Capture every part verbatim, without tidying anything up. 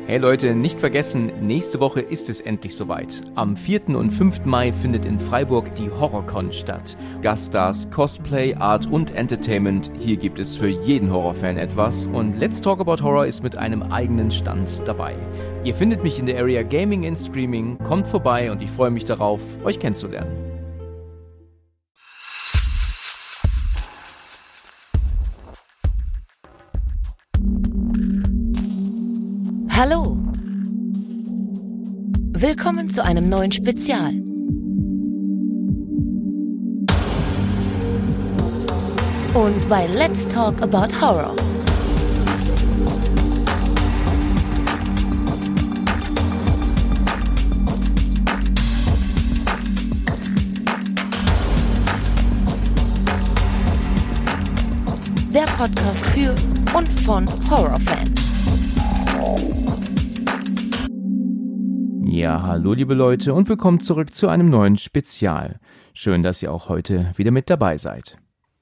Hey Leute, nicht vergessen, nächste Woche ist es endlich soweit. Am vierten und fünften Mai findet in Freiburg die HorrorCon statt. Gaststars, Cosplay, Art und Entertainment. Hier gibt es für jeden Horrorfan etwas. Und Let's Talk About Horror ist mit einem eigenen Stand dabei. Ihr findet mich in der Area Gaming and Streaming. Kommt vorbei und ich freue mich darauf, euch kennenzulernen. Hallo! Willkommen zu einem neuen Spezial. Und bei Let's Talk About Horror. Der Podcast für und von Horrorfans. Ja, hallo liebe Leute und willkommen zurück zu einem neuen Spezial. Schön, dass ihr auch heute wieder mit dabei seid.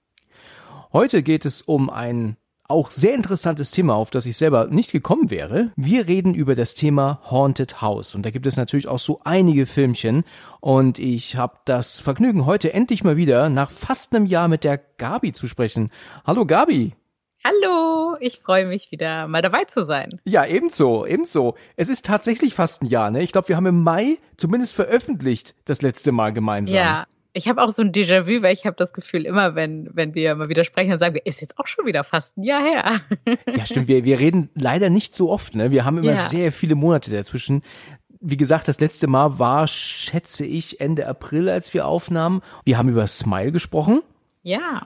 Heute geht es um ein auch sehr interessantes Thema, auf das ich selber nicht gekommen wäre. Wir reden über das Thema Haunted House und da gibt es natürlich auch so einige Filmchen und ich habe das Vergnügen, heute endlich mal wieder nach fast einem Jahr mit der Gabi zu sprechen. Hallo Gabi! Hallo, ich freue mich wieder mal dabei zu sein. Ja, ebenso, ebenso. Es ist tatsächlich fast ein Jahr, ne? Ich glaube, wir haben im Mai zumindest veröffentlicht das letzte Mal gemeinsam. Ja, ich habe auch so ein Déjà-vu, weil ich habe das Gefühl, immer wenn wenn wir mal wieder sprechen, dann sagen wir, ist jetzt auch schon wieder fast ein Jahr her. Ja, stimmt, wir wir reden leider nicht so oft, ne? Wir haben immer ja. sehr viele Monate dazwischen. Wie gesagt, das letzte Mal war, schätze ich, Ende April, als wir aufnahmen. Wir haben über Smile gesprochen. Ja.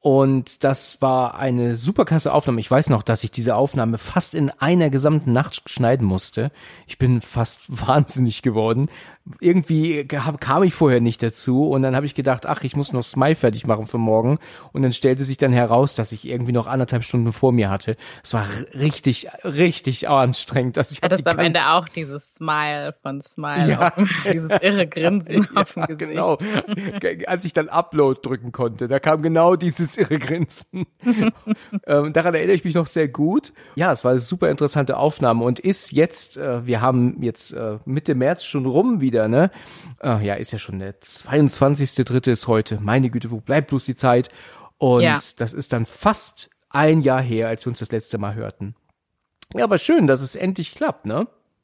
Und das war eine super klasse Aufnahme. Ich weiß noch, dass ich diese Aufnahme fast in einer gesamten Nacht schneiden musste. Ich bin fast wahnsinnig geworden. Irgendwie kam ich vorher nicht dazu und dann habe ich gedacht, ach, ich muss noch Smile fertig machen für morgen. Und dann stellte sich dann heraus, dass ich irgendwie noch anderthalb Stunden vor mir hatte. Es war richtig, richtig anstrengend. Also ich hattest am Ende auch dieses Smile von Smile, ja. auf, dieses irre Grinsen ja, auf dem Gesicht. Genau. Als ich dann Upload drücken konnte, da kam genau dieses irre Grinsen. ähm, daran erinnere ich mich noch sehr gut. Ja, es war eine super interessante Aufnahme und ist jetzt, äh, wir haben jetzt äh, Mitte März schon rum wieder, ne? Äh, ja, ist ja schon der zweiundzwanzigste dritte ist heute. Meine Güte, wo bleibt bloß die Zeit? Und ja. das ist dann fast ein Jahr her, als wir uns das letzte Mal hörten. Ja, aber schön, dass es endlich klappt, ne?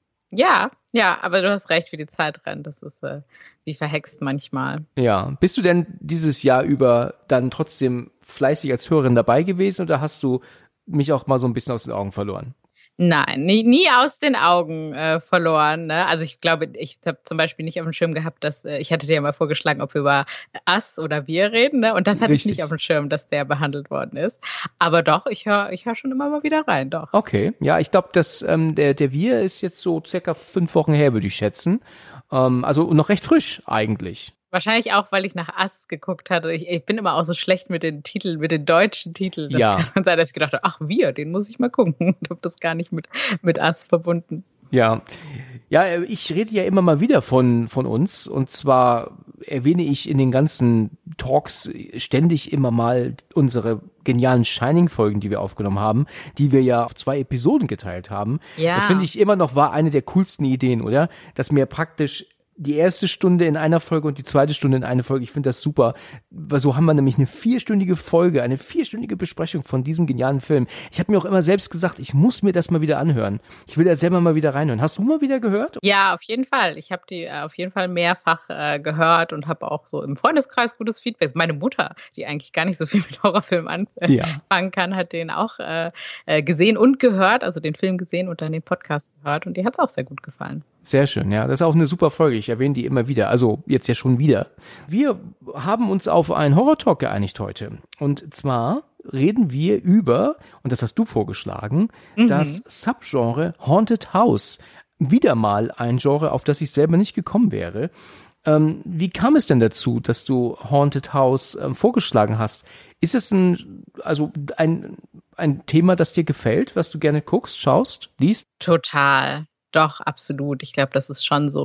Ja, ja, aber du hast recht, wie die Zeit rennt. Das ist äh, wie verhext manchmal. Ja, bist du denn dieses Jahr über dann trotzdem fleißig als Hörerin dabei gewesen oder hast du mich auch mal so ein bisschen aus den Augen verloren? Nein, nie, nie aus den Augen äh, verloren. Ne? Also ich glaube, ich habe zum Beispiel nicht auf dem Schirm gehabt, dass, äh, ich hatte dir ja mal vorgeschlagen, ob wir über Us oder Wir reden, ne? Und das hatte Richtig. ich nicht auf dem Schirm, dass der behandelt worden ist. Aber doch, ich höre ich hör schon immer mal wieder rein, doch. Okay, ja, ich glaube, dass ähm, der, der Wir ist jetzt so circa fünf Wochen her, würde ich schätzen. Ähm, also noch recht frisch eigentlich. Wahrscheinlich auch, weil ich nach Us geguckt hatte. Ich, ich bin immer auch so schlecht mit den Titeln, mit den deutschen Titeln. Das ja. kann sein, dass ich gedacht habe, ach, Wir, den muss ich mal gucken. Ich habe das gar nicht mit, mit Us verbunden. Ja, ja, ich rede ja immer mal wieder von von uns und zwar erwähne ich in den ganzen Talks ständig immer mal unsere genialen Shining-Folgen, die wir aufgenommen haben, die wir ja auf zwei Episoden geteilt haben. Ja. Das finde ich immer noch war eine der coolsten Ideen, oder? Dass mir praktisch die erste Stunde in einer Folge und die zweite Stunde in einer Folge, ich finde das super, weil so haben wir nämlich eine vierstündige Folge, eine vierstündige Besprechung von diesem genialen Film. Ich habe mir auch immer selbst gesagt, ich muss mir das mal wieder anhören. Ich will da selber mal wieder reinhören. Hast du mal wieder gehört? Ja, auf jeden Fall. Ich habe die äh, auf jeden Fall mehrfach äh, gehört und habe auch so im Freundeskreis gutes Feedback. Meine Mutter, die eigentlich gar nicht so viel mit Horrorfilmen anfangen ja. kann, hat den auch äh, gesehen und gehört, also den Film gesehen und dann den Podcast gehört und die hat es auch sehr gut gefallen. Sehr schön, ja. Das ist auch eine super Folge. Ich erwähne die immer wieder. Also jetzt ja schon wieder. Wir haben uns auf einen Horror-Talk geeinigt heute. Und zwar reden wir über, und das hast du vorgeschlagen, mhm. das Subgenre Haunted House. Wieder mal ein Genre, auf das ich selber nicht gekommen wäre. Ähm, wie kam es denn dazu, dass du Haunted House ähm, vorgeschlagen hast? Ist es ein, also ein, ein Thema, das dir gefällt, was du gerne guckst, schaust, liest? Total. Doch, absolut. Ich glaube, das ist schon so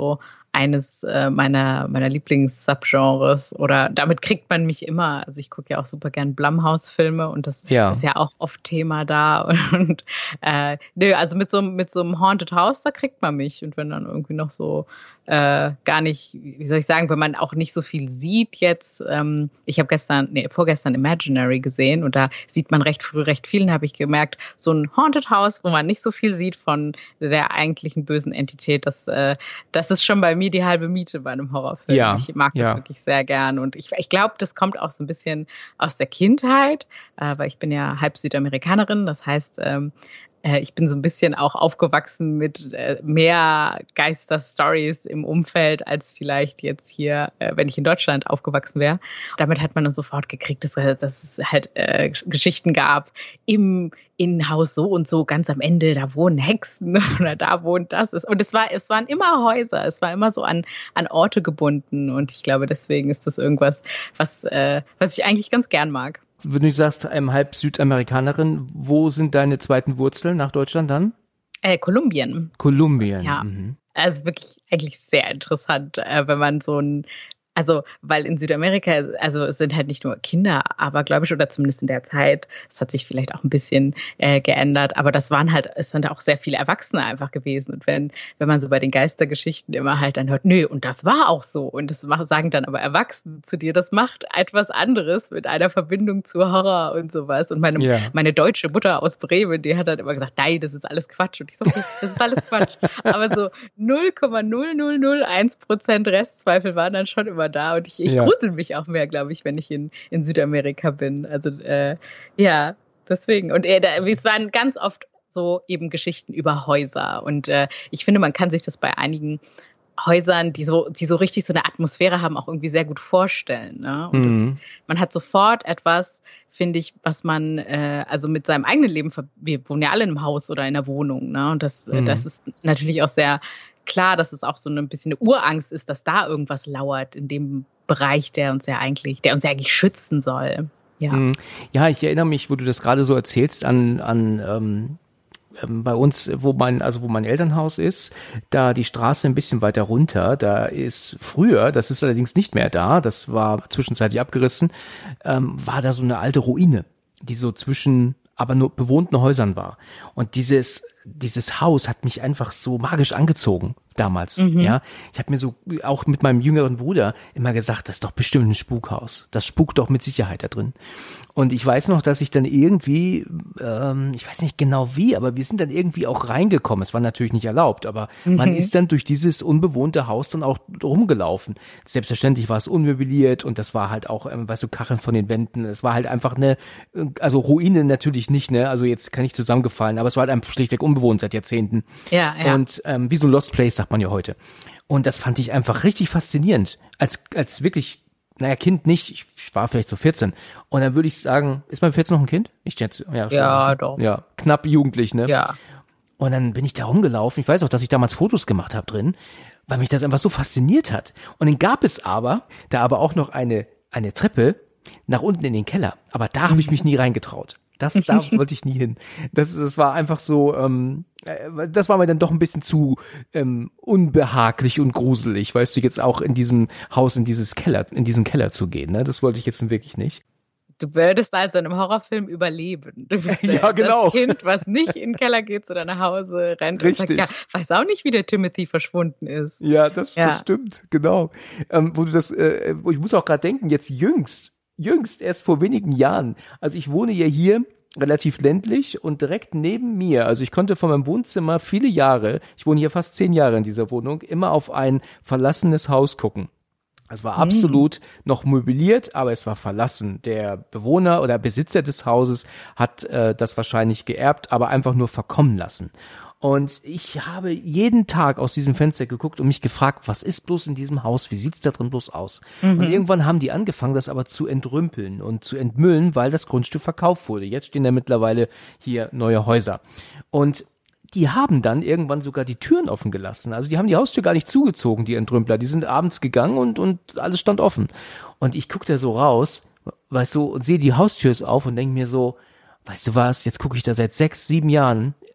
eines äh, meiner, meiner Lieblings-Subgenres oder damit kriegt man mich immer. Also ich gucke ja auch super gern Blumhouse-Filme und das ja. ist ja auch oft Thema da. Und, und äh, nö, also mit so, mit so einem Haunted House, da kriegt man mich. Und wenn dann irgendwie noch so äh, gar nicht, wie soll ich sagen, wenn man auch nicht so viel sieht jetzt. Ähm, ich habe gestern, nee, vorgestern Imaginary gesehen und da sieht man recht früh recht viel. Und habe ich gemerkt, so ein Haunted House, wo man nicht so viel sieht von der eigentlichen bösen Entität, das, äh, das ist schon bei mir die halbe Miete bei einem Horrorfilm. Ja, ich mag das ja. wirklich sehr gern und ich, ich glaube, das kommt auch so ein bisschen aus der Kindheit, äh, weil ich bin ja halb Südamerikanerin, das heißt, ähm, ich bin so ein bisschen auch aufgewachsen mit mehr Geister-Stories im Umfeld als vielleicht jetzt hier, wenn ich in Deutschland aufgewachsen wäre. Damit hat man dann sofort gekriegt, dass, dass es halt äh, Geschichten gab im Innenhaus so und so, ganz am Ende, da wohnen Hexen oder da wohnt das. Und es war, es waren immer Häuser, es war immer so an, an Orte gebunden und ich glaube, deswegen ist das irgendwas, was, äh, was ich eigentlich ganz gern mag. Wenn du sagst, ähm, halb Südamerikanerin, wo sind deine zweiten Wurzeln nach Deutschland dann? Äh, Kolumbien. Kolumbien. Ja, mhm. Also wirklich eigentlich sehr interessant, äh, wenn man so ein, also weil in Südamerika, also es sind halt nicht nur Kinder, aber glaube ich, oder zumindest in der Zeit, es hat sich vielleicht auch ein bisschen äh, geändert, aber das waren halt, es sind auch sehr viele Erwachsene einfach gewesen und wenn wenn man so bei den Geistergeschichten immer halt dann hört, nö, und das war auch so und das sagen dann aber Erwachsene zu dir, das macht etwas anderes mit einer Verbindung zu Horror und sowas und meine, ja. meine deutsche Mutter aus Bremen, die hat dann immer gesagt, nein, das ist alles Quatsch und ich so, okay, das ist alles Quatsch, aber so null Komma null null null eins Prozent Restzweifel waren dann schon immer da und ich, ich ja. grusel mich auch mehr, glaube ich, wenn ich in, in Südamerika bin. Also äh, ja, deswegen. Und äh, da, es waren ganz oft so eben Geschichten über Häuser und äh, ich finde, man kann sich das bei einigen Häusern, die so, die so richtig so eine Atmosphäre haben, auch irgendwie sehr gut vorstellen. Ne? Und mhm. das, man hat sofort etwas, finde ich, was man äh, also mit seinem eigenen Leben, wir wohnen ja alle in einem Haus oder in einer Wohnung, ne? Und das, mhm. das ist natürlich auch sehr klar, dass es auch so ein bisschen eine Urangst ist, dass da irgendwas lauert in dem Bereich, der uns ja eigentlich, der uns ja eigentlich schützen soll. Ja, ja, ich erinnere mich, wo du das gerade so erzählst, an an ähm, ähm, bei uns, wo mein also wo mein Elternhaus ist, da die Straße ein bisschen weiter runter, da ist früher, das ist allerdings nicht mehr da, das war zwischenzeitlich abgerissen, ähm, war da so eine alte Ruine, die so zwischen aber nur bewohnten Häusern war. Und dieses dieses Haus hat mich einfach so magisch angezogen damals. Mhm. Ja, ich habe mir so auch mit meinem jüngeren Bruder immer gesagt, das ist doch bestimmt ein Spukhaus. Das spukt doch mit Sicherheit da drin. Und ich weiß noch, dass ich dann irgendwie, ähm, ich weiß nicht genau wie, aber wir sind dann irgendwie auch reingekommen. Es war natürlich nicht erlaubt, aber mhm. man ist dann durch dieses unbewohnte Haus dann auch rumgelaufen. Selbstverständlich war es unmöbliert und das war halt auch, ähm, weißt du, Kacheln von den Wänden. Es war halt einfach eine, also Ruine natürlich nicht, ne? Also jetzt kann ich zusammengefallen, aber es war halt einfach schlichtweg unbewohnt seit Jahrzehnten. Ja, ja. Und ähm, wie so ein Lost Place, sagt man ja heute. Und das fand ich einfach richtig faszinierend. Als als wirklich, naja, Kind nicht, ich war vielleicht so vierzehn. Und dann würde ich sagen, ist man vierzehn noch ein Kind? Ich schätze, ja. Schon, ja, doch. Ja, knapp jugendlich, ne? Ja. Und dann bin ich da rumgelaufen. Ich weiß auch, dass ich damals Fotos gemacht habe drin, weil mich das einfach so fasziniert hat. Und dann gab es aber, da aber auch noch eine eine Treppe nach unten in den Keller. Aber da habe ich mich nie reingetraut. Das, da wollte ich nie hin. Das, das war einfach so, ähm, das war mir dann doch ein bisschen zu ähm, unbehaglich und gruselig, weißt du, jetzt auch in diesem Haus, in dieses Keller, in diesen Keller zu gehen, ne? Das wollte ich jetzt wirklich nicht. Du würdest also in einem Horrorfilm überleben. Du bist ja, genau. Das Kind, was nicht in den Keller geht, sondern nach Hause rennt Richtig. und sagt, ja, weiß auch nicht, wie der Timothy verschwunden ist. Ja, das, ja. das stimmt, genau. Ähm, wo du das, äh, ich muss auch gerade denken, jetzt jüngst, Jüngst, erst vor wenigen Jahren. Also ich wohne ja hier relativ ländlich und direkt neben mir, also ich konnte von meinem Wohnzimmer viele Jahre, ich wohne hier fast zehn Jahre in dieser Wohnung, immer auf ein verlassenes Haus gucken. Es war absolut mhm. noch möbliert, aber es war verlassen. Der Bewohner oder Besitzer des Hauses hat äh, das wahrscheinlich geerbt, aber einfach nur verkommen lassen. Und ich habe jeden Tag aus diesem Fenster geguckt und mich gefragt, was ist bloß in diesem Haus? Wie sieht's da drin bloß aus? Mhm. Und irgendwann haben die angefangen, das aber zu entrümpeln und zu entmüllen, weil das Grundstück verkauft wurde. Jetzt stehen da mittlerweile hier neue Häuser. Und die haben dann irgendwann sogar die Türen offen gelassen. Also die haben die Haustür gar nicht zugezogen, die Entrümpler. Die sind abends gegangen und, und alles stand offen. Und ich gucke da so raus, weißt du, und sehe, die Haustür ist auf und denke mir so, weißt du was, jetzt gucke ich da seit sechs, sieben Jahren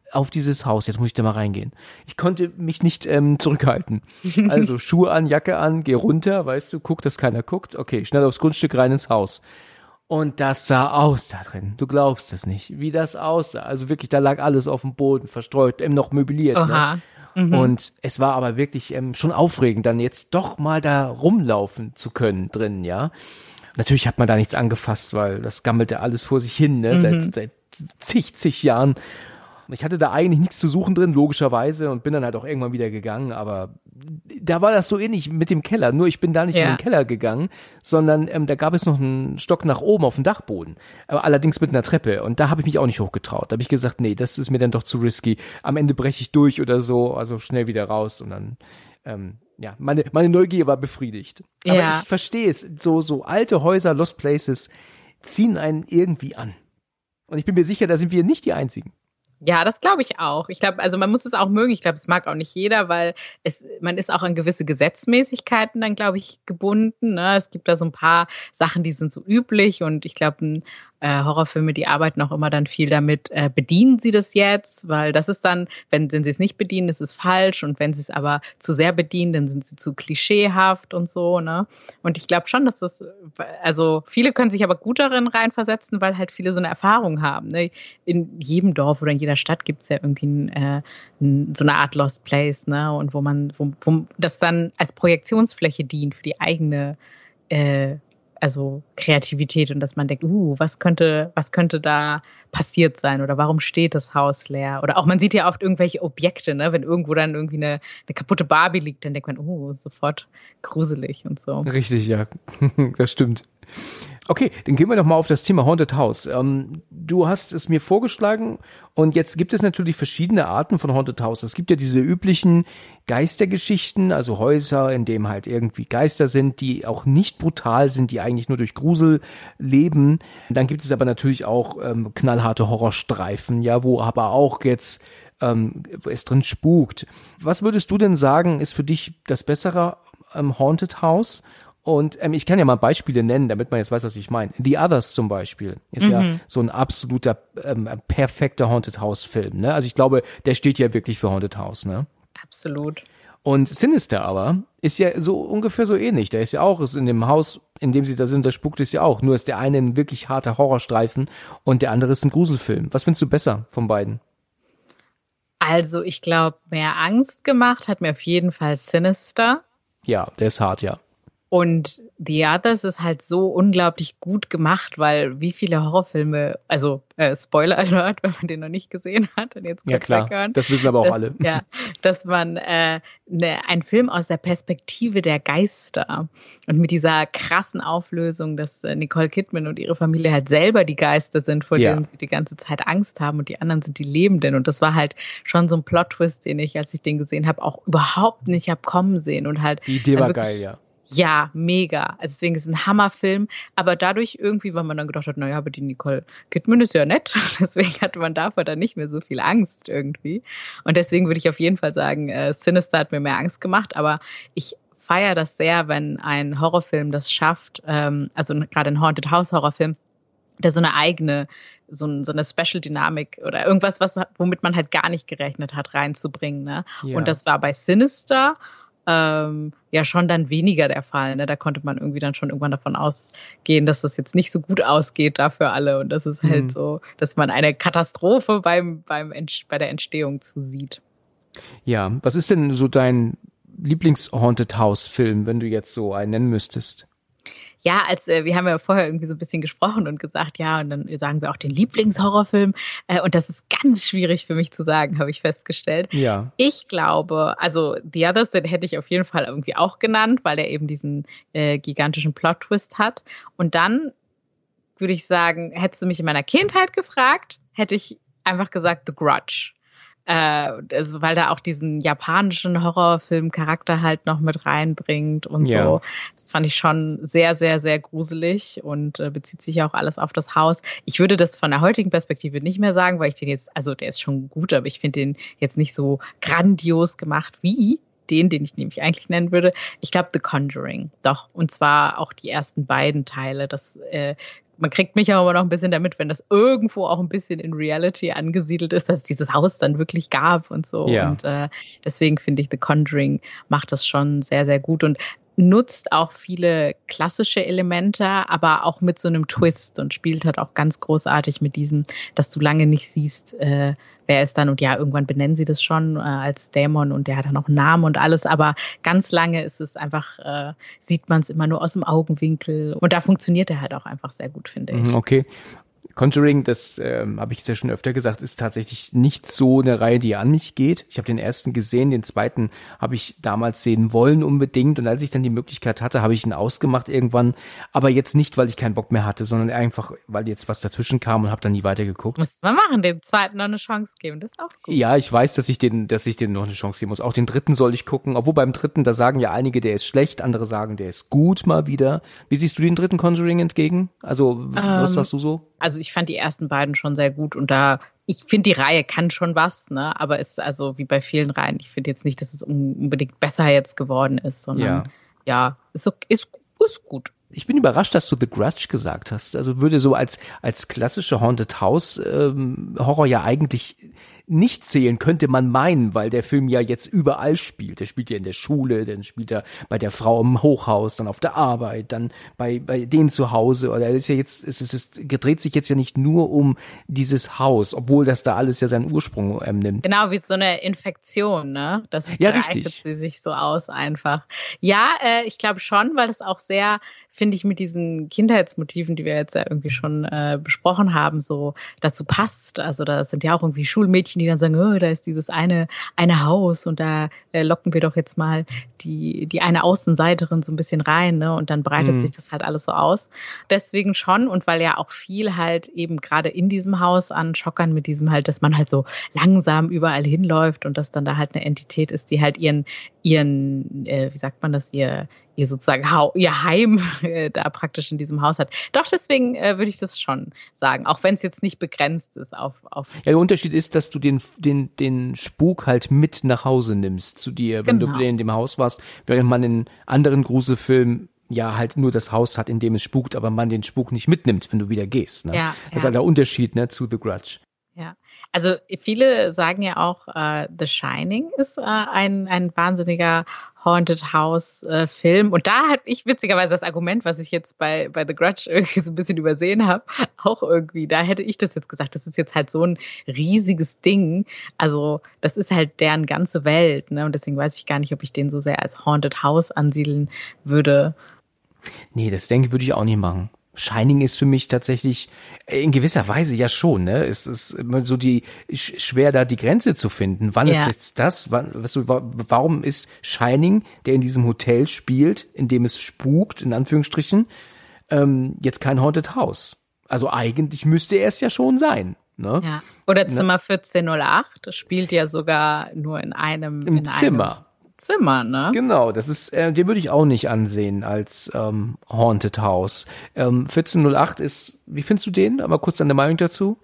auf dieses Haus, jetzt muss ich da mal reingehen. Ich konnte mich nicht ähm, zurückhalten. Also Schuhe an, Jacke an, geh runter, weißt du, guck, dass keiner guckt. Okay, schnell aufs Grundstück rein ins Haus. Und das sah aus da drin. Du glaubst es nicht, wie das aussah. Also wirklich, da lag alles auf dem Boden, verstreut, eben noch möbliert. Oha. Ne? Mhm. Und es war aber wirklich ähm, schon aufregend, dann jetzt doch mal da rumlaufen zu können drin, ja. Natürlich hat man da nichts angefasst, weil das gammelte alles vor sich hin, ne, mhm. seit, seit zig, zig Jahren. Ich hatte da eigentlich nichts zu suchen drin, logischerweise, und bin dann halt auch irgendwann wieder gegangen, aber da war das so ähnlich mit dem Keller, nur ich bin da nicht ja. in den Keller gegangen, sondern ähm, da gab es noch einen Stock nach oben auf dem Dachboden, aber allerdings mit einer Treppe, und da habe ich mich auch nicht hochgetraut. Da habe ich gesagt, nee, das ist mir dann doch zu risky, am Ende breche ich durch oder so, also schnell wieder raus, und dann, ähm, ja, meine meine Neugier war befriedigt. Aber ja. ich verstehe es, so so alte Häuser, Lost Places, ziehen einen irgendwie an. Und ich bin mir sicher, da sind wir nicht die Einzigen. Ja, das glaube ich auch. Ich glaube, also man muss es auch mögen. Ich glaube, es mag auch nicht jeder, weil es, man ist auch an gewisse Gesetzmäßigkeiten dann, glaube ich, gebunden. Ne? Es gibt da so ein paar Sachen, die sind so üblich, und ich glaube, äh, Horrorfilme, die arbeiten auch immer dann viel damit, äh, bedienen sie das jetzt, weil das ist dann, wenn, wenn sie es nicht bedienen, ist es falsch, und wenn sie es aber zu sehr bedienen, dann sind sie zu klischeehaft und so, ne? Und ich glaube schon, dass das, also viele können sich aber gut darin reinversetzen, weil halt viele so eine Erfahrung haben, ne? In jedem Dorf oder in jeder Stadt gibt es ja irgendwie ein, äh, ein, so eine Art Lost Place, ne? Und wo man, wo, wo das dann als Projektionsfläche dient für die eigene äh, also Kreativität, und dass man denkt, uh, was könnte, was könnte da passiert sein, oder warum steht das Haus leer? Oder auch, man sieht ja oft irgendwelche Objekte, ne? Wenn irgendwo dann irgendwie eine, eine kaputte Barbie liegt, dann denkt man, uh, sofort gruselig und so. Richtig, ja, das stimmt. Okay, dann gehen wir doch mal auf das Thema Haunted House. Ähm, du hast es mir vorgeschlagen, und jetzt gibt es natürlich verschiedene Arten von Haunted House. Es gibt ja diese üblichen Geistergeschichten, also Häuser, in denen halt irgendwie Geister sind, die auch nicht brutal sind, die eigentlich nur durch Grusel leben. Dann gibt es aber natürlich auch ähm, knallharte Horrorstreifen, ja, wo aber auch jetzt ähm, es drin spukt. Was würdest du denn sagen, ist für dich das bessere ähm, Haunted House? Und ähm, ich kann ja mal Beispiele nennen, damit man jetzt weiß, was ich meine. The Others zum Beispiel ist mhm. ja so ein absoluter, ähm, perfekter Haunted House Film, ne? Also ich glaube, der steht ja wirklich für Haunted House, ne? Absolut. Und Sinister aber ist ja so ungefähr so ähnlich. Da ist ja auch, ist in dem Haus, in dem sie da sind, da spukt es ja auch. Nur ist der eine ein wirklich harter Horrorstreifen und der andere ist ein Gruselfilm. Was findest du besser von beiden? Also ich glaube, mehr Angst gemacht hat mir auf jeden Fall Sinister. Ja, der ist hart, ja. Und The Others ist halt so unglaublich gut gemacht, weil wie viele Horrorfilme, also äh, Spoiler Alert, wenn man den noch nicht gesehen hat und jetzt kurz ja, klar, weghören, das wissen aber auch dass, alle. Ja, dass man äh, ne, ein Film aus der Perspektive der Geister und mit dieser krassen Auflösung, dass äh, Nicole Kidman und ihre Familie halt selber die Geister sind, vor ja. denen sie die ganze Zeit Angst haben, und die anderen sind die Lebenden. Und das war halt schon so ein Plot-Twist, den ich, als ich den gesehen habe, auch überhaupt nicht habe kommen sehen. Und halt die Idee war geil, ja. Ja, mega. Also deswegen ist es ein Hammerfilm. Aber dadurch irgendwie, weil man dann gedacht hat, naja, aber die Nicole Kidman ist ja nett. Deswegen hatte man davor dann nicht mehr so viel Angst irgendwie. Und deswegen würde ich auf jeden Fall sagen, äh, Sinister hat mir mehr Angst gemacht. Aber ich feiere das sehr, wenn ein Horrorfilm das schafft, ähm, also gerade ein Haunted House Horrorfilm, der so eine eigene, so, ein, so eine Special-Dynamik oder irgendwas, was, womit man halt gar nicht gerechnet hat, reinzubringen. Ne? Ja. Und das war bei Sinister Ähm, ja schon dann weniger der Fall. Ne? Da konnte man irgendwie dann schon irgendwann davon ausgehen, dass das jetzt nicht so gut ausgeht da für alle, und das ist halt mhm. so, dass man eine Katastrophe beim, beim bei der Entstehung zusieht. Ja, was ist denn so dein Lieblings-Haunted-House-Film, wenn du jetzt so einen nennen müsstest? Ja, als äh, wir haben ja vorher irgendwie so ein bisschen gesprochen und gesagt, ja, und dann sagen wir auch den Lieblingshorrorfilm. Äh, und das ist ganz schwierig für mich zu sagen, habe ich festgestellt. Ja. Ich glaube, also The Others, den hätte ich auf jeden Fall irgendwie auch genannt, weil der eben diesen äh, gigantischen Plot-Twist hat. Und dann würde ich sagen, hättest du mich in meiner Kindheit gefragt, hätte ich einfach gesagt The Grudge. Äh, also weil da auch diesen japanischen Horrorfilm-Charakter halt noch mit reinbringt und ja. so. Das fand ich schon sehr, sehr, sehr gruselig und äh, bezieht sich ja auch alles auf das Haus. Ich würde das von der heutigen Perspektive nicht mehr sagen, weil ich den jetzt, also der ist schon gut, aber ich finde den jetzt nicht so grandios gemacht wie den, den ich nämlich eigentlich nennen würde. Ich glaube The Conjuring, doch. Und zwar auch die ersten beiden Teile. Das äh, man kriegt mich auch immer noch ein bisschen damit, wenn das irgendwo auch ein bisschen in Reality angesiedelt ist, dass es dieses Haus dann wirklich gab und so. Ja. Und äh, deswegen finde ich, The Conjuring macht das schon sehr, sehr gut und nutzt auch viele klassische Elemente, aber auch mit so einem Twist und spielt halt auch ganz großartig mit diesem, dass du lange nicht siehst, äh, wer ist dann, und ja, irgendwann benennen sie das schon äh, als Dämon und der hat dann auch einen Namen und alles, aber ganz lange ist es einfach, äh, sieht man es immer nur aus dem Augenwinkel und da funktioniert er halt auch einfach sehr gut, finde ich. Okay. Conjuring, das ähm, habe ich jetzt ja schon öfter gesagt, ist tatsächlich nicht so eine Reihe, die an mich geht. Ich habe den ersten gesehen, den zweiten habe ich damals sehen wollen unbedingt und als ich dann die Möglichkeit hatte, habe ich ihn ausgemacht irgendwann, aber jetzt nicht, weil ich keinen Bock mehr hatte, sondern einfach, weil jetzt was dazwischen kam und habe dann nie weitergeguckt. Muss man machen, dem zweiten noch eine Chance geben, das ist auch gut. Ja, ich weiß, dass ich den, dass ich den noch eine Chance geben muss. Auch den dritten soll ich gucken, obwohl beim dritten, da sagen ja einige, der ist schlecht, andere sagen, der ist gut mal wieder. Wie siehst du den dritten Conjuring entgegen? Also, um, was sagst du so? Also ich fand die ersten beiden schon sehr gut und da, ich finde, die Reihe kann schon was, ne? Aber es ist also wie bei vielen Reihen, ich finde jetzt nicht, dass es unbedingt besser jetzt geworden ist, sondern ja, ja ist, ist, ist gut. Ich bin überrascht, dass du The Grudge gesagt hast. Also würde so als als klassische Haunted House ähm, Horror ja eigentlich nicht zählen, könnte man meinen, weil der Film ja jetzt überall spielt. Der spielt ja in der Schule, dann spielt er bei der Frau im Hochhaus, dann auf der Arbeit, dann bei bei denen zu Hause. Oder ist ja jetzt, es ist, es dreht sich jetzt ja nicht nur um dieses Haus, obwohl das da alles ja seinen Ursprung ähm, nimmt. Genau, wie so eine Infektion, ne? Das ja, breitet richtig. sie sich so aus einfach. Ja, äh, ich glaube schon, weil das auch sehr, finde ich, mit diesen Kindheitsmotiven, die wir jetzt ja irgendwie schon äh, besprochen haben, so dazu passt. Also da sind ja auch irgendwie Schulmädchen, die dann sagen, oh, da ist dieses eine eine Haus und da äh, locken wir doch jetzt mal die die eine Außenseiterin so ein bisschen rein, ne? Und dann breitet mhm. sich das halt alles so aus. Deswegen schon, und weil ja auch viel halt eben gerade in diesem Haus an Schockern mit diesem halt, dass man halt so langsam überall hinläuft und dass dann da halt eine Entität ist, die halt ihren ihren äh, wie sagt man das, ihr ihr sozusagen ihr Heim äh, da praktisch in diesem Haus hat. Doch, deswegen äh, würde ich das schon sagen, auch wenn es jetzt nicht begrenzt ist auf auf. Ja, der Unterschied ist, dass du den den den Spuk halt mit nach Hause nimmst zu dir, wenn genau. du in dem Haus warst, während man in anderen Gruselfilmen ja halt nur das Haus hat, in dem es spukt, aber man den Spuk nicht mitnimmt, wenn du wieder gehst. Ne? Ja, das ja. ist halt der Unterschied, ne, zu The Grudge. Ja, also viele sagen ja auch, äh, The Shining ist äh, ein ein wahnsinniger Haunted House äh, Film. Und da habe ich witzigerweise das Argument, was ich jetzt bei bei The Grudge irgendwie so ein bisschen übersehen habe, auch irgendwie, da hätte ich das jetzt gesagt, das ist jetzt halt so ein riesiges Ding. Also das ist halt deren ganze Welt, ne? Und deswegen weiß ich gar nicht, ob ich den so sehr als Haunted House ansiedeln würde. Nee, das denke ich, würde ich auch nicht machen. Shining ist für mich tatsächlich in gewisser Weise ja schon, ne? Es ist immer so die schwer da die Grenze zu finden. Wann ja. ist jetzt das? Wann, weißt du, warum ist Shining, der in diesem Hotel spielt, in dem es spukt, in Anführungsstrichen, ähm, jetzt kein Haunted House? Also eigentlich müsste er es ja schon sein. Ne? Ja. Oder Zimmer ne? vierzehn null acht, das spielt ja sogar nur in einem im in Zimmer. Einem Zimmer, ne? Genau, das ist, äh, den würde ich auch nicht ansehen als ähm, Haunted House. Ähm, vierzehn null acht ist, wie findest du den? Aber kurz deine Meinung dazu?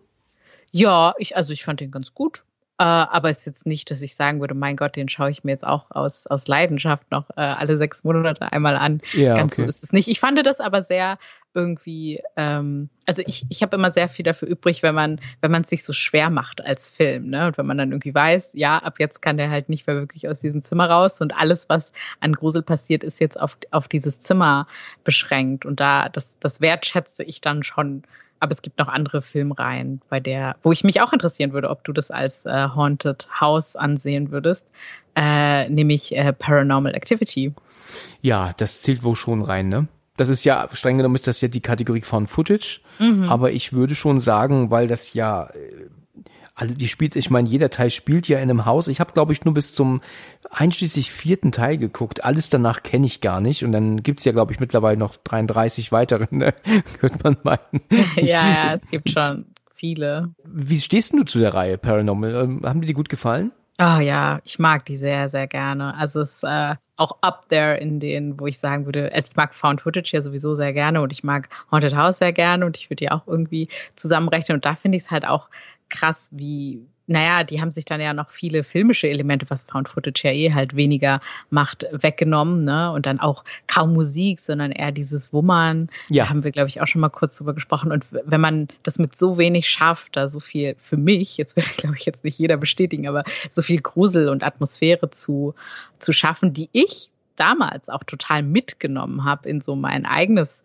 Ja, ich, also ich fand den ganz gut. Äh, aber es ist jetzt nicht, dass ich sagen würde, mein Gott, den schaue ich mir jetzt auch aus, aus Leidenschaft noch äh, alle sechs Monate einmal an. Ja, ganz okay. so ist es nicht. Ich fand das aber sehr irgendwie, ähm, also ich, ich habe immer sehr viel dafür übrig, wenn man, wenn man es sich so schwer macht als Film, ne? Und wenn man dann irgendwie weiß, ja, ab jetzt kann der halt nicht mehr wirklich aus diesem Zimmer raus und alles, was an Grusel passiert, ist jetzt auf, auf dieses Zimmer beschränkt. Und da, das, das wertschätze ich dann schon. Aber es gibt noch andere Filmreihen, bei der, wo ich mich auch interessieren würde, ob du das als äh, Haunted House ansehen würdest, äh, nämlich äh, Paranormal Activity. Ja, das zählt wohl schon rein, ne? Das ist ja, streng genommen ist das ja die Kategorie von Footage, mhm. aber ich würde schon sagen, weil das ja, alle die spielt, ich meine, jeder Teil spielt ja in einem Haus. Ich habe, glaube ich, nur bis zum einschließlich vierten Teil geguckt. Alles danach kenne ich gar nicht. Und dann gibt's ja, glaube ich, mittlerweile noch dreiunddreißig weitere, ne? Könnte man meinen. ja, ja, es gibt schon viele. Wie stehst du zu der Reihe Paranormal? Ähm, haben dir die gut gefallen? Ah oh, ja, ich mag die sehr, sehr gerne. Also es ist äh, auch up there in denen, wo ich sagen würde, ich mag Found Footage ja sowieso sehr gerne und ich mag Haunted House sehr gerne und ich würde die auch irgendwie zusammenrechnen. Und da finde ich es halt auch krass, wie naja, die haben sich dann ja noch viele filmische Elemente, was Found Footage ja eh halt weniger macht, weggenommen, ne? Und dann auch kaum Musik, sondern eher dieses Wummern. Ja. Da haben wir, glaube ich, auch schon mal kurz drüber gesprochen. Und wenn man das mit so wenig schafft, da so viel für mich, jetzt will, glaube ich, jetzt nicht jeder bestätigen, aber so viel Grusel und Atmosphäre zu, zu schaffen, die ich damals auch total mitgenommen habe in so mein eigenes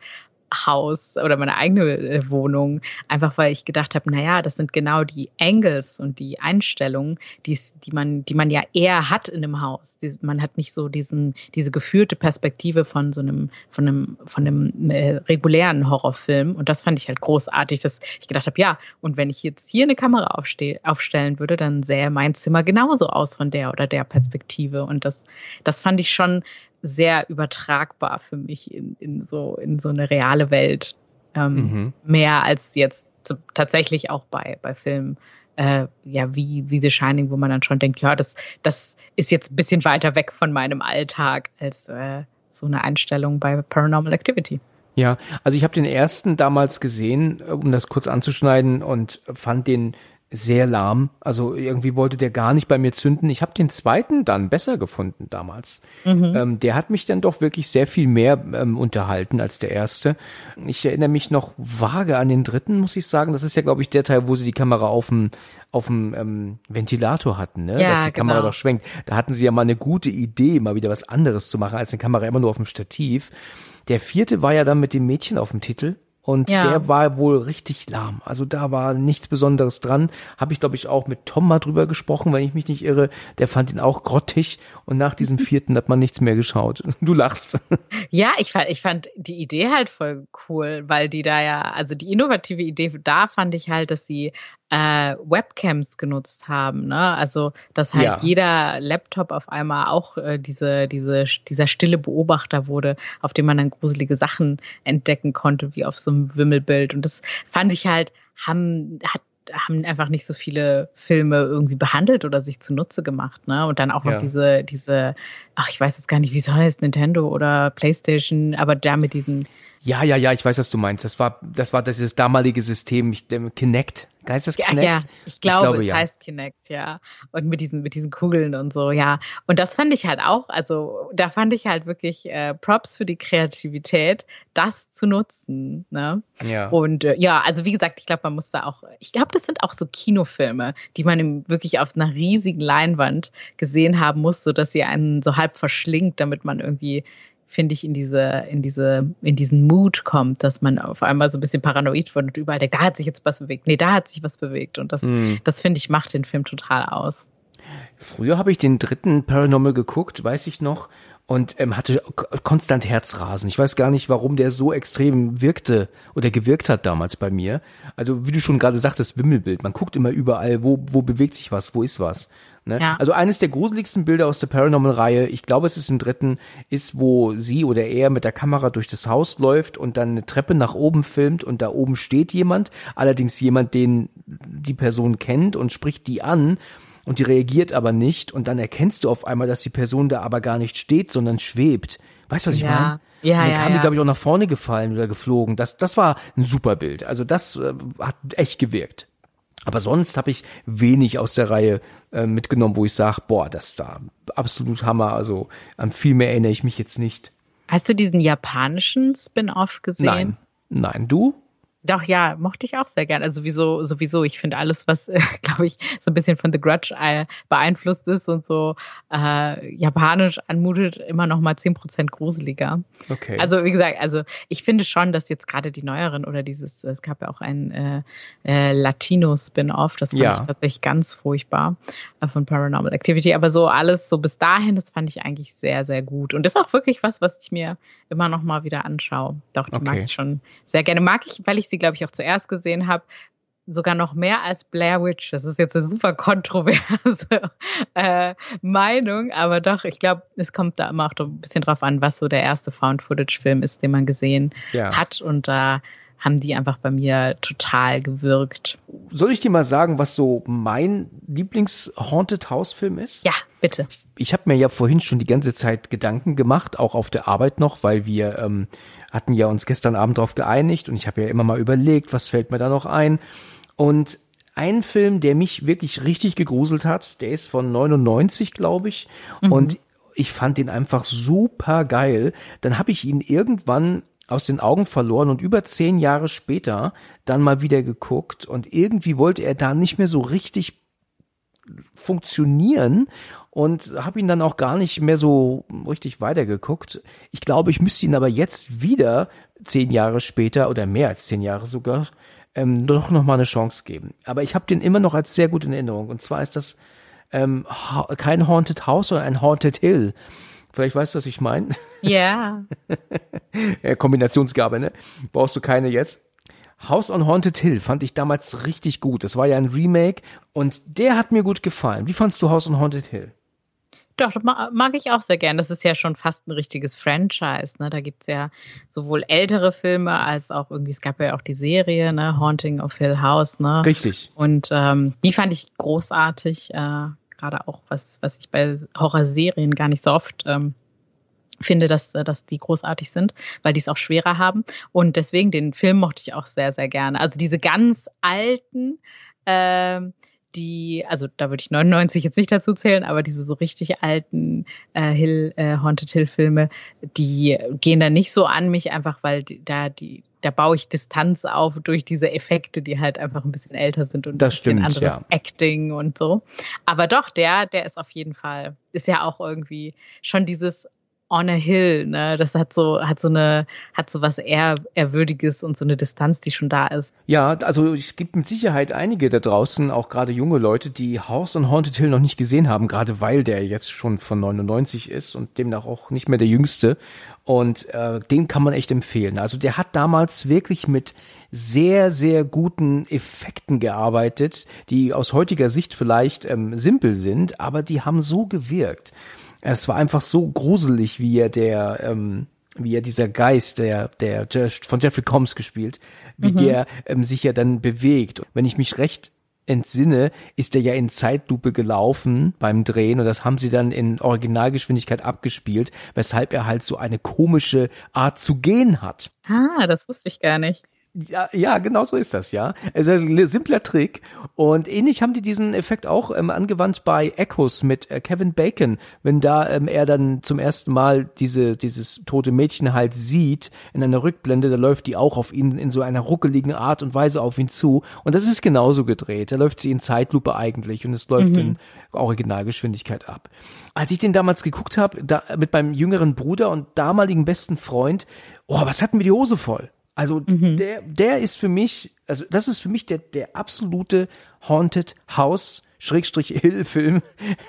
Haus oder meine eigene Wohnung, einfach weil ich gedacht habe, naja, das sind genau die Angles und die Einstellungen, die, die man, die man ja eher hat in einem Haus. Die, man hat nicht so diesen, diese geführte Perspektive von so einem, von einem, von einem äh, regulären Horrorfilm. Und das fand ich halt großartig, dass ich gedacht habe, ja, und wenn ich jetzt hier eine Kamera aufste- aufstellen würde, dann sähe mein Zimmer genauso aus von der oder der Perspektive. Und das, das fand ich schon sehr übertragbar für mich in, in, so, in so eine reale Welt. Ähm, mhm. Mehr als jetzt tatsächlich auch bei, bei Filmen, äh, ja, wie, wie The Shining, wo man dann schon denkt, ja, das, das ist jetzt ein bisschen weiter weg von meinem Alltag als äh, so eine Einstellung bei Paranormal Activity. Ja, also ich habe den ersten damals gesehen, um das kurz anzuschneiden, und fand den sehr lahm. Also irgendwie wollte der gar nicht bei mir zünden. Ich habe den zweiten dann besser gefunden damals. Mhm. Ähm, der hat mich dann doch wirklich sehr viel mehr ähm, unterhalten als der erste. Ich erinnere mich noch vage an den dritten, muss ich sagen. Das ist ja, glaube ich, der Teil, wo sie die Kamera auf dem auf dem ähm, Ventilator hatten, ne? Ja, dass die Kamera genau. doch schwenkt. Da hatten sie ja mal eine gute Idee, mal wieder was anderes zu machen, als eine Kamera immer nur auf dem Stativ. Der vierte war ja dann mit dem Mädchen auf dem Titel. Und ja. der war wohl richtig lahm. Also da war nichts Besonderes dran. Habe ich, glaube ich, auch mit Tom mal drüber gesprochen, wenn ich mich nicht irre. Der fand ihn auch grottig. Und nach diesem vierten hat man nichts mehr geschaut. Du lachst. Ja, ich fand, ich fand die Idee halt voll cool, weil die da ja, also die innovative Idee da fand ich halt, dass sie äh, Webcams genutzt haben, ne? Also, dass halt ja. jeder Laptop auf einmal auch äh, diese, diese, dieser stille Beobachter wurde, auf dem man dann gruselige Sachen entdecken konnte, wie auf so einem Wimmelbild. Und das fand ich halt, haben, hat haben einfach nicht so viele Filme irgendwie behandelt oder sich zunutze gemacht, ne? Und dann auch noch ja. diese, diese, ach, ich weiß jetzt gar nicht, wie es heißt, Nintendo oder PlayStation, aber da mit diesen. Ja, ja, ja, ich weiß, was du meinst. Das war, das war dieses damalige System, Kinect. Heißt das Kinect? Ja, ich glaube, ich glaube es ja. heißt Kinect, ja. Und mit diesen, mit diesen Kugeln und so, ja. Und das fand ich halt auch, also da fand ich halt wirklich äh, Props für die Kreativität, das zu nutzen, ne? Ja. Und äh, ja, also wie gesagt, ich glaube, man muss da auch, ich glaube, das sind auch so Kinofilme, die man im, wirklich auf einer riesigen Leinwand gesehen haben muss, sodass sie einen so halb verschlingt, damit man irgendwie, finde ich, in diese, in diese, in diesen Mood kommt, dass man auf einmal so ein bisschen paranoid wird und überall denkt, da hat sich jetzt was bewegt. Nee, da hat sich was bewegt. Und das, mm. das finde ich, macht den Film total aus. Früher habe ich den dritten Paranormal geguckt, weiß ich noch, und ähm, hatte konstant Herzrasen. Ich weiß gar nicht, warum der so extrem wirkte oder gewirkt hat damals bei mir. Also wie du schon gerade sagtest, Wimmelbild. Man guckt immer überall, wo wo bewegt sich was, wo ist was. Ne? Ja. Also eines der gruseligsten Bilder aus der Paranormal-Reihe, ich glaube, es ist im dritten, ist, wo sie oder er mit der Kamera durch das Haus läuft und dann eine Treppe nach oben filmt und da oben steht jemand, allerdings jemand, den die Person kennt, und spricht die an. Und die reagiert aber nicht, und dann erkennst du auf einmal, dass die Person da aber gar nicht steht, sondern schwebt. Weißt du, was ich ja. meine? Ja, und dann ja, kam ja. die, glaube ich, auch nach vorne gefallen oder geflogen. Das, das war ein super Bild. Also das äh, hat echt gewirkt. Aber sonst habe ich wenig aus der Reihe äh, mitgenommen, wo ich sage, boah, das war absolut Hammer. Also an viel mehr erinnere ich mich jetzt nicht. Hast du diesen japanischen Spin-off gesehen? Nein, nein. Du? Doch, ja, mochte ich auch sehr gern. Also sowieso, sowieso, ich finde alles, was, äh, glaube ich, so ein bisschen von The Grudge äh, beeinflusst ist und so äh, japanisch anmutet, immer noch mal zehn Prozent gruseliger. Okay. Also wie gesagt, also ich finde schon, dass jetzt gerade die neueren oder dieses, es gab ja auch ein äh, äh, Latino-Spin-Off, das fand ja. ich tatsächlich ganz furchtbar äh, von Paranormal Activity, aber so alles so bis dahin, das fand ich eigentlich sehr, sehr gut. Und das ist auch wirklich was, was ich mir immer noch mal wieder anschaue. Doch, die okay. mag ich schon sehr gerne. Mag ich, weil ich sie, glaube ich, auch zuerst gesehen habe, sogar noch mehr als Blair Witch. Das ist jetzt eine super kontroverse äh, Meinung, aber doch, ich glaube, es kommt da immer auch ein bisschen drauf an, was so der erste Found-Footage-Film ist, den man gesehen ja. hat, und da haben die einfach bei mir total gewirkt. Soll ich dir mal sagen, was so mein Lieblings-Haunted-House-Film ist? Ja, bitte. Ich, ich habe mir ja vorhin schon die ganze Zeit Gedanken gemacht, auch auf der Arbeit noch, weil wir ähm, hatten ja uns gestern Abend drauf geeinigt und ich habe ja immer mal überlegt, was fällt mir da noch ein. Und einen Film, der mich wirklich richtig gegruselt hat. Der ist von neunundneunzig, glaube ich. Mhm. Und ich fand den einfach super geil. Dann habe ich ihn irgendwann aus den Augen verloren und über zehn Jahre später dann mal wieder geguckt. Und irgendwie wollte er da nicht mehr so richtig funktionieren und habe ihn dann auch gar nicht mehr so richtig weitergeguckt. Ich glaube, ich müsste ihn aber jetzt wieder zehn Jahre später oder mehr als zehn Jahre sogar ähm, doch noch mal eine Chance geben. Aber ich habe den immer noch als sehr gut in Erinnerung. Und zwar ist das ähm, ha- kein Haunted House, sondern ein Haunted Hill. Vielleicht weißt du, was ich meine? Ja. ja. Kombinationsgabe, ne? Brauchst du keine jetzt. House on Haunted Hill fand ich damals richtig gut. Das war ja ein Remake und der hat mir gut gefallen. Wie fandst du House on Haunted Hill? Doch, das mag ich auch sehr gern. Das ist ja schon fast ein richtiges Franchise. Ne? Da gibt's ja sowohl ältere Filme als auch irgendwie, es gab ja auch die Serie, ne? Haunting of Hill House. Ne? Richtig. Und ähm, die fand ich großartig. Äh, gerade auch, was, was ich bei Horrorserien gar nicht so oft ähm, finde, dass, dass die großartig sind, weil die es auch schwerer haben. Und deswegen, den Film mochte ich auch sehr, sehr gerne. Also diese ganz alten, äh, die, also da würde ich neunundneunzig jetzt nicht dazu zählen, aber diese so richtig alten äh, Hill, äh, Haunted Hill Filme, die gehen dann nicht so an mich, einfach weil die, da die da baue ich Distanz auf durch diese Effekte, die halt einfach ein bisschen älter sind und das ein bisschen stimmt, anderes ja. Acting und so. Aber doch, der, der ist auf jeden Fall, ist ja auch irgendwie schon dieses On a Hill, ne? Das hat so, hat so eine, hat so was eher Ehrwürdiges und so eine Distanz, die schon da ist. Ja, also es gibt mit Sicherheit einige da draußen, auch gerade junge Leute, die House on Haunted Hill noch nicht gesehen haben, gerade weil der jetzt schon von neunundneunzig ist und demnach auch nicht mehr der jüngste. Und äh, den kann man echt empfehlen. Also der hat damals wirklich mit sehr, sehr guten Effekten gearbeitet, die aus heutiger Sicht vielleicht ähm, simpel sind, aber die haben so gewirkt. Es war einfach so gruselig, wie er der, ähm, wie er dieser Geist, der, der von Jeffrey Combs gespielt, wie mhm. der ähm, sich ja dann bewegt. Wenn ich mich recht entsinne, ist er ja in Zeitlupe gelaufen beim Drehen und das haben sie dann in Originalgeschwindigkeit abgespielt, weshalb er halt so eine komische Art zu gehen hat. Ah, das wusste ich gar nicht. Ja, ja, genau so ist das, ja. Es ist ein simpler Trick und ähnlich haben die diesen Effekt auch ähm, angewandt bei Echoes mit äh, Kevin Bacon, wenn da ähm, er dann zum ersten Mal diese dieses tote Mädchen halt sieht in einer Rückblende, da läuft die auch auf ihn in so einer ruckeligen Art und Weise auf ihn zu und das ist genauso gedreht, da läuft sie in Zeitlupe eigentlich und es läuft mhm. in Originalgeschwindigkeit ab. Als ich den damals geguckt habe, da mit meinem jüngeren Bruder und damaligen besten Freund, oh, was hatten wir die Hose voll? Also mhm. der der ist für mich, also das ist für mich der der absolute Haunted House Schrägstrich Hill Film,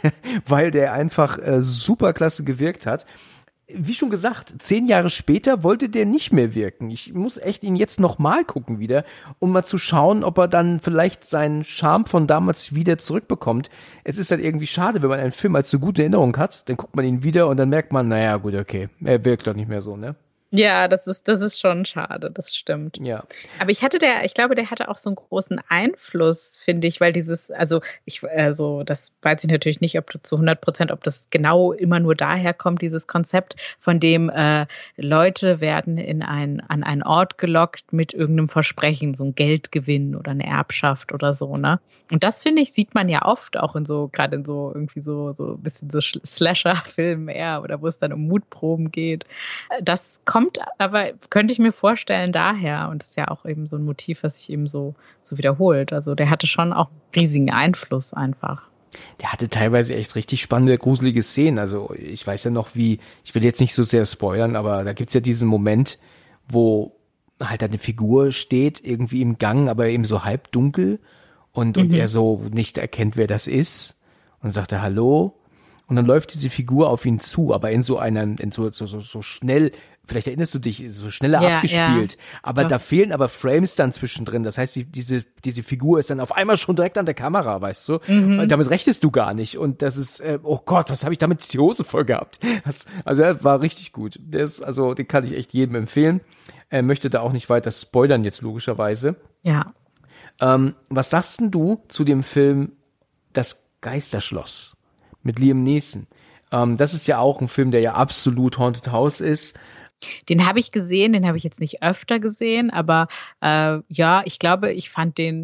weil der einfach äh, super klasse gewirkt hat. Wie schon gesagt, zehn Jahre später wollte der nicht mehr wirken. Ich muss echt ihn jetzt noch mal gucken wieder, um mal zu schauen, ob er dann vielleicht seinen Charme von damals wieder zurückbekommt. Es ist halt irgendwie schade, wenn man einen Film als so gute Erinnerung hat, dann guckt man ihn wieder und dann merkt man, naja gut, okay, er wirkt doch nicht mehr so, ne? Ja, das ist, das ist schon schade, das stimmt. Ja. Aber ich hatte der, ich glaube, der hatte auch so einen großen Einfluss, finde ich, weil dieses, also ich, also das weiß ich natürlich nicht, ob du zu hundert Prozent, ob das genau immer nur daher kommt, dieses Konzept, von dem äh, Leute werden in ein, an einen Ort gelockt mit irgendeinem Versprechen, so ein Geldgewinn oder eine Erbschaft oder so, ne? Und das, finde ich, sieht man ja oft auch in so, gerade in so irgendwie so, so ein bisschen so Slasher-Filmen eher, oder wo es dann um Mutproben geht. Das kommt Kommt aber, könnte ich mir vorstellen, daher. Und das ist ja auch eben so ein Motiv, was sich eben so, so wiederholt. Also der hatte schon auch riesigen Einfluss einfach. Der hatte teilweise echt richtig spannende, gruselige Szenen. Also ich weiß ja noch, wie, ich will jetzt nicht so sehr spoilern, aber da gibt's ja diesen Moment, wo halt eine Figur steht, irgendwie im Gang, aber eben so halb dunkel und, mhm. und er so nicht erkennt, wer das ist. Und sagt er Hallo. Und dann läuft diese Figur auf ihn zu, aber in so einer, in so, so, so, so schnell, vielleicht erinnerst du dich, so schneller ja, abgespielt. Ja. Aber ja. da fehlen aber Frames dann zwischendrin. Das heißt, die, diese, diese Figur ist dann auf einmal schon direkt an der Kamera, weißt du? Mhm. Und damit rechnest du gar nicht. Und das ist, äh, oh Gott, was habe ich damit die Hose voll gehabt? Das, also, er war richtig gut. Der ist, also, den kann ich echt jedem empfehlen. Er möchte da auch nicht weiter spoilern jetzt, logischerweise. Ja. Ähm, was sagst denn du zu dem Film Das Geisterschloss mit Liam Neeson? Ähm, das ist ja auch ein Film, der ja absolut Haunted House ist. Den habe ich gesehen, den habe ich jetzt nicht öfter gesehen, aber äh, ja, ich glaube, ich fand den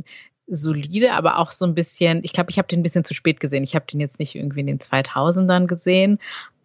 solide, aber auch so ein bisschen, ich glaube, ich habe den ein bisschen zu spät gesehen. Ich habe den jetzt nicht irgendwie in den zweitausendern gesehen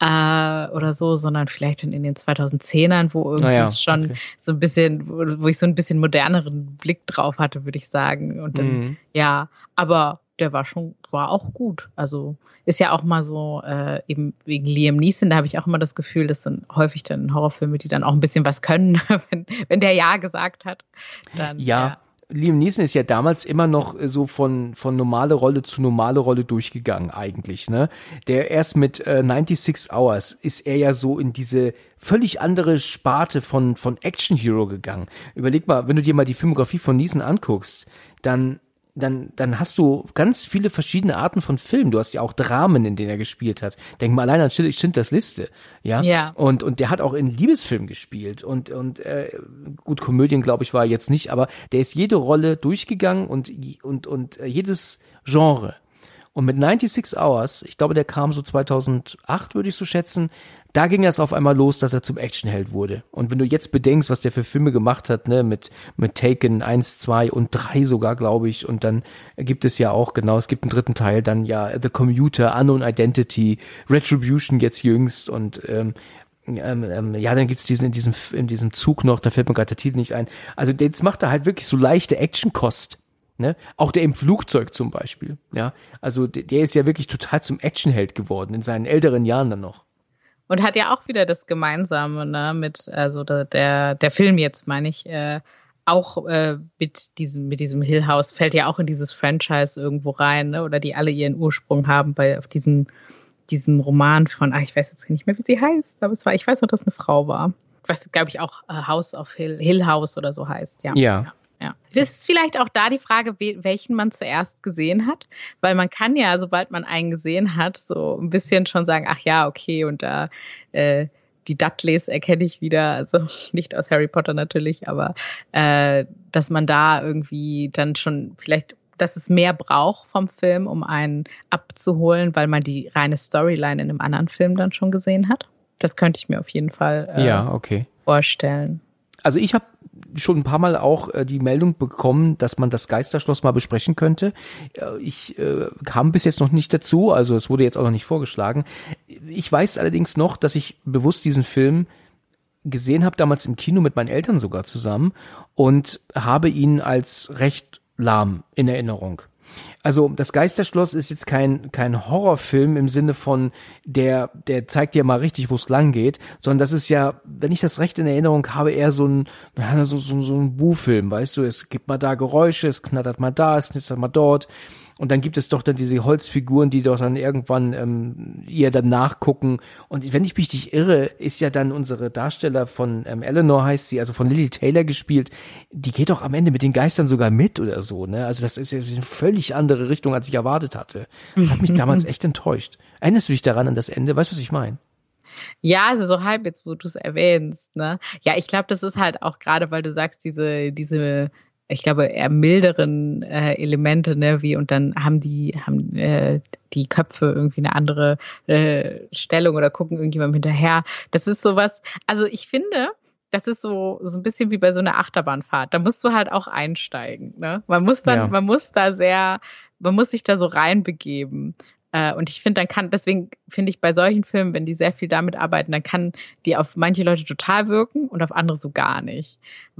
äh, oder so, sondern vielleicht in den zweitausendzehnern, wo irgendwie ja, es schon okay. so ein bisschen, wo, wo ich so ein bisschen moderneren Blick drauf hatte, würde ich sagen. Und dann, mhm. ja, aber der war schon, war auch gut. Also ist ja auch mal so, äh, eben wegen Liam Neeson, da habe ich auch immer das Gefühl, das sind häufig dann Horrorfilme, die dann auch ein bisschen was können, wenn, wenn der Ja gesagt hat. Dann, ja. ja. Liam Neeson ist ja damals immer noch so von von normale Rolle zu normale Rolle durchgegangen eigentlich, ne? Der erst mit äh, ninety-six Hours ist er ja so in diese völlig andere Sparte von von Action Hero gegangen. Überleg mal, wenn du dir mal die Filmografie von Neeson anguckst, dann dann dann hast du ganz viele verschiedene Arten von Filmen. Du hast ja auch Dramen, in denen er gespielt hat. Denk mal allein an Schindlers Liste, ja? Ja. Und und der hat auch in Liebesfilmen gespielt und und äh, gut, Komödien glaube ich war er jetzt nicht, aber der ist jede Rolle durchgegangen und und und äh, jedes Genre. Und mit ninety-six Hours, ich glaube, der kam so zweitausendacht, würde ich so schätzen, da ging das auf einmal los, dass er zum Actionheld wurde. Und wenn du jetzt bedenkst, was der für Filme gemacht hat, ne, mit mit Taken eins, zwei und drei sogar, glaube ich, und dann gibt es ja auch, genau, es gibt einen dritten Teil, dann ja The Commuter, Unknown Identity, Retribution jetzt jüngst und ähm, ähm, ähm, ja, dann gibt's diesen in diesem in diesem Zug noch, da fällt mir gerade der Titel nicht ein. Also jetzt macht er halt wirklich so leichte Actionkost. Ne? Auch der im Flugzeug zum Beispiel, ja. Also der, der ist ja wirklich total zum Actionheld geworden, in seinen älteren Jahren dann noch. Und hat ja auch wieder das Gemeinsame, ne, mit, also der, der Film jetzt, meine ich, äh, auch äh, mit diesem, mit diesem Hill House fällt ja auch in dieses Franchise irgendwo rein, ne, oder die alle ihren Ursprung haben bei, auf diesem, diesem Roman von, ah, ich weiß jetzt nicht mehr, wie sie heißt, aber es war, ich weiß noch, dass es eine Frau war. Was, glaube ich, auch äh, House of Hill, Hill House oder so heißt, ja. Ja. ja. Ja. Ist es vielleicht auch da die Frage, welchen man zuerst gesehen hat? Weil man kann ja, sobald man einen gesehen hat, so ein bisschen schon sagen, ach ja, okay, und da äh, die Dudleys erkenne ich wieder, also nicht aus Harry Potter natürlich, aber äh, dass man da irgendwie dann schon vielleicht, dass es mehr braucht vom Film, um einen abzuholen, weil man die reine Storyline in einem anderen Film dann schon gesehen hat. Das könnte ich mir auf jeden Fall äh, ja, okay. vorstellen. Also ich habe schon ein paar Mal auch äh, die Meldung bekommen, dass man das Geisterschloss mal besprechen könnte. Äh, ich äh, kam bis jetzt noch nicht dazu, also es wurde jetzt auch noch nicht vorgeschlagen. Ich weiß allerdings noch, dass ich bewusst diesen Film gesehen habe, damals im Kino mit meinen Eltern sogar zusammen und habe ihn als recht lahm in Erinnerung. Also das Geisterschloss ist jetzt kein kein Horrorfilm im Sinne von der der zeigt dir mal richtig, wo es lang geht, sondern das ist ja, wenn ich das recht in Erinnerung habe, eher so ein so so so ein Bu-Film, weißt du, es gibt mal da Geräusche, es knattert mal da, es knistert mal dort. Und dann gibt es doch dann diese Holzfiguren, die doch dann irgendwann ähm, ihr dann nachgucken. Und wenn ich mich nicht irre, ist ja dann unsere Darsteller von ähm, Eleanor heißt sie, also von Lily Taylor gespielt, die geht doch am Ende mit den Geistern sogar mit oder so, ne? Also das ist ja eine völlig andere Richtung, als ich erwartet hatte. Das hat mich damals echt enttäuscht. Erinnerst du dich daran an das Ende? Weißt du, was ich meine? Ja, also so halb jetzt, wo du es erwähnst, ne? Ja, ich glaube, das ist halt auch gerade, weil du sagst, diese, diese ich glaube, eher milderen äh, Elemente, ne, wie, und dann haben die, haben äh, die Köpfe irgendwie eine andere äh, Stellung oder gucken irgendjemandem hinterher. Das ist sowas, also ich finde, das ist so, so ein bisschen wie bei so einer Achterbahnfahrt. Da musst du halt auch einsteigen, ne? Man muss dann, ja. man muss da sehr, man muss sich da so reinbegeben. Äh, und ich finde, dann kann, deswegen finde ich bei solchen Filmen, wenn die sehr viel damit arbeiten, dann kann die auf manche Leute total wirken und auf andere so gar nicht.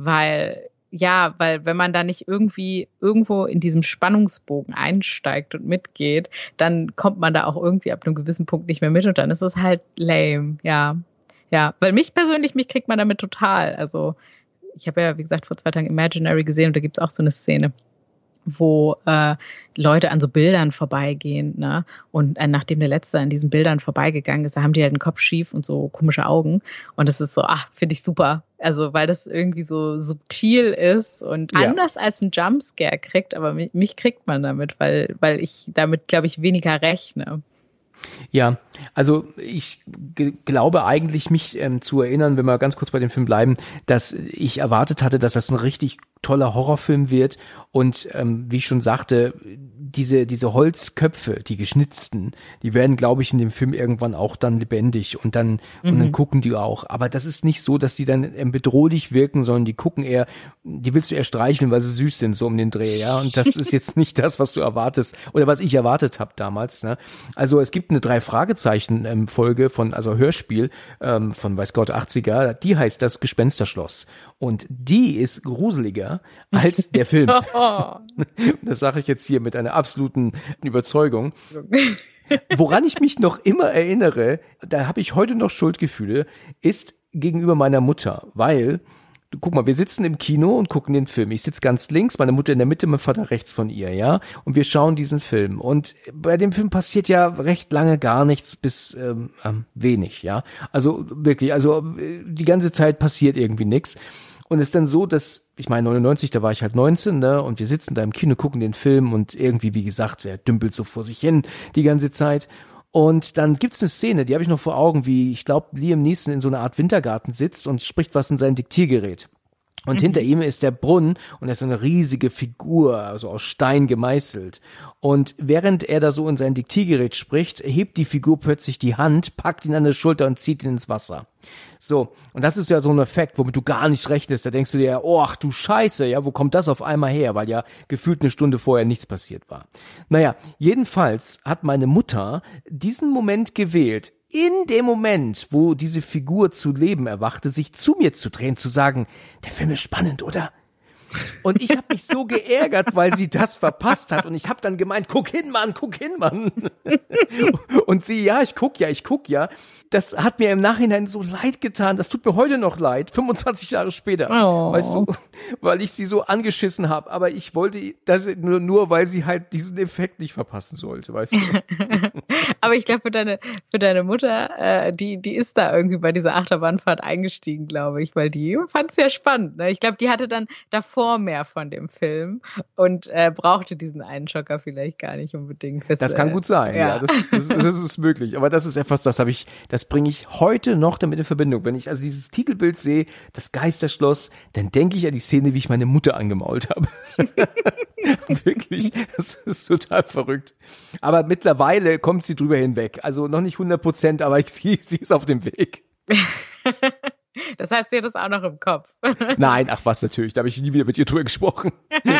Weil, ja, weil wenn man da nicht irgendwie irgendwo in diesem Spannungsbogen einsteigt und mitgeht, dann kommt man da auch irgendwie ab einem gewissen Punkt nicht mehr mit und dann ist es halt lame, ja. Ja, weil mich persönlich, mich kriegt man damit total. Also ich habe ja, wie gesagt, vor zwei Tagen Imaginary gesehen und da gibt's auch so eine Szene, wo äh, Leute an so Bildern vorbeigehen, ne? Und äh, nachdem der Letzte an diesen Bildern vorbeigegangen ist, da haben die halt den Kopf schief und so komische Augen. Und das ist so, ach, finde ich super. Also, weil das irgendwie so subtil ist und ja. anders als ein Jumpscare kriegt, aber mich, mich kriegt man damit, weil, weil ich damit, glaube ich, weniger rechne. Ja, also ich g- glaube eigentlich, mich ähm, zu erinnern, wenn wir ganz kurz bei dem Film bleiben, dass ich erwartet hatte, dass das ein richtig toller Horrorfilm wird und ähm, wie ich schon sagte, diese diese Holzköpfe, die geschnitzten, die werden, glaube ich, in dem Film irgendwann auch dann lebendig und dann mhm. und dann gucken die auch. Aber das ist nicht so, dass die dann ähm, bedrohlich wirken, sondern die gucken eher, die willst du eher streicheln, weil sie süß sind, so um den Dreh, ja. Und das ist jetzt nicht das, was du erwartest oder was ich erwartet habe damals. Ne? Also es gibt eine drei Fragezeichen ähm, Folge von, also Hörspiel ähm, von weiß Gott achtziger, die heißt das Gespensterschloss und die ist gruseliger als der Film. Das sage ich jetzt hier mit einer absoluten Überzeugung. Woran ich mich noch immer erinnere, da habe ich heute noch Schuldgefühle, ist gegenüber meiner Mutter, weil, guck mal, wir sitzen im Kino und gucken den Film. Ich sitze ganz links, meine Mutter in der Mitte, mein Vater rechts von ihr, ja, und wir schauen diesen Film. Und bei dem Film passiert ja recht lange gar nichts bis ähm, wenig, ja. Also wirklich, also die ganze Zeit passiert irgendwie nichts. Und es ist dann so, dass, ich meine, neunundneunzig, da war ich halt neunzehn, ne, und wir sitzen da im Kino, gucken den Film und irgendwie, wie gesagt, er dümpelt so vor sich hin die ganze Zeit. Und dann gibt's eine Szene, die habe ich noch vor Augen, wie, ich glaube, Liam Neeson in so einer Art Wintergarten sitzt und spricht was in sein Diktiergerät. Und mhm. hinter ihm ist der Brunnen und er ist so eine riesige Figur, also aus Stein gemeißelt. Und während er da so in sein Diktiergerät spricht, hebt die Figur plötzlich die Hand, packt ihn an der Schulter und zieht ihn ins Wasser. So, und das ist ja so ein Effekt, womit du gar nicht rechnest. Da denkst du dir, oh, ach du Scheiße, ja, wo kommt das auf einmal her? Weil ja gefühlt eine Stunde vorher nichts passiert war. Naja, jedenfalls hat meine Mutter diesen Moment gewählt, in dem Moment, wo diese Figur zu Leben erwachte, sich zu mir zu drehen, zu sagen, der Film ist spannend, oder? Und ich habe mich so geärgert, weil sie das verpasst hat. Und ich habe dann gemeint, guck hin, Mann, guck hin, Mann. Und sie, ja, ich guck ja, ich guck ja. Das hat mir im Nachhinein so leid getan. Das tut mir heute noch leid, fünfundzwanzig Jahre später. Oh. Weißt du, weil ich sie so angeschissen habe. Aber ich wollte das nur, nur, weil sie halt diesen Effekt nicht verpassen sollte, weißt du. Aber ich glaube, für deine, für deine Mutter, äh, die, die ist da irgendwie bei dieser Achterbahnfahrt eingestiegen, glaube ich, weil die fand es ja spannend. Ne? Ich glaube, die hatte dann davor mehr von dem Film und äh, brauchte diesen einen Schocker vielleicht gar nicht unbedingt. Fürs, das kann gut sein, ja, ja das, das, das ist möglich. Aber das ist etwas, das habe ich, das bringe ich heute noch damit in Verbindung. Wenn ich also dieses Titelbild sehe, das Geisterschloss, dann denke ich an die Szene, wie ich meine Mutter angemault habe. Wirklich, das ist total verrückt. Aber mittlerweile kommt sie drüber hinweg. Also noch nicht hundert Prozent, aber ich, sie, sie ist auf dem Weg. Das heißt, sie hat das auch noch im Kopf. Nein, ach was, natürlich. Da habe ich nie wieder mit ihr drüber gesprochen.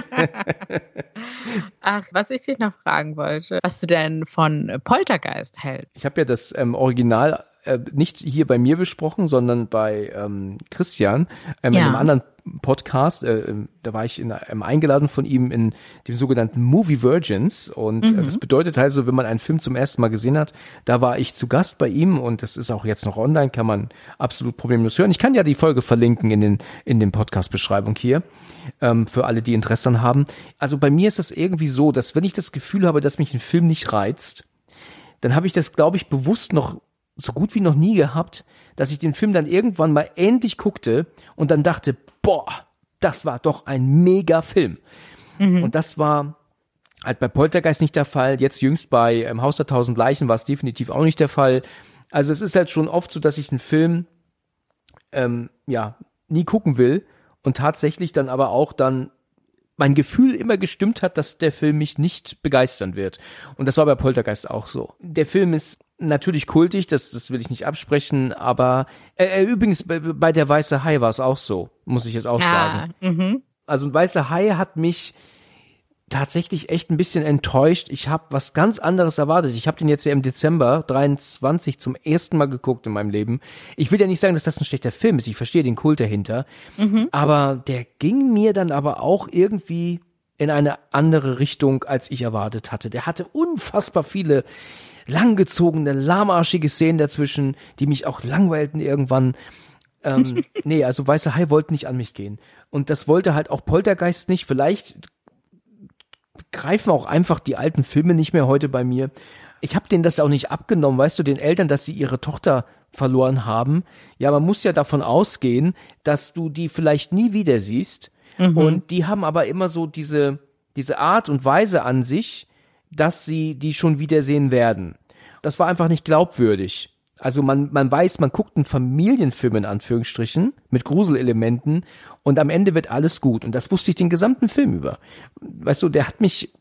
Ach, was ich dich noch fragen wollte, was du denn von Poltergeist hältst. Ich habe ja das ähm, Original äh, nicht hier bei mir besprochen, sondern bei ähm, Christian, ähm, ja. in einem anderen Podcast. Äh, da war ich in, ähm, eingeladen von ihm in dem sogenannten Movie Virgins. Und mhm. äh, das bedeutet also, wenn man einen Film zum ersten Mal gesehen hat, da war ich zu Gast bei ihm und das ist auch jetzt noch online, kann man absolut problemlos hören. Ich kann ja die Folge verlinken in den in den Podcast-Beschreibung hier, ähm, für alle, die Interesse daran haben. Also bei mir ist das irgendwie so, dass wenn ich das Gefühl habe, dass mich ein Film nicht reizt, dann habe ich das, glaube ich, bewusst noch so gut wie noch nie gehabt, dass ich den Film dann irgendwann mal endlich guckte und dann dachte, boah, das war doch ein mega Film. Mhm. Und das war halt bei Poltergeist nicht der Fall. Jetzt jüngst bei ähm, Haus der tausend Leichen war es definitiv auch nicht der Fall. Also es ist halt schon oft so, dass ich einen Film ähm, ja nie gucken will und tatsächlich dann aber auch dann mein Gefühl immer gestimmt hat, dass der Film mich nicht begeistern wird. Und das war bei Poltergeist auch so. Der Film ist natürlich kultig, das, das will ich nicht absprechen, aber äh, übrigens bei, bei der Weiße Hai war es auch so, muss ich jetzt auch ja, sagen. Mhm. Also ein Weiße Hai hat mich tatsächlich echt ein bisschen enttäuscht. Ich habe was ganz anderes erwartet. Ich habe den jetzt ja im Dezember dreiundzwanzig zum ersten Mal geguckt in meinem Leben. Ich will ja nicht sagen, dass das ein schlechter Film ist. Ich verstehe den Kult dahinter. Mhm. Aber der ging mir dann aber auch irgendwie in eine andere Richtung, als ich erwartet hatte. Der hatte unfassbar viele langgezogene, lahmarschige Szenen dazwischen, die mich auch langweilten irgendwann. ähm, nee, also Weiße Hai wollte nicht an mich gehen. Und das wollte halt auch Poltergeist nicht. Vielleicht greifen auch einfach die alten Filme nicht mehr heute bei mir. Ich habe denen das auch nicht abgenommen, weißt du, den Eltern, dass sie ihre Tochter verloren haben. Ja, man muss ja davon ausgehen, dass du die vielleicht nie wieder siehst. Mhm. Und die haben aber immer so diese, diese Art und Weise an sich, dass sie die schon wiedersehen werden. Das war einfach nicht glaubwürdig. Also man, man weiß, man guckt einen Familienfilm in Anführungsstrichen mit Gruselelementen und am Ende wird alles gut. Und das wusste ich den gesamten Film über. Weißt du, der hat mich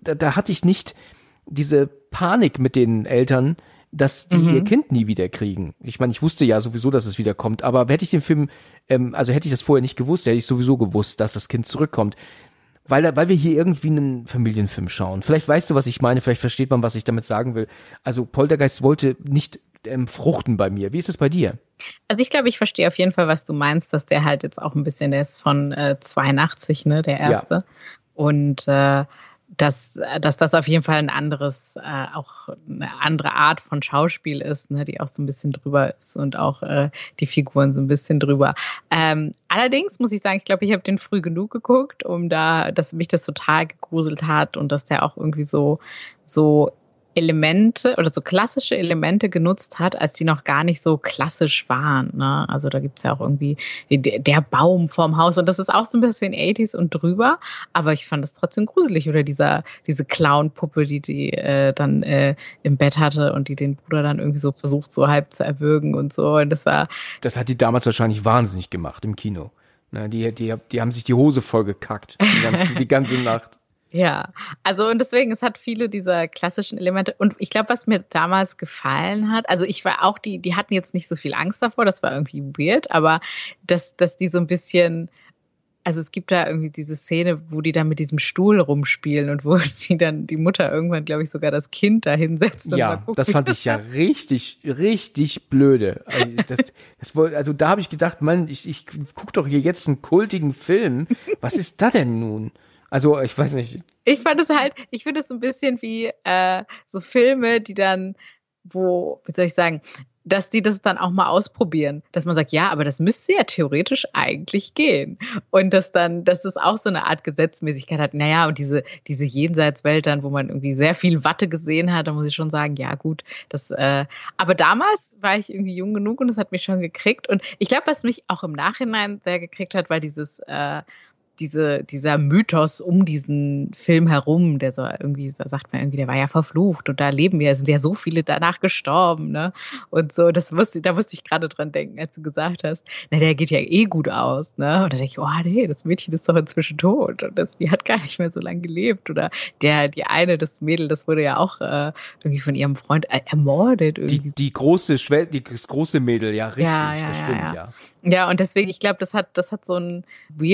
da, da hatte ich nicht diese Panik mit den Eltern, dass die mhm. ihr Kind nie wieder kriegen. Ich meine, ich wusste ja sowieso, dass es wiederkommt, aber hätte ich den Film, ähm, also hätte ich das vorher nicht gewusst, hätte ich sowieso gewusst, dass das Kind zurückkommt. Weil, weil wir hier irgendwie einen Familienfilm schauen. Vielleicht weißt du, was ich meine, vielleicht versteht man, was ich damit sagen will. Also Poltergeist wollte nicht ähm, fruchten bei mir. Wie ist es bei dir? Also ich glaube, ich verstehe auf jeden Fall, was du meinst, dass der halt jetzt auch ein bisschen, der ist von äh, zweiundachtzig, ne, der erste. Ja. Und äh, dass, dass das auf jeden Fall ein anderes, äh, auch eine andere Art von Schauspiel ist, ne, die auch so ein bisschen drüber ist und auch äh, die Figuren so ein bisschen drüber. Ähm, allerdings muss ich sagen, ich glaube, ich habe den früh genug geguckt, um da, dass mich das total gegruselt hat und dass der auch irgendwie so, so Elemente oder so klassische Elemente genutzt hat, als die noch gar nicht so klassisch waren. Ne? Also da gibt's ja auch irgendwie der, der Baum vorm Haus und das ist auch so ein bisschen achtziger und drüber, aber ich fand das trotzdem gruselig. Oder dieser diese Clown-Puppe, die die äh, dann äh, im Bett hatte und die den Bruder dann irgendwie so versucht, so halb zu erwürgen und so. Und das war... Das hat die damals wahrscheinlich wahnsinnig gemacht im Kino. Na, die, die, die haben sich die Hose voll gekackt, die ganze, die ganze Nacht. Ja, also und deswegen, es hat viele dieser klassischen Elemente und ich glaube, was mir damals gefallen hat, also ich war auch, die die hatten jetzt nicht so viel Angst davor, das war irgendwie weird, aber dass dass die so ein bisschen, also es gibt da irgendwie diese Szene, wo die dann mit diesem Stuhl rumspielen und wo die dann die Mutter irgendwann, glaube ich, sogar das Kind da hinsetzt. Und ja, guckt, das fand ich ja richtig, richtig blöde. Also, das, das, also da habe ich gedacht, Mann, ich, ich guck doch hier jetzt einen kultigen Film. Was ist da denn nun? Also, ich weiß nicht. Ich fand es halt, ich finde es so ein bisschen wie äh, so Filme, die dann, wo, wie soll ich sagen, dass die das dann auch mal ausprobieren. Dass man sagt, ja, aber das müsste ja theoretisch eigentlich gehen. Und dass dann, dass das auch so eine Art Gesetzmäßigkeit hat. Naja, und diese, diese Jenseitswelt dann, wo man irgendwie sehr viel Watte gesehen hat, da muss ich schon sagen, ja gut, das, äh, aber damals war ich irgendwie jung genug und das hat mich schon gekriegt. Und ich glaube, was mich auch im Nachhinein sehr gekriegt hat, weil dieses, äh, diese, dieser Mythos um diesen Film herum, der so irgendwie, da sagt man irgendwie, der war ja verflucht und da leben wir, sind ja so viele danach gestorben, ne? Und so, das musste, da musste ich gerade dran denken, als du gesagt hast, na, der geht ja eh gut aus, ne? Und da denke ich, oh nee, das Mädchen ist doch inzwischen tot und das, die hat gar nicht mehr so lange gelebt. Oder der, die eine, das Mädel, das wurde ja auch äh, irgendwie von ihrem Freund äh, ermordet. Irgendwie. Die, die große Schwel die, das große Mädel, ja, richtig, ja, ja, das stimmt, ja. ja. Ja, und deswegen, ich glaube, das hat, das hat so einen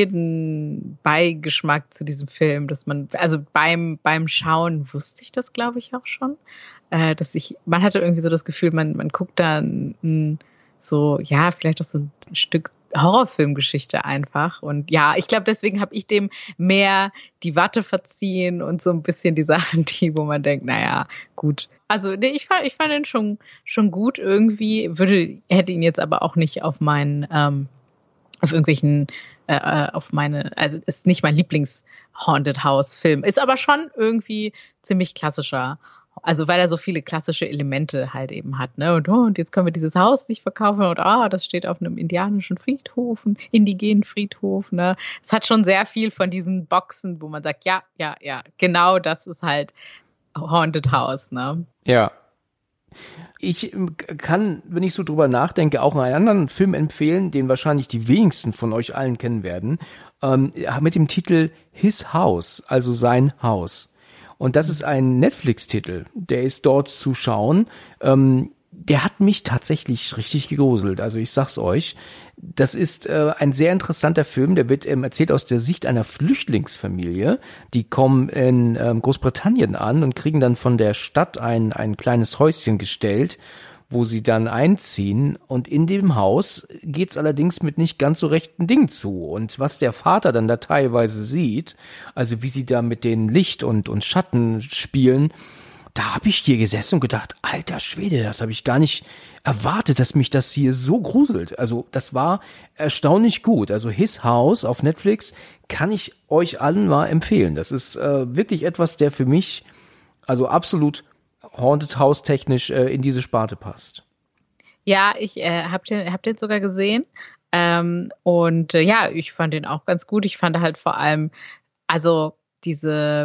weirden Beigeschmack zu diesem Film, dass man, also beim, beim Schauen wusste ich das, glaube ich, auch schon, äh, dass ich, man hatte irgendwie so das Gefühl, man, man guckt da ein, so, ja, vielleicht auch so ein Stück Horrorfilmgeschichte einfach. Und ja, ich glaube, deswegen habe ich dem mehr die Watte verziehen und so ein bisschen die Sachen, die, wo man denkt, naja, gut. Also nee, ich fand, ich fand ihn schon, schon gut irgendwie, würde, hätte ihn jetzt aber auch nicht auf meinen, ähm, auf irgendwelchen, äh, auf meine, also ist nicht mein Lieblings-Haunted House-Film, ist aber schon irgendwie ziemlich klassischer. Also weil er so viele klassische Elemente halt eben hat, ne? Und, oh, und jetzt können wir dieses Haus nicht verkaufen und ah, das steht auf einem indianischen Friedhof, einem indigenen Friedhof, ne? Es hat schon sehr viel von diesen Boxen, wo man sagt, ja, ja, ja, genau das ist halt Haunted House, ne? Ja. Ich kann, wenn ich so drüber nachdenke, auch einen anderen Film empfehlen, den wahrscheinlich die wenigsten von euch allen kennen werden, ähm, mit dem Titel His House, also sein Haus. Und das ist ein Netflix-Titel, der ist dort zu schauen. Ähm, der hat mich tatsächlich richtig gegruselt. Also ich sag's euch, das ist äh, ein sehr interessanter Film, der wird ähm, erzählt aus der Sicht einer Flüchtlingsfamilie. Die kommen in ähm, Großbritannien an und kriegen dann von der Stadt ein, ein kleines Häuschen gestellt, wo sie dann einziehen, und in dem Haus geht's allerdings mit nicht ganz so rechten Dingen zu. Und was der Vater dann da teilweise sieht, also wie sie da mit den Licht und, und Schatten spielen, da habe ich hier gesessen und gedacht, alter Schwede, das habe ich gar nicht erwartet, dass mich das hier so gruselt. Also das war erstaunlich gut. Also His House auf Netflix kann ich euch allen mal empfehlen. Das ist äh, wirklich etwas, der für mich also absolut Haunted House technisch äh, in diese Sparte passt. Ja, ich äh, habe den, hab den sogar gesehen ähm, und äh, ja, ich fand den auch ganz gut. Ich fand halt vor allem, also diese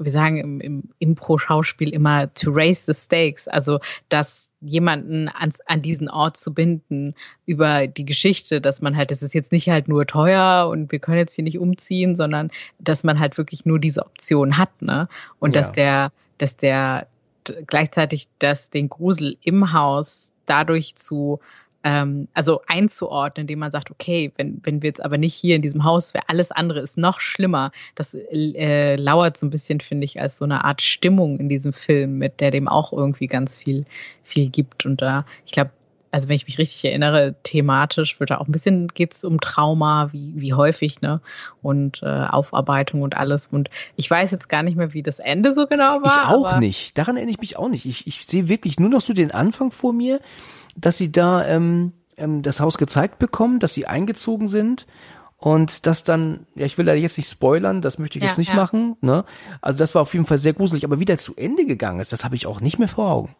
wir sagen im, im Impro-Schauspiel immer to raise the stakes, also dass jemanden ans, an diesen Ort zu binden über die Geschichte, dass man halt, das ist jetzt nicht halt nur teuer und wir können jetzt hier nicht umziehen, sondern dass man halt wirklich nur diese Option hat, ne? Und ja. dass der, dass der gleichzeitig, dass den Grusel im Haus dadurch zu ähm, also einzuordnen, indem man sagt, okay, wenn, wenn wir jetzt aber nicht hier in diesem Haus, wäre alles andere ist noch schlimmer. Das äh, lauert so ein bisschen, finde ich, als so eine Art Stimmung in diesem Film, mit der dem auch irgendwie ganz viel, viel gibt. Und da, ich glaube, also wenn ich mich richtig erinnere, thematisch wird da auch ein bisschen, geht es um Trauma, wie, wie häufig, ne? Und äh, Aufarbeitung und alles. Und ich weiß jetzt gar nicht mehr, wie das Ende so genau war. Ich auch nicht. Daran erinnere ich mich auch nicht. Ich, ich sehe wirklich nur noch so den Anfang vor mir, dass sie da ähm, ähm, das Haus gezeigt bekommen, dass sie eingezogen sind und das dann, ja, ich will da jetzt nicht spoilern, das möchte ich ja, jetzt nicht ja. machen, ne? Also das war auf jeden Fall sehr gruselig, aber wie der zu Ende gegangen ist, das habe ich auch nicht mehr vor Augen.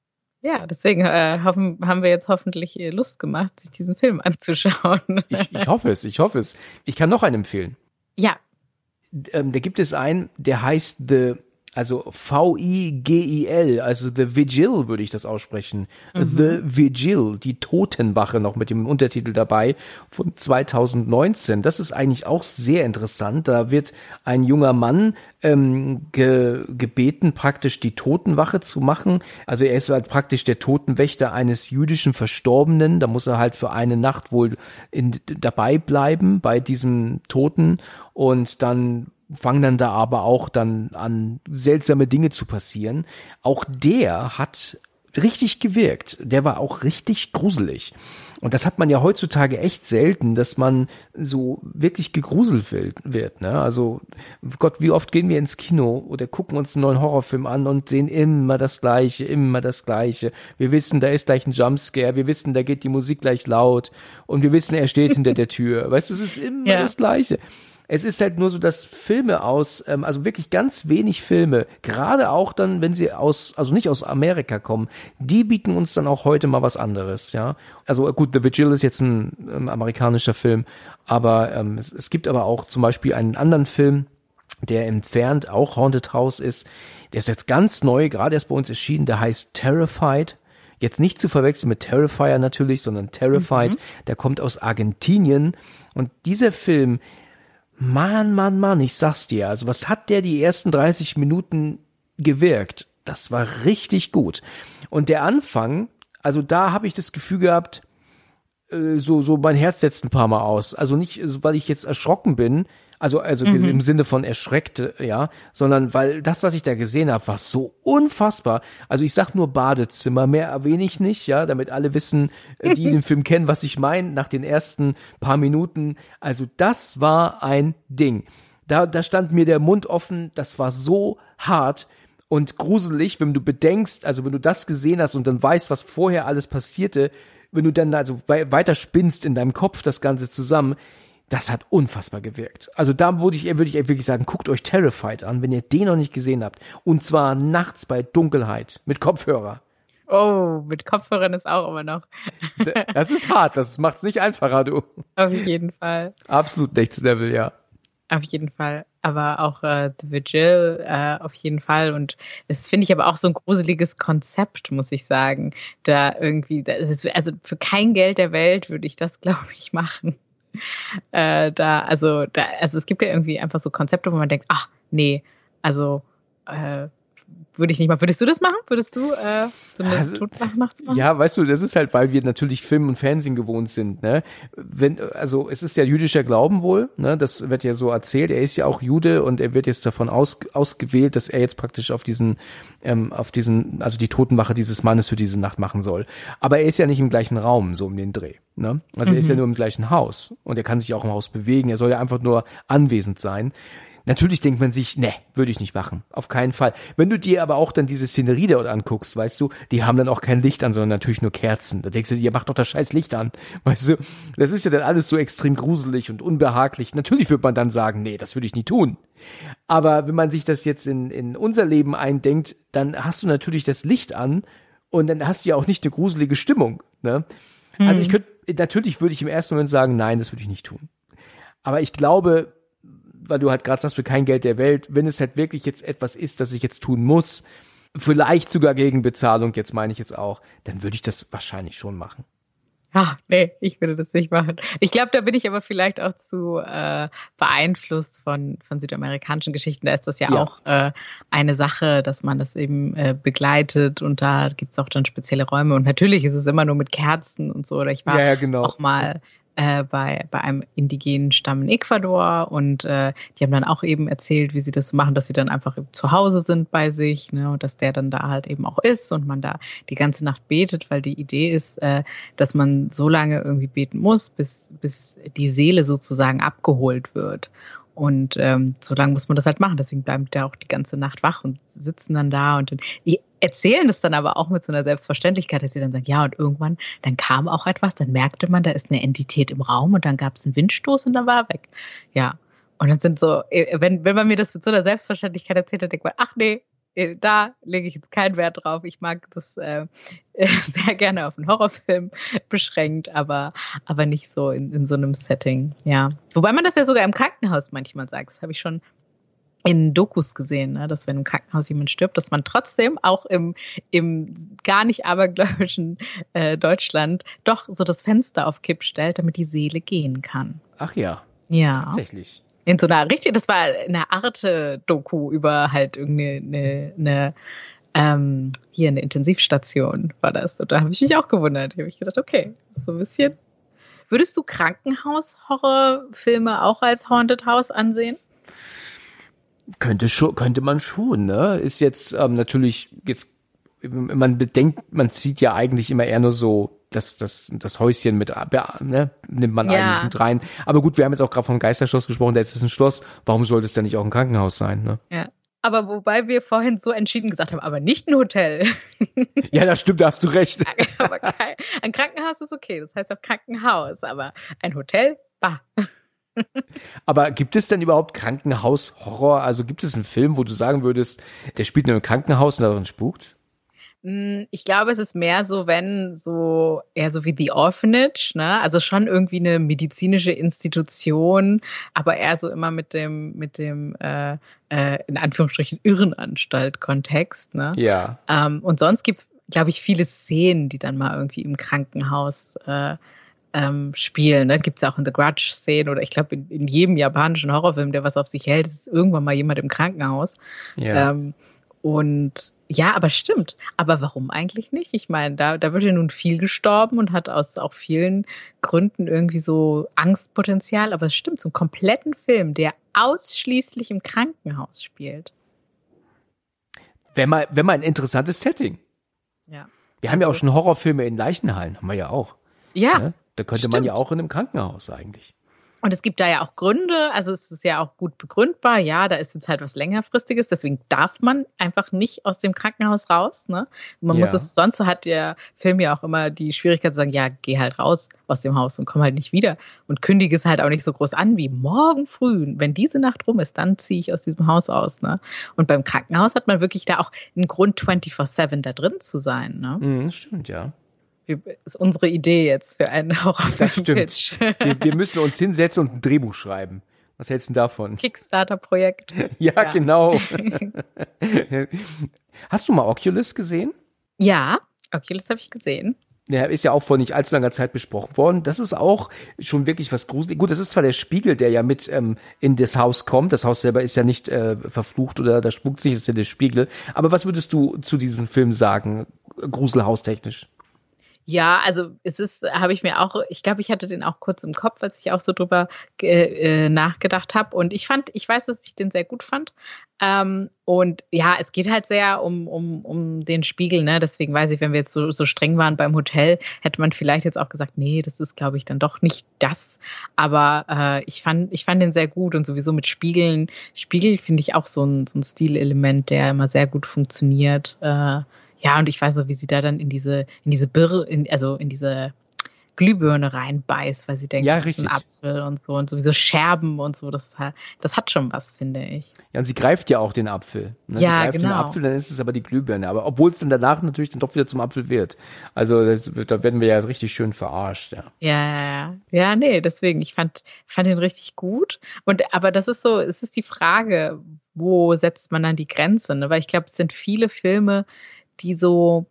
Ja, deswegen äh, hoffen, haben wir jetzt hoffentlich Lust gemacht, sich diesen Film anzuschauen. Ich, ich hoffe es, ich hoffe es. Ich kann noch einen empfehlen. Ja. Ähm, da gibt es einen, der heißt The Also V I G I L, also The Vigil würde ich das aussprechen. Mhm. The Vigil, die Totenwache noch mit dem Untertitel dabei von zwanzig neunzehn. Das ist eigentlich auch sehr interessant. Da wird ein junger Mann ähm, ge- gebeten, praktisch die Totenwache zu machen. Also er ist halt praktisch der Totenwächter eines jüdischen Verstorbenen. Da muss er halt für eine Nacht wohl in, dabei bleiben bei diesem Toten und dann fangen dann da aber auch dann an, seltsame Dinge zu passieren. Auch der hat richtig gewirkt. Der war auch richtig gruselig. Und das hat man ja heutzutage echt selten, dass man so wirklich gegruselt wird, ne? Also, Gott, wie oft gehen wir ins Kino oder gucken uns einen neuen Horrorfilm an und sehen immer das Gleiche, immer das Gleiche. Wir wissen, da ist gleich ein Jumpscare, wir wissen, da geht die Musik gleich laut und wir wissen, er steht hinter der Tür. Weißt du, es ist immer ja. das Gleiche. Es ist halt nur so, dass Filme aus, ähm, also wirklich ganz wenig Filme, gerade auch dann, wenn sie aus, also nicht aus Amerika kommen, die bieten uns dann auch heute mal was anderes, ja. Also gut, The Vigil ist jetzt ein ähm, amerikanischer Film, aber ähm, es, es gibt aber auch zum Beispiel einen anderen Film, der entfernt auch Haunted House ist. Der ist jetzt ganz neu, gerade erst bei uns erschienen, der heißt Terrified. Jetzt nicht zu verwechseln mit Terrifier natürlich, sondern Terrified. Mhm. Der kommt aus Argentinien und dieser Film, Mann, Mann, Mann, ich sag's dir, also was hat der die ersten dreißig Minuten gewirkt? Das war richtig gut. Und der Anfang, also da habe ich das Gefühl gehabt, äh, so so mein Herz setzt ein paar Mal aus. Also nicht, weil ich jetzt erschrocken bin, also also mhm. im Sinne von erschreckt, ja, sondern weil das, was ich da gesehen habe, war so unfassbar. Also ich sag nur Badezimmer, mehr erwähne ich nicht, ja, damit alle wissen, die den Film kennen, was ich meine, nach den ersten paar Minuten. Also das war ein Ding. Da da stand mir der Mund offen, das war so hart und gruselig, wenn du bedenkst, also wenn du das gesehen hast und dann weißt, was vorher alles passierte, wenn du dann also weiter spinnst in deinem Kopf das Ganze zusammen. Das hat unfassbar gewirkt. Also da würde ich, würde ich wirklich sagen, guckt euch Terrified an, wenn ihr den noch nicht gesehen habt. Und zwar nachts bei Dunkelheit mit Kopfhörer. Oh, mit Kopfhörern ist auch immer noch. Das ist hart, das macht's nicht einfacher, du. Auf jeden Fall. Absolut Next Level, ja. Auf jeden Fall. Aber auch äh, The Vigil, äh, auf jeden Fall. Und das finde ich aber auch so ein gruseliges Konzept, muss ich sagen. Da irgendwie, das ist, also für kein Geld der Welt würde ich das, glaube ich, machen. Äh, da, also, da, also es gibt ja irgendwie einfach so Konzepte, wo man denkt, ach, nee, also äh, würde ich nicht mal. Würdest du das machen? Würdest du äh, so eine also, Totnacht machen? Ja, weißt du, das ist halt, weil wir natürlich Film und Fernsehen gewohnt sind, ne? Wenn, also es ist ja jüdischer Glauben wohl, ne? Das wird ja so erzählt. Er ist ja auch Jude und er wird jetzt davon aus, ausgewählt, dass er jetzt praktisch auf diesen, ähm, auf diesen, also die Totenwache dieses Mannes für diese Nacht machen soll. Aber er ist ja nicht im gleichen Raum, so um den Dreh, ne? Also mhm. er ist ja nur im gleichen Haus und er kann sich auch im Haus bewegen. Er soll ja einfach nur anwesend sein. Natürlich denkt man sich, ne, würde ich nicht machen. Auf keinen Fall. Wenn du dir aber auch dann diese Szenerie dort anguckst, weißt du, die haben dann auch kein Licht an, sondern natürlich nur Kerzen. Da denkst du dir, ihr macht doch das scheiß Licht an. Weißt du, das ist ja dann alles so extrem gruselig und unbehaglich. Natürlich wird man dann sagen, nee, das würde ich nie tun. Aber wenn man sich das jetzt in, in unser Leben eindenkt, dann hast du natürlich das Licht an und dann hast du ja auch nicht eine gruselige Stimmung, ne? Hm. Also ich könnte, natürlich würde ich im ersten Moment sagen, nein, das würde ich nicht tun. Aber ich glaube, weil du halt gerade sagst, für kein Geld der Welt, wenn es halt wirklich jetzt etwas ist, das ich jetzt tun muss, vielleicht sogar gegen Bezahlung, jetzt meine ich jetzt auch, dann würde ich das wahrscheinlich schon machen. Ah, nee, ich würde das nicht machen. Ich glaube, da bin ich aber vielleicht auch zu äh, beeinflusst von von südamerikanischen Geschichten. Da ist das ja, ja. auch äh, eine Sache, dass man das eben äh, begleitet und da gibt's auch dann spezielle Räume. Und natürlich ist es immer nur mit Kerzen und so. Oder ich war ja, ja, genau. auch mal äh, bei bei einem indigenen Stamm in Ecuador und äh, die haben dann auch eben erzählt, wie sie das so machen, dass sie dann einfach zu Hause sind bei sich, ne, und dass der dann da halt eben auch ist und man da die ganze Nacht betet, weil die Idee ist, äh, dass man so lange irgendwie beten muss, bis bis die Seele sozusagen abgeholt wird. Und ähm, so lange muss man das halt machen. Deswegen bleiben die auch die ganze Nacht wach und sitzen dann da und dann, die erzählen das dann aber auch mit so einer Selbstverständlichkeit, dass sie dann sagen, ja, und irgendwann, dann kam auch etwas, dann merkte man, da ist eine Entität im Raum und dann gab es einen Windstoß und dann war er weg. Ja. Und dann sind so, wenn, wenn man mir das mit so einer Selbstverständlichkeit erzählt, dann denkt man, ach nee, da lege ich jetzt keinen Wert drauf. Ich mag das äh, sehr gerne auf einen Horrorfilm beschränkt, aber, aber nicht so in, in so einem Setting. Ja. Wobei man das ja sogar im Krankenhaus manchmal sagt. Das habe ich schon in Dokus gesehen, ne? Dass wenn im Krankenhaus jemand stirbt, dass man trotzdem auch im, im gar nicht abergläubischen äh, Deutschland doch so das Fenster auf Kipp stellt, damit die Seele gehen kann. Ach ja. Ja. Tatsächlich. In so einer richtig, das war eine Arte-Doku über halt irgendeine, eine, eine ähm, hier eine Intensivstation war das. Und da habe ich mich auch gewundert. Da habe ich gedacht, okay, so ein bisschen. Würdest du Krankenhaus-Horrorfilme auch als Haunted House ansehen? Könnte schon, könnte man schon, ne? Ist jetzt ähm, natürlich jetzt, man bedenkt, man zieht ja eigentlich immer eher nur so das, das, das Häuschen mit, ne, nimmt man Ja. eigentlich mit rein. Aber gut, wir haben jetzt auch gerade vom Geisterschloss gesprochen, da ist es ein Schloss. Warum sollte es denn nicht auch ein Krankenhaus sein, ne? Ja. Aber wobei wir vorhin so entschieden gesagt haben, aber nicht ein Hotel. Ja, das stimmt, da hast du recht. Aber kein, ein Krankenhaus ist okay, das heißt auch Krankenhaus, aber ein Hotel, bah. Aber gibt es denn überhaupt Krankenhaus-Horror? Also gibt es einen Film, wo du sagen würdest, der spielt in einem Krankenhaus und darin spukt? Ich glaube, es ist mehr so, wenn so, eher so wie The Orphanage, ne? Also schon irgendwie eine medizinische Institution, aber eher so immer mit dem, mit dem, äh, äh, in Anführungsstrichen Irrenanstalt-Kontext, ne? Ja. Ähm, und sonst gibt, glaube ich, viele Szenen, die dann mal irgendwie im Krankenhaus äh, ähm, spielen. Ne? Gibt es auch in The Grudge-Szenen oder ich glaube in, in jedem japanischen Horrorfilm, der was auf sich hält, ist irgendwann mal jemand im Krankenhaus. Ja. Ähm, und ja, aber stimmt. Aber warum eigentlich nicht? Ich meine, da, da wird ja nun viel gestorben und hat aus auch vielen Gründen irgendwie so Angstpotenzial. Aber es stimmt, so einen kompletten Film, der ausschließlich im Krankenhaus spielt. Wenn mal, wenn mal ein interessantes Setting. Ja. Wir haben ja auch schon Horrorfilme in Leichenhallen, haben wir ja auch. Ja. Ne? Da könnte stimmt. man ja auch in einem Krankenhaus eigentlich. Und es gibt da ja auch Gründe, also es ist ja auch gut begründbar, ja, da ist jetzt halt was längerfristiges, deswegen darf man einfach nicht aus dem Krankenhaus raus, ne? Man Ja. muss es, sonst hat der Film ja auch immer die Schwierigkeit zu sagen, ja, geh halt raus aus dem Haus und komm halt nicht wieder und kündige es halt auch nicht so groß an wie morgen früh, wenn diese Nacht rum ist, dann ziehe ich aus diesem Haus aus, ne? Und beim Krankenhaus hat man wirklich da auch einen Grund, vierundzwanzig sieben da drin zu sein, ne? Mhm, stimmt, ja. Das ist unsere Idee jetzt für einen Horrorfilm-Pitch. Wir, wir müssen uns hinsetzen und ein Drehbuch schreiben. Was hältst du denn davon? Kickstarter-Projekt. Ja, Ja. genau. Hast du mal Oculus gesehen? Ja, Oculus habe ich gesehen. Der ist ja auch vor nicht allzu langer Zeit besprochen worden. Das ist auch schon wirklich was Gruseliges. Gut, das ist zwar der Spiegel, der ja mit ähm, in das Haus kommt. Das Haus selber ist ja nicht äh, verflucht oder da spukt sich, das ist ja der Spiegel. Aber was würdest du zu diesem Film sagen, gruselhaustechnisch? Ja, also es ist, habe ich mir auch, ich glaube, ich hatte den auch kurz im Kopf, als ich auch so drüber äh, nachgedacht habe. Und ich fand, ich weiß, dass ich den sehr gut fand. Ähm, und ja, es geht halt sehr um, um, um den Spiegel, ne? Deswegen weiß ich, wenn wir jetzt so, so streng waren beim Hotel, hätte man vielleicht jetzt auch gesagt, nee, das ist, glaube ich, dann doch nicht das. Aber äh, ich fand, ich fand den sehr gut und sowieso mit Spiegeln. Spiegel finde ich auch so ein, so ein Stilelement, der immer sehr gut funktioniert. Äh, Ja, und ich weiß noch, wie sie da dann in diese, in diese Birre, in, also in diese Glühbirne reinbeißt, weil sie denkt, ja, das richtig. ist ein Apfel und so und sowieso Scherben und so. Das, das hat schon was, finde ich. Ja, und sie greift ja auch den Apfel. Ne? Ja, sie greift genau. den Apfel, dann ist es aber die Glühbirne. Aber obwohl es dann danach natürlich dann doch wieder zum Apfel wird. Also das, da werden wir ja richtig schön verarscht. Ja, ja, ja. Ja, nee, deswegen, ich fand, fand ihn richtig gut. Und aber das ist so, es ist die Frage, wo setzt man dann die Grenze? Ne? Weil ich glaube, es sind viele Filme, die so,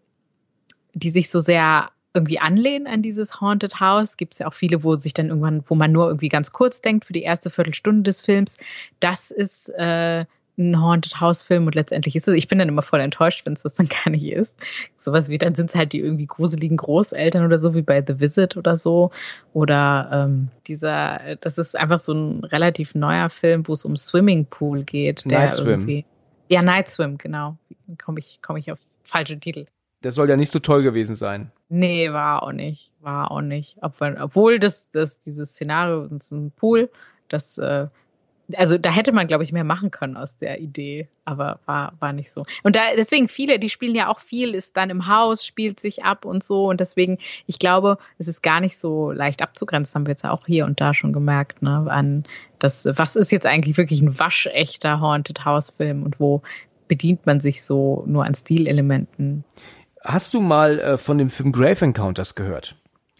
die sich so sehr irgendwie anlehnen an dieses Haunted House. Gibt es ja auch viele, wo sich dann irgendwann, wo man nur irgendwie ganz kurz denkt für die erste Viertelstunde des Films, das ist äh, ein Haunted House Film und letztendlich ist es, ich bin dann immer voll enttäuscht, wenn es das dann gar nicht ist. Sowas wie, dann sind es halt die irgendwie gruseligen Großeltern oder so, wie bei The Visit oder so. Oder ähm, dieser, das ist einfach so ein relativ neuer Film, wo es um Swimmingpool geht. Der Night Swim. Irgendwie, ja, Night Swim, genau. Komme ich, komm ich auf falsche Titel. Das soll ja nicht so toll gewesen sein. Nee, war auch nicht. War auch nicht. Obwohl, obwohl das, das, dieses Szenario, das ist ein Pool, das, äh, also da hätte man, glaube ich, mehr machen können aus der Idee, aber war, war nicht so. Und da, deswegen viele, die spielen ja auch viel, ist dann im Haus, spielt sich ab und so. Und deswegen, ich glaube, es ist gar nicht so leicht abzugrenzen, haben wir jetzt auch hier und da schon gemerkt, ne, an das, was ist jetzt eigentlich wirklich ein waschechter Haunted House Film und wo bedient man sich so nur an Stilelementen? Hast du mal äh, von dem Film Grave Encounters gehört?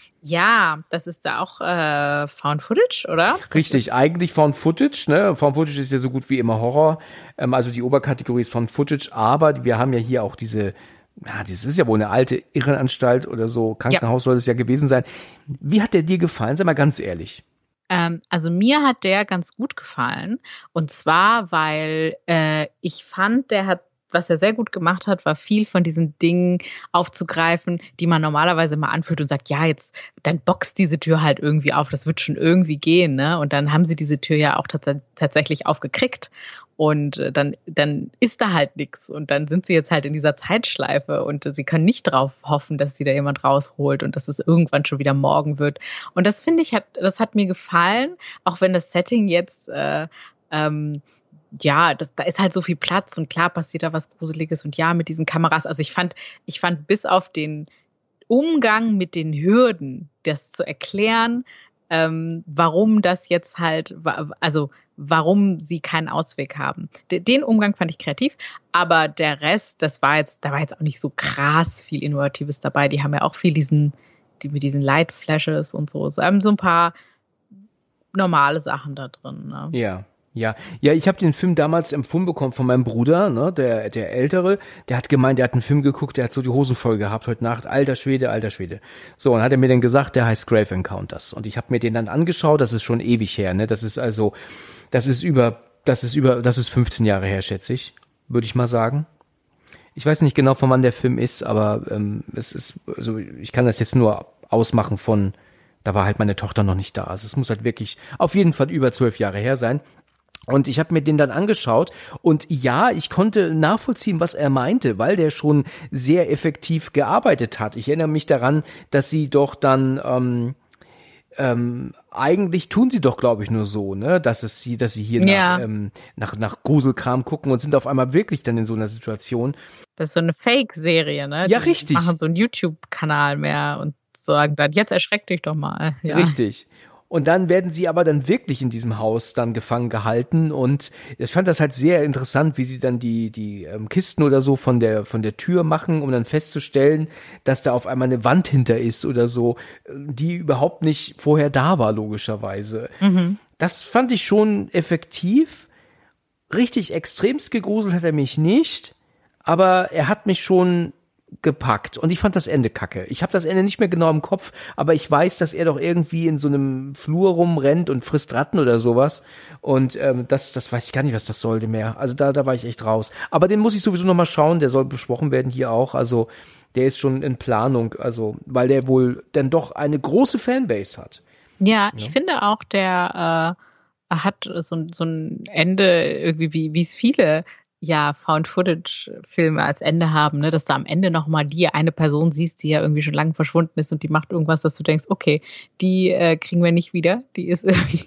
Ja, das ist da auch äh, Found Footage, oder? Richtig, eigentlich Found Footage. Ne? Found Footage ist ja so gut wie immer Horror. Ähm, also die Oberkategorie ist Found Footage. Aber wir haben ja hier auch diese, ja, das ist ja wohl eine alte Irrenanstalt oder so. Krankenhaus ja. soll es ja gewesen sein. Wie hat der dir gefallen? Sag mal ganz ehrlich. Ähm, also mir hat der ganz gut gefallen. Und zwar, weil äh, ich fand, der hat, was er sehr gut gemacht hat, war viel von diesen Dingen aufzugreifen, die man normalerweise mal anführt und sagt, ja, jetzt, dann boxt diese Tür halt irgendwie auf, das wird schon irgendwie gehen, ne? Und dann haben sie diese Tür ja auch tats- tatsächlich aufgekriegt und äh, dann, dann ist da halt nichts und dann sind sie jetzt halt in dieser Zeitschleife und äh, sie können nicht drauf hoffen, dass sie da jemand rausholt und dass es irgendwann schon wieder morgen wird. Und das finde ich, hat, das hat mir gefallen, auch wenn das Setting jetzt, äh, ähm, ja, das, da ist halt so viel Platz und klar passiert da was Gruseliges und ja, mit diesen Kameras. Also ich fand, ich fand bis auf den Umgang mit den Hürden, das zu erklären, ähm, warum das jetzt halt, also warum sie keinen Ausweg haben. Den Umgang fand ich kreativ, aber der Rest, das war jetzt, da war jetzt auch nicht so krass viel Innovatives dabei. Die haben ja auch viel diesen, die mit diesen Light Flashes und so. Es haben so ein paar normale Sachen da drin. Ne? Ja. Ja, ja, ich habe den Film damals empfohlen bekommen von meinem Bruder, ne, der der Ältere, der hat gemeint, der hat einen Film geguckt, der hat so die Hosen voll gehabt heute Nacht, alter Schwede, alter Schwede. So, und hat er mir dann gesagt, der heißt Grave Encounters und ich habe mir den dann angeschaut, das ist schon ewig her, ne, das ist also, das ist über, das ist über, das ist fünfzehn Jahre her, schätze ich, würde ich mal sagen. Ich weiß nicht genau, von wann der Film ist, aber ähm, es ist, also ich kann das jetzt nur ausmachen von, da war halt meine Tochter noch nicht da, also es muss halt wirklich auf jeden Fall über zwölf Jahre her sein. Und ich habe mir den dann angeschaut und ja, ich konnte nachvollziehen, was er meinte, weil der schon sehr effektiv gearbeitet hat. Ich erinnere mich daran, dass sie doch dann ähm, ähm, eigentlich tun sie doch, glaube ich, nur so, ne, dass es sie, dass sie hier ja. nach, ähm, nach nach Gruselkram gucken und sind auf einmal wirklich dann in so einer Situation. Das ist so eine Fake-Serie, ne? Ja, Die richtig. machen so einen YouTube-Kanal mehr und sagen dann, jetzt erschreck dich doch mal. Ja. Richtig. Und dann werden sie aber dann wirklich in diesem Haus dann gefangen gehalten und ich fand das halt sehr interessant, wie sie dann die die ähm, Kisten oder so von der von der Tür machen, um dann festzustellen, dass da auf einmal eine Wand hinter ist oder so, die überhaupt nicht vorher da war, logischerweise. Mhm. Das fand ich schon effektiv. Richtig extremst gegruselt hat er mich nicht, aber er hat mich schon gepackt und ich fand das Ende kacke. Ich habe das Ende nicht mehr genau im Kopf, aber ich weiß, dass er doch irgendwie in so einem Flur rumrennt und frisst Ratten oder sowas und ähm, das das weiß ich gar nicht, was das sollte mehr. Also da da war ich echt raus. Aber den muss ich sowieso noch mal schauen, der soll besprochen werden hier auch, also der ist schon in Planung, also weil der wohl dann doch eine große Fanbase hat. Ja, ja. Ich finde auch, der äh, hat so, so ein Ende irgendwie, wie wie es viele ja, Found-Footage-Filme als Ende haben, ne, dass du am Ende nochmal die eine Person siehst, die ja irgendwie schon lange verschwunden ist und die macht irgendwas, dass du denkst, okay, die äh, kriegen wir nicht wieder, die ist irgendwie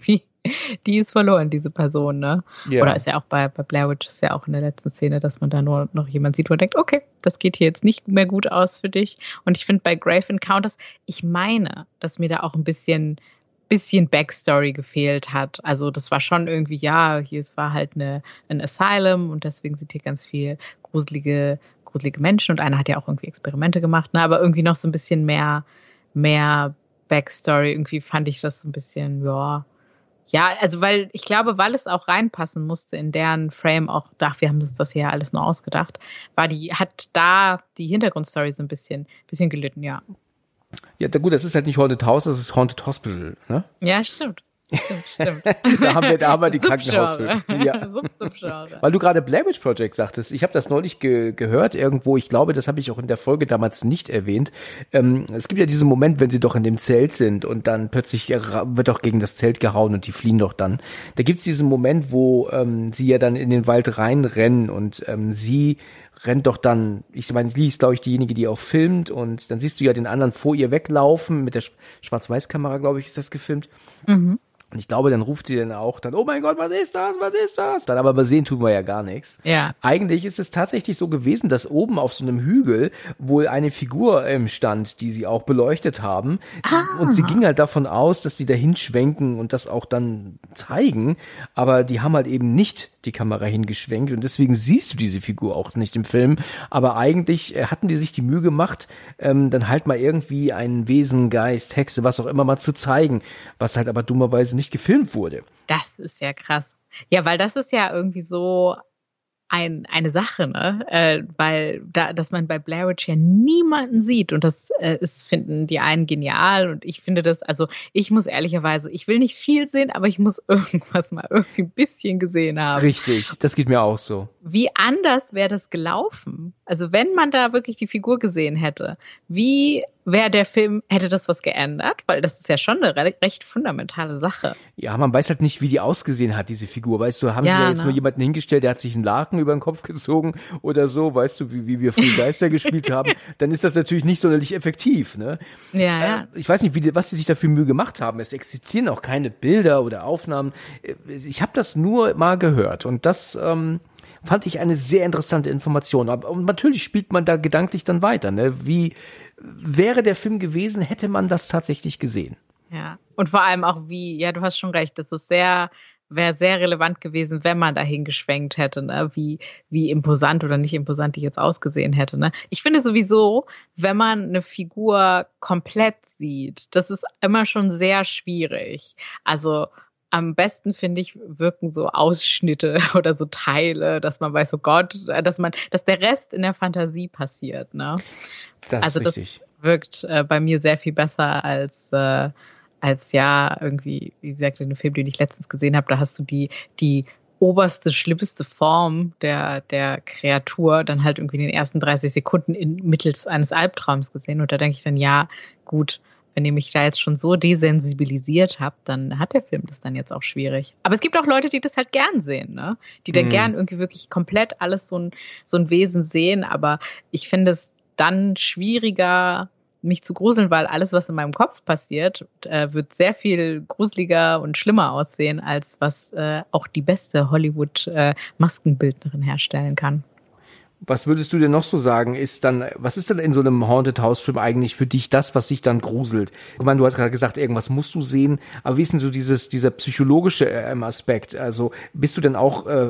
die ist verloren, diese Person, ne? Ja. Oder ist ja auch bei, bei Blair Witch ist ja auch in der letzten Szene, dass man da nur noch jemand sieht, wo man denkt, okay, das geht hier jetzt nicht mehr gut aus für dich. Und ich finde bei Grave Encounters, ich meine, dass mir da auch ein bisschen, bisschen Backstory gefehlt hat. Also das war schon irgendwie, ja, hier es war halt eine, ein Asylum und deswegen sind hier ganz viel gruselige, gruselige Menschen und einer hat ja auch irgendwie Experimente gemacht, ne? Aber irgendwie noch so ein bisschen mehr, mehr Backstory. Irgendwie fand ich das so ein bisschen, ja, Ja, also weil ich glaube, weil es auch reinpassen musste in deren Frame, auch da, wir haben uns das ja alles nur ausgedacht, war die, hat da die Hintergrundstory so ein bisschen, bisschen gelitten, ja. Ja, da gut, das ist halt nicht Haunted House, das ist Haunted Hospital, ne? Ja, stimmt. Stimmt, stimmt. da haben wir, da haben wir die Krankenhausfilme. Ja. Sub-Sub-Genre. Weil du gerade Blair Witch Project sagtest, ich habe das neulich ge- gehört irgendwo, ich glaube, das habe ich auch in der Folge damals nicht erwähnt. Ähm, es gibt ja diesen Moment, wenn sie doch in dem Zelt sind und dann plötzlich wird doch gegen das Zelt gehauen und die fliehen doch dann. Da gibt's diesen Moment, wo ähm, sie ja dann in den Wald reinrennen und ähm, sie rennt doch dann, ich meine, sie ist, glaube ich, diejenige, die auch filmt und dann siehst du ja den anderen vor ihr weglaufen, mit der Schwarz-Weiß-Kamera, glaube ich, ist das gefilmt. Mhm. Und ich glaube, dann ruft sie dann auch dann, oh mein Gott, was ist das, was ist das? Dann aber übersehen tun wir ja gar nichts. Ja. Eigentlich ist es tatsächlich so gewesen, dass oben auf so einem Hügel wohl eine Figur ähm, stand, die sie auch beleuchtet haben. Ah. Und sie ging halt davon aus, dass die da hinschwenken und das auch dann zeigen. Aber die haben halt eben nicht die Kamera hingeschwenkt und deswegen siehst du diese Figur auch nicht im Film. Aber eigentlich äh, hatten die sich die Mühe gemacht, ähm, dann halt mal irgendwie einen Wesen, Geist, Hexe, was auch immer mal zu zeigen, was halt aber dummerweise nicht gefilmt wurde. Das ist ja krass. Ja, weil das ist ja irgendwie so ein, eine Sache, ne? Äh, weil da, dass man bei Blair Witch ja niemanden sieht und das äh, ist, finden die einen genial und ich finde das, also ich muss ehrlicherweise, ich will nicht viel sehen, aber ich muss irgendwas mal irgendwie ein bisschen gesehen haben. Richtig, das geht mir auch so. Wie anders wäre das gelaufen? Also wenn man da wirklich die Figur gesehen hätte, wie wäre der Film, hätte das was geändert? Weil das ist ja schon eine re- recht fundamentale Sache. Ja, man weiß halt nicht, wie die ausgesehen hat, diese Figur. Weißt du, haben ja, sie da jetzt ne? nur jemanden hingestellt, der hat sich einen Laken über den Kopf gezogen oder so, weißt du, wie, wie wir früher Geister gespielt haben, dann ist das natürlich nicht sonderlich effektiv, ne? Ja, ja. Äh, ich weiß nicht, wie die, was die sich dafür Mühe gemacht haben. Es existieren auch keine Bilder oder Aufnahmen. Ich habe das nur mal gehört und das ähm, fand ich eine sehr interessante Information. Aber und natürlich spielt man da gedanklich dann weiter, ne? Wie wäre der Film gewesen, hätte man das tatsächlich gesehen? Ja, und vor allem auch wie, ja, du hast schon recht, das ist sehr, wäre sehr relevant gewesen, wenn man dahin geschwenkt hätte, ne? Wie, wie imposant oder nicht imposant die jetzt ausgesehen hätte, ne? Ich finde sowieso, wenn man eine Figur komplett sieht, das ist immer schon sehr schwierig. Also, am besten, finde ich, wirken so Ausschnitte oder so Teile, dass man weiß, oh Gott, dass man, dass der Rest in der Fantasie passiert, ne? Das also ist richtig. Das wirkt äh, bei mir sehr viel besser als äh, als ja irgendwie, wie gesagt, in dem Film, den ich letztens gesehen habe, da hast du die die oberste, schlimmste Form der der Kreatur dann halt irgendwie in den ersten dreißig Sekunden in, mittels eines Albtraums gesehen und da denke ich dann, ja, gut, wenn ihr mich da jetzt schon so desensibilisiert habt, dann hat der Film das dann jetzt auch schwierig. Aber es gibt auch Leute, die das halt gern sehen, ne? Die dann mhm. gern irgendwie wirklich komplett alles so ein, so ein Wesen sehen. Aber ich finde es dann schwieriger, mich zu gruseln, weil alles, was in meinem Kopf passiert, äh, wird sehr viel gruseliger und schlimmer aussehen, als was äh, auch die beste Hollywood-Maskenbildnerin äh, herstellen kann. Was würdest du denn noch so sagen, ist dann, was ist denn in so einem Haunted House Film eigentlich für dich das, was dich dann gruselt? Ich meine, du hast gerade gesagt, irgendwas musst du sehen, aber wie ist denn so dieses, dieser psychologische ähm, Aspekt? Also, bist du denn auch äh,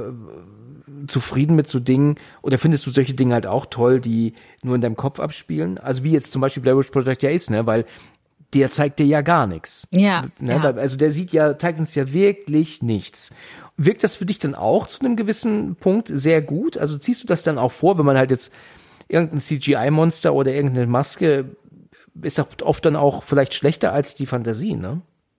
zufrieden mit so Dingen oder findest du solche Dinge halt auch toll, die nur in deinem Kopf abspielen? Also, wie jetzt zum Beispiel Blair Witch Project ja ist, ne, weil der zeigt dir ja gar nichts. Ja, ne? ja. Da, also, der sieht ja, zeigt uns ja wirklich nichts. Wirkt das für dich dann auch zu einem gewissen Punkt sehr gut? Also ziehst du das dann auch vor, wenn man halt jetzt irgendein C G I-Monster oder irgendeine Maske, ist doch oft dann auch vielleicht schlechter als die Fantasie, ne?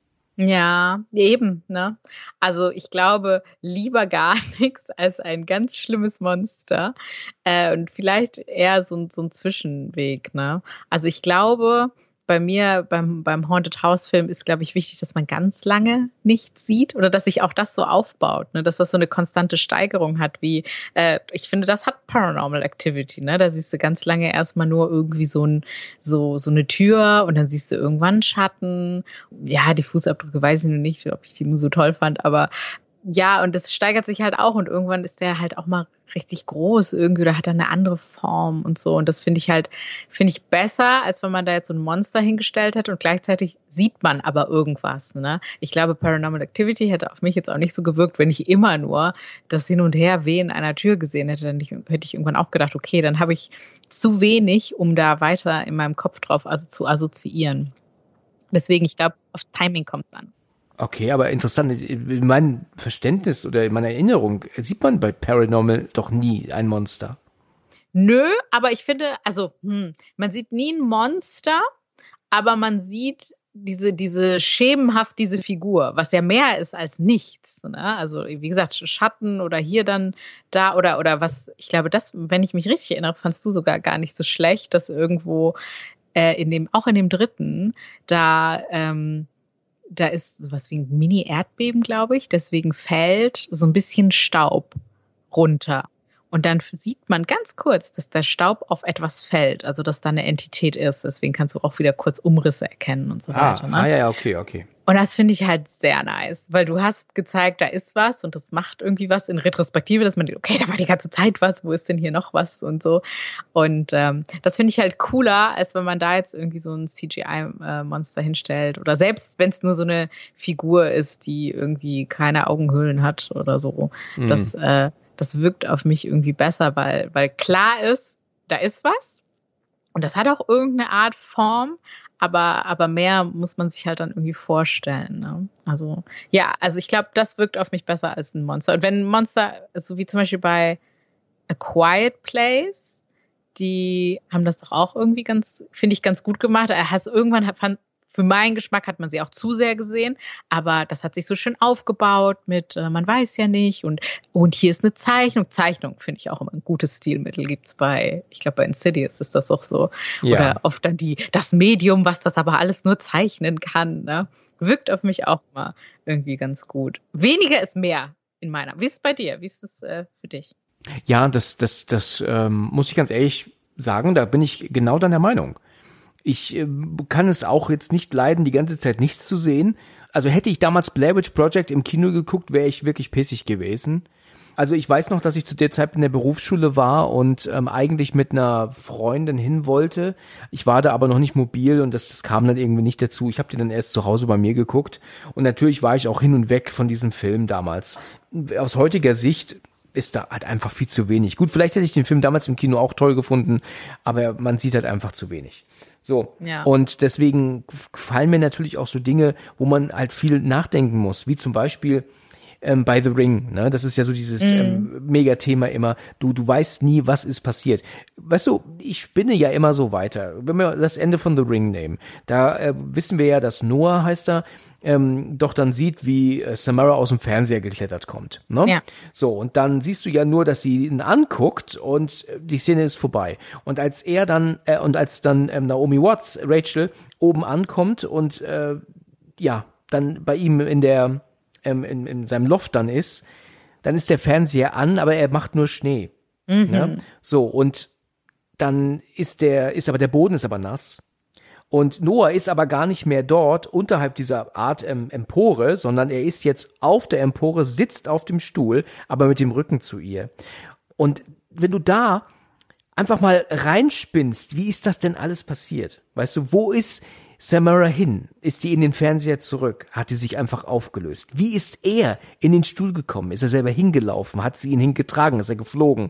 Ja, eben, ne? Also ich glaube, lieber gar nichts als ein ganz schlimmes Monster äh, und vielleicht eher so, so ein Zwischenweg, ne? Also ich glaube, bei mir beim, beim Haunted House Film ist, glaube ich, wichtig, dass man ganz lange nichts sieht oder dass sich auch das so aufbaut, ne? Dass das so eine konstante Steigerung hat, wie, äh, ich finde, das hat Paranormal Activity, ne? Da siehst du ganz lange erstmal nur irgendwie so, ein, so, so eine Tür und dann siehst du irgendwann Schatten. Ja, die Fußabdrücke weiß ich nur nicht, ob ich die nur so toll fand, aber ja, und das steigert sich halt auch und irgendwann ist der halt auch mal richtig groß irgendwie oder hat er eine andere Form und so. Und das finde ich halt, finde ich besser, als wenn man da jetzt so ein Monster hingestellt hätte und gleichzeitig sieht man aber irgendwas, ne? Ich glaube, Paranormal Activity hätte auf mich jetzt auch nicht so gewirkt, wenn ich immer nur das Hin und Her wehen einer Tür gesehen hätte. Dann hätte ich irgendwann auch gedacht, okay, dann habe ich zu wenig, um da weiter in meinem Kopf drauf also zu assoziieren. Deswegen, ich glaube, auf Timing kommt es an. Okay, aber interessant, in meinem Verständnis oder in meiner Erinnerung sieht man bei Paranormal doch nie ein Monster. Nö, aber ich finde, also hm, man sieht nie ein Monster, aber man sieht diese, diese schemenhaft diese Figur, was ja mehr ist als nichts, ne? Also wie gesagt, Schatten oder hier dann da oder oder was, ich glaube, das, wenn ich mich richtig erinnere, fandst du sogar gar nicht so schlecht, dass irgendwo äh, in dem, auch in dem dritten, da ähm, da ist sowas wie ein Mini-Erdbeben, glaube ich. Deswegen fällt so ein bisschen Staub runter. Und dann sieht man ganz kurz, dass der Staub auf etwas fällt. Also, dass da eine Entität ist. Deswegen kannst du auch wieder kurz Umrisse erkennen und so ah, weiter. Ne? Ah, ja, ja, okay, okay. Und das finde ich halt sehr nice, weil du hast gezeigt, da ist was und das macht irgendwie was in Retrospektive, dass man denkt, okay, da war die ganze Zeit was, wo ist denn hier noch was und so. Und ähm, das finde ich halt cooler, als wenn man da jetzt irgendwie so ein C G I-Monster hinstellt oder selbst, wenn es nur so eine Figur ist, die irgendwie keine Augenhöhlen hat oder so. Mhm. Das, äh, das wirkt auf mich irgendwie besser, weil, weil klar ist, da ist was und das hat auch irgendeine Art Form, Aber, aber mehr muss man sich halt dann irgendwie vorstellen. Ne? Also, ja, also ich glaube, das wirkt auf mich besser als ein Monster. Und wenn ein Monster, so wie zum Beispiel bei A Quiet Place, die haben das doch auch irgendwie ganz, finde ich, ganz gut gemacht. Also irgendwann fand, für meinen Geschmack hat man sie auch zu sehr gesehen, aber das hat sich so schön aufgebaut mit, äh, man weiß ja nicht und, und hier ist eine Zeichnung. Zeichnung finde ich auch immer ein gutes Stilmittel, gibt's bei, ich glaube bei Insidious ist das auch so. Ja. Oder oft dann die, das Medium, was das aber alles nur zeichnen kann, ne? Wirkt auf mich auch mal irgendwie ganz gut. Weniger ist mehr in meiner. Wie ist es bei dir? Wie ist es äh, für dich? Ja, das, das, das ähm, muss ich ganz ehrlich sagen, da bin ich genau deiner Meinung. Ich äh, kann es auch jetzt nicht leiden, die ganze Zeit nichts zu sehen. Also hätte ich damals Blair Witch Project im Kino geguckt, wäre ich wirklich pissig gewesen. Also ich weiß noch, dass ich zu der Zeit in der Berufsschule war und ähm, eigentlich mit einer Freundin hin wollte. Ich war da aber noch nicht mobil und das, das kam dann irgendwie nicht dazu. Ich habe die dann erst zu Hause bei mir geguckt und natürlich war ich auch hin und weg von diesem Film damals. Aus heutiger Sicht ist da halt einfach viel zu wenig. Gut, vielleicht hätte ich den Film damals im Kino auch toll gefunden, aber man sieht halt einfach zu wenig. So, ja. Und deswegen fallen mir natürlich auch so Dinge, wo man halt viel nachdenken muss, wie zum Beispiel ähm, bei The Ring, ne? Das ist ja so dieses mm. ähm, Megathema immer, du du weißt nie, was ist passiert. Weißt du, ich spinne ja immer so weiter. Wenn wir das Ende von The Ring nehmen, da äh, wissen wir ja, dass Noah, heißt er, ähm, doch dann sieht, wie äh, Samara aus dem Fernseher geklettert kommt. Ne? Ja. So, und dann siehst du ja nur, dass sie ihn anguckt und äh, die Szene ist vorbei. Und als er dann, äh, und als dann ähm, Naomi Watts, Rachel, oben ankommt und äh, ja, dann bei ihm in der, ähm, in, in seinem Loft dann ist, dann ist der Fernseher an, aber er macht nur Schnee. Mhm. Ne? So, und dann ist der, ist aber der Boden ist aber nass. Und Noah ist aber gar nicht mehr dort unterhalb dieser Art ähm, Empore, sondern er ist jetzt auf der Empore, sitzt auf dem Stuhl, aber mit dem Rücken zu ihr. Und wenn du da einfach mal reinspinnst, wie ist das denn alles passiert? Weißt du, wo ist Samara hin? Ist die in den Fernseher zurück? Hat die sich einfach aufgelöst? Wie ist er in den Stuhl gekommen? Ist er selber hingelaufen? Hat sie ihn hingetragen? Ist er geflogen?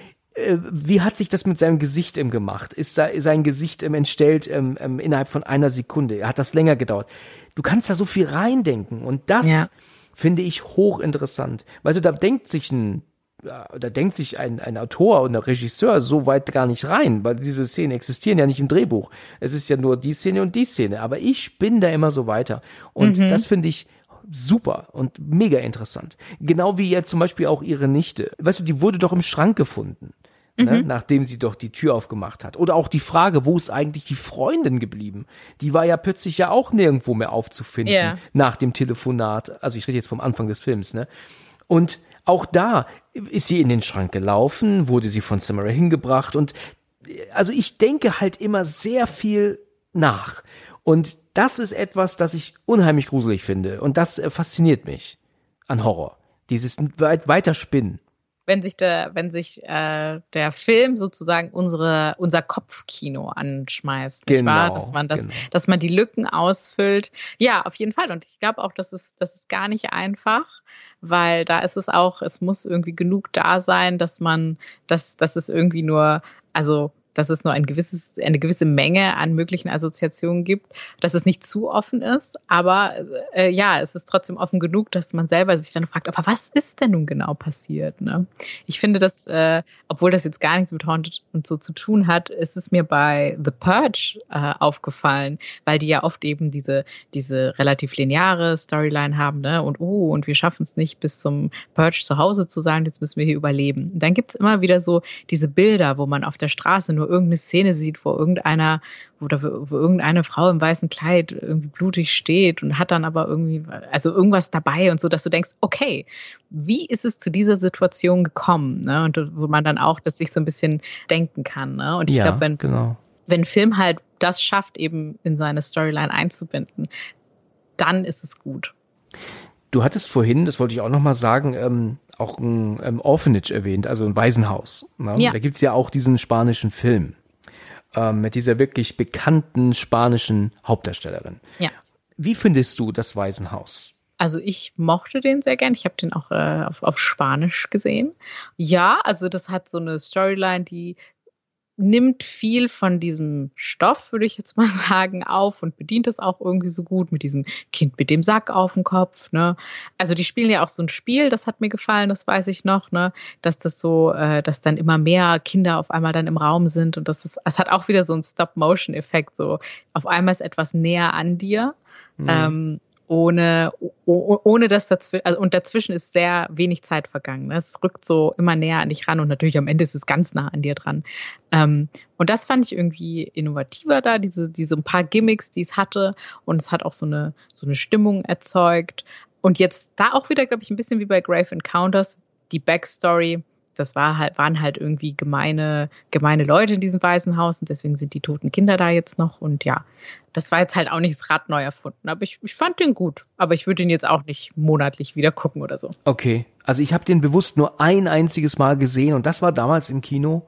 Wie hat sich das mit seinem Gesicht im gemacht? Ist sein Gesicht im entstellt ähm, ähm, innerhalb von einer Sekunde? Hat das länger gedauert? Du kannst da so viel reindenken und das ja. finde ich hochinteressant. Weißt du, da denkt sich ein, da denkt sich ein, ein Autor und ein Regisseur so weit gar nicht rein, weil diese Szenen existieren ja nicht im Drehbuch. Es ist ja nur die Szene und die Szene, aber ich spinne da immer so weiter und mhm. das finde ich super und mega interessant. Genau wie ja zum Beispiel auch ihre Nichte. Weißt du, die wurde doch im Schrank gefunden. mhm. ne, nachdem sie doch die Tür aufgemacht hat. Oder auch die Frage, wo ist eigentlich die Freundin geblieben? Die war ja plötzlich ja auch nirgendwo mehr aufzufinden yeah. nach dem Telefonat. Also ich rede jetzt vom Anfang des Films, ne? Und auch da ist sie in den Schrank gelaufen, wurde sie von Samara hingebracht und also ich denke halt immer sehr viel nach. Und das ist etwas, das ich unheimlich gruselig finde. Und das äh, fasziniert mich an Horror. Dieses weit, weiter Spinnen. Wenn sich der, wenn sich äh, der Film sozusagen unsere, unser Kopfkino anschmeißt, nicht genau, wahr? Dass man das, genau. dass man die Lücken ausfüllt. Ja, auf jeden Fall. Und ich glaube auch, das ist, das ist gar nicht einfach. Weil da ist es auch, es muss irgendwie genug da sein, dass man, dass, dass es irgendwie nur, also dass es nur ein gewisses, eine gewisse Menge an möglichen Assoziationen gibt, dass es nicht zu offen ist, aber äh, ja, es ist trotzdem offen genug, dass man selber sich dann fragt, aber was ist denn nun genau passiert? Ne? Ich finde, dass, äh, obwohl das jetzt gar nichts mit Haunted und so zu tun hat, ist es mir bei The Purge äh, aufgefallen, weil die ja oft eben diese, diese relativ lineare Storyline haben, ne? Und oh, und wir schaffen es nicht, bis zum Purge zu Hause zu sein, jetzt müssen wir hier überleben. Und dann gibt es immer wieder so diese Bilder, wo man auf der Straße nur irgendeine Szene sieht, wo irgendeiner oder wo, wo irgendeine Frau im weißen Kleid irgendwie blutig steht und hat dann aber irgendwie, also irgendwas dabei und so, dass du denkst, okay, wie ist es zu dieser Situation gekommen? Ne? Und wo man dann auch das sich so ein bisschen denken kann. Ne? Und ich ja, glaube, wenn, genau. wenn ein Film halt das schafft, eben in seine Storyline einzubinden, dann ist es gut. Du hattest vorhin, das wollte ich auch nochmal sagen, ähm, auch ein ähm, Orphanage erwähnt, also ein Waisenhaus. Ne? Ja. Da gibt's ja auch diesen spanischen Film ähm, mit dieser wirklich bekannten spanischen Hauptdarstellerin. Ja. Wie findest du das Waisenhaus? Also ich mochte den sehr gern. Ich habe den auch äh, auf, auf Spanisch gesehen. Ja, also das hat so eine Storyline, die nimmt viel von diesem Stoff, würde ich jetzt mal sagen, auf und bedient es auch irgendwie so gut mit diesem Kind mit dem Sack auf dem Kopf, ne? Also die spielen ja auch so ein Spiel, das hat mir gefallen, das weiß ich noch, ne? Dass das so, äh, dass dann immer mehr Kinder auf einmal dann im Raum sind und das ist, es hat auch wieder so einen Stop-Motion-Effekt, so auf einmal ist etwas näher an dir, mhm. ähm, ohne, oh, ohne dass dazwischen, also und dazwischen ist sehr wenig Zeit vergangen. Ne? Es rückt so immer näher an dich ran und natürlich am Ende ist es ganz nah an dir dran. Ähm, und das fand ich irgendwie innovativer da, diese, diese ein paar Gimmicks, die es hatte und es hat auch so eine, so eine Stimmung erzeugt. Und jetzt da auch wieder, glaube ich, ein bisschen wie bei Grave Encounters, die Backstory, das war halt, waren halt irgendwie gemeine, gemeine Leute in diesem Waisenhaus und deswegen sind die toten Kinder da jetzt noch und ja, das war jetzt halt auch nicht das Rad neu erfunden, aber ich, ich fand den gut, aber ich würde ihn jetzt auch nicht monatlich wieder gucken oder so. Okay, also ich habe den bewusst nur ein einziges Mal gesehen und das war damals im Kino,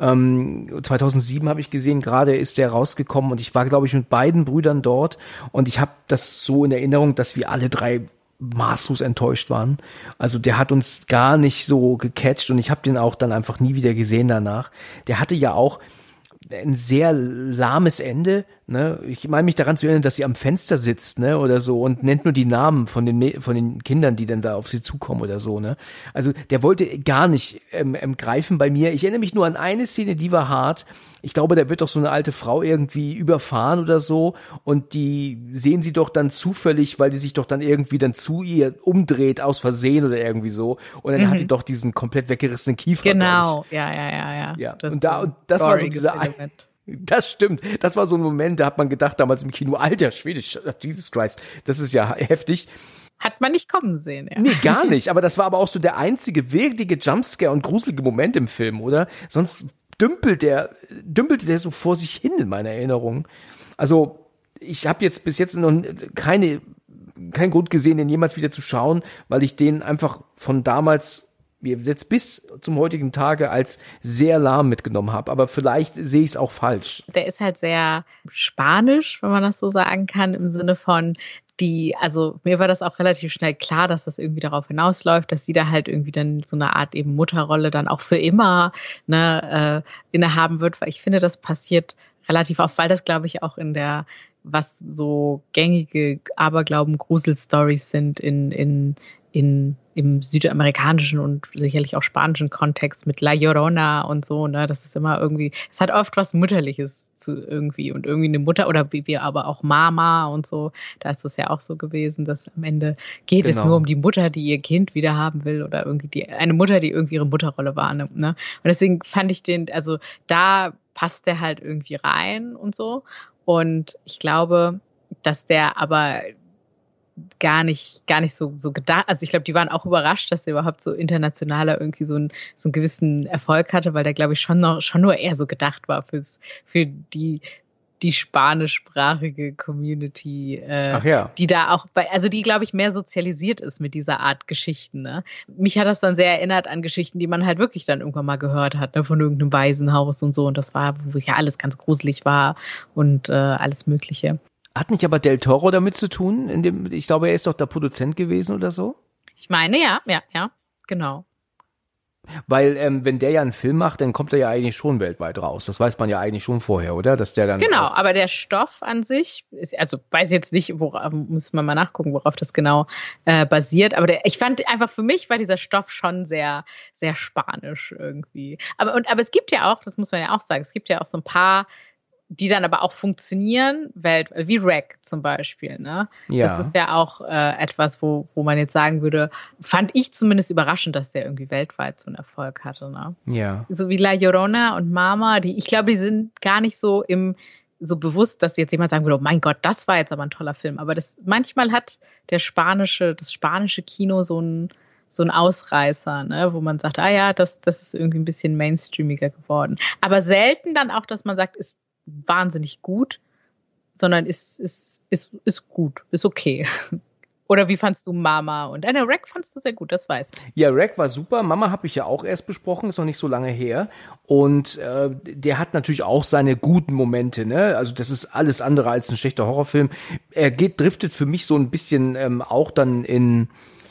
ähm, zweitausendsieben habe ich gesehen, gerade ist der rausgekommen und ich war, glaube ich, mit beiden Brüdern dort und ich habe das so in Erinnerung, dass wir alle drei maßlos enttäuscht waren. Also der hat uns gar nicht so gecatcht und ich habe den auch dann einfach nie wieder gesehen danach. Der hatte ja auch ein sehr lahmes Ende, ne? Ich meine mich daran zu erinnern, dass sie am Fenster sitzt, ne, oder so und nennt nur die Namen von den von den Kindern, die dann da auf sie zukommen oder so, ne? Also der wollte gar nicht ähm, ähm, greifen bei mir. Ich erinnere mich nur an eine Szene, die war hart. Ich glaube, da wird doch so eine alte Frau irgendwie überfahren oder so und die sehen sie doch dann zufällig, weil die sich doch dann irgendwie dann zu ihr umdreht aus Versehen oder irgendwie so und dann mhm. hat die doch diesen komplett weggerissenen Kiefer. Genau, ja, ja, ja, ja. Ja, das und da und das war so dieser Element. Das stimmt. Das war so ein Moment, da hat man gedacht damals im Kino, alter Schwedisch, Jesus Christ, das ist ja heftig. Hat man nicht kommen sehen, ja. Nee, gar nicht. Aber das war aber auch so der einzige wirkliche Jumpscare und gruselige Moment im Film, oder? Sonst dümpelt der, dümpelte der so vor sich hin in meiner Erinnerung. Also ich habe jetzt bis jetzt noch keine, keinen Grund gesehen, den jemals wieder zu schauen, weil ich den einfach von damals jetzt bis zum heutigen Tage als sehr lahm mitgenommen habe. Aber vielleicht sehe ich es auch falsch. Der ist halt sehr spanisch, wenn man das so sagen kann, im Sinne von die, also mir war das auch relativ schnell klar, dass das irgendwie darauf hinausläuft, dass sie da halt irgendwie dann so eine Art eben Mutterrolle dann auch für immer ne, äh, innehaben wird, weil ich finde, das passiert relativ oft, weil das, glaube ich, auch in der, was so gängige Aberglauben, Gruselstories sind in, in in, im südamerikanischen und sicherlich auch spanischen Kontext mit La Llorona und so, ne, das ist immer irgendwie, es hat oft was Mütterliches zu irgendwie und irgendwie eine Mutter oder wie wir aber auch Mama und so, da ist es ja auch so gewesen, dass am Ende geht genau. es nur um die Mutter, die ihr Kind wieder haben will oder irgendwie die, eine Mutter, die irgendwie ihre Mutterrolle wahrnimmt, ne, und deswegen fand ich den, also da passt der halt irgendwie rein und so und ich glaube, dass der aber gar nicht, gar nicht so, so gedacht, also ich glaube, die waren auch überrascht, dass der überhaupt so internationaler irgendwie so, ein, so einen gewissen Erfolg hatte, weil der, glaube ich, schon noch, schon nur eher so gedacht war fürs, für die, die spanischsprachige Community, äh, Ach ja. die da auch bei, also die, glaube ich, mehr sozialisiert ist mit dieser Art Geschichten, ne? Mich hat das dann sehr erinnert an Geschichten, die man halt wirklich dann irgendwann mal gehört hat, ne? Von irgendeinem Waisenhaus und so, und das war, wo ja alles ganz gruselig war und äh, alles Mögliche. Hat nicht aber Del Toro damit zu tun? In dem, ich glaube, er ist doch der Produzent gewesen oder so? Ich meine, ja, ja, ja, genau. Weil, ähm, wenn der ja einen Film macht, dann kommt er ja eigentlich schon weltweit raus. Das weiß man ja eigentlich schon vorher, oder? Dass der dann genau, aber der Stoff an sich, ist, also weiß jetzt nicht, worauf, muss man mal nachgucken, worauf das genau äh, basiert. Aber der, ich fand einfach, für mich war dieser Stoff schon sehr, sehr spanisch irgendwie. Aber, und, aber es gibt ja auch, das muss man ja auch sagen, es gibt ja auch so ein paar, die dann aber auch funktionieren, Welt, wie Rec zum Beispiel, ne? Ja. Das ist ja auch äh, etwas, wo, wo man jetzt sagen würde, fand ich zumindest überraschend, dass der irgendwie weltweit so einen Erfolg hatte, ne? Ja. So wie La Llorona und Mama, die, ich glaube, die sind gar nicht so im, so bewusst, dass jetzt jemand sagen würde, oh mein Gott, das war jetzt aber ein toller Film. Aber das, manchmal hat der spanische, das spanische Kino so ein, so ein Ausreißer, ne, wo man sagt, ah ja, das, das ist irgendwie ein bisschen mainstreamiger geworden. Aber selten dann auch, dass man sagt, ist wahnsinnig gut, sondern ist, ist, ist, ist gut, ist okay. Oder wie fandst du Mama? Und eine Rec fandst du sehr gut, das weiß ich. Ja, Rec war super. Mama habe ich ja auch erst besprochen, ist noch nicht so lange her. Und äh, der hat natürlich auch seine guten Momente, ne? Also das ist alles andere als ein schlechter Horrorfilm. Er geht, driftet für mich so ein bisschen ähm, auch dann in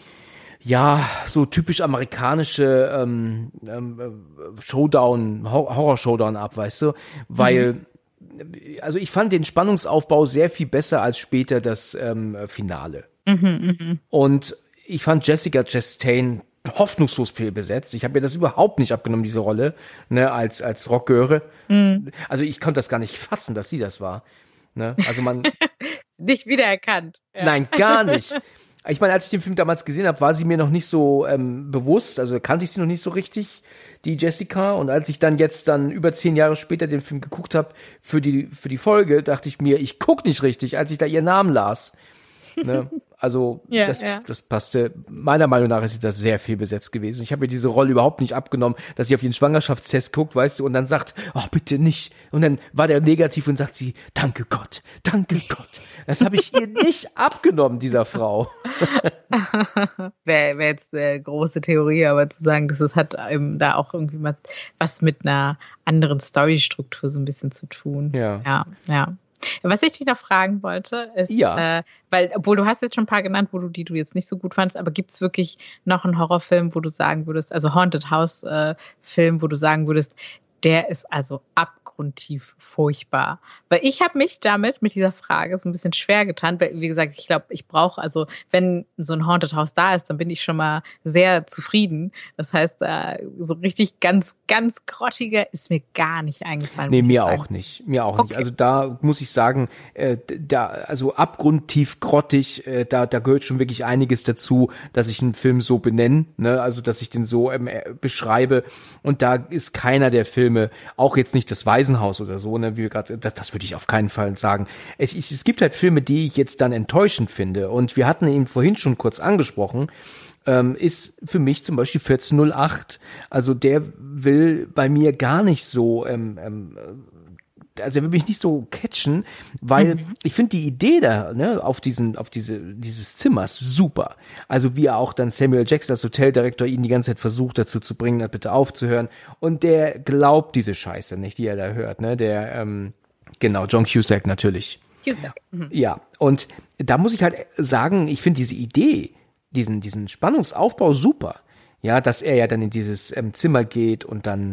ja, so typisch amerikanische ähm, ähm, Showdown, Horror-Showdown ab, weißt du? Weil mhm. Also ich fand den Spannungsaufbau sehr viel besser als später das ähm, Finale. Mhm, mh. Und ich fand Jessica Chastain hoffnungslos fehlbesetzt. Ich habe mir das überhaupt nicht abgenommen, diese Rolle, ne, als als Rockgöre. Mhm. Also ich konnte das gar nicht fassen, dass sie das war. Ne? Also man nicht wiedererkannt. Ja. Nein, gar nicht. Ich meine, als ich den Film damals gesehen habe, war sie mir noch nicht so ähm, bewusst, also kannte ich sie noch nicht so richtig, die Jessica. Und als ich dann jetzt dann über zehn Jahre später den Film geguckt habe für die für die Folge, dachte ich mir, ich guck nicht richtig, als ich da ihren Namen las. Ne? Also ja, das, ja. das passte. Meiner Meinung nach ist sie da sehr viel besetzt gewesen. Ich habe mir diese Rolle überhaupt nicht abgenommen, dass sie auf ihren Schwangerschaftstest guckt, weißt du, und dann sagt, oh, bitte nicht. Und dann war der negativ und sagt sie, danke Gott, danke Gott. Das habe ich ihr nicht abgenommen, dieser Frau. Wäre wär jetzt eine große Theorie, aber zu sagen, dass es hat eben da auch irgendwie mal was mit einer anderen Storystruktur so ein bisschen zu tun. Ja, ja. ja. Was ich dich noch fragen wollte, ist, ja. äh, weil, obwohl du hast jetzt schon ein paar genannt, wo du die du jetzt nicht so gut fandst, aber gibt es wirklich noch einen Horrorfilm, wo du sagen würdest, also Haunted House äh, Film, wo du sagen würdest, der ist also abgrundtief furchtbar. Weil ich habe mich damit, mit dieser Frage so ein bisschen schwer getan, weil, wie gesagt, ich glaube, ich brauche, also wenn so ein Haunted House da ist, dann bin ich schon mal sehr zufrieden. Das heißt, äh, so richtig ganz, ganz grottiger ist mir gar nicht eingefallen. Nee, mir auch nicht. Mir auch okay. nicht. Also da muss ich sagen, äh, da, also abgrundtief grottig, äh, da, da gehört schon wirklich einiges dazu, dass ich einen Film so benenne, ne? Also dass ich den so ähm, beschreibe. Und da ist keiner der Filme, auch jetzt nicht das Waisenhaus oder so, ne, wie wir gerade, das, das würde ich auf keinen Fall sagen. Es, es, es gibt halt Filme, die ich jetzt dann enttäuschend finde. Und wir hatten ihn vorhin schon kurz angesprochen, ähm, ist für mich zum Beispiel vierzehn null acht. Also der will bei mir gar nicht so, ähm, ähm, also er will mich nicht so catchen, weil mhm. ich finde die Idee da, ne, auf diesen, auf diese, dieses Zimmers super. Also wie er auch dann Samuel Jackson als Hoteldirektor ihn die ganze Zeit versucht dazu zu bringen, hat bitte aufzuhören. Und der glaubt diese Scheiße nicht, die er da hört, ne, der, ähm, genau, John Cusack natürlich. Cusack. Mhm. Ja. Und da muss ich halt sagen, ich finde diese Idee, diesen, diesen Spannungsaufbau super. Ja, dass er ja dann in dieses ähm, Zimmer geht und dann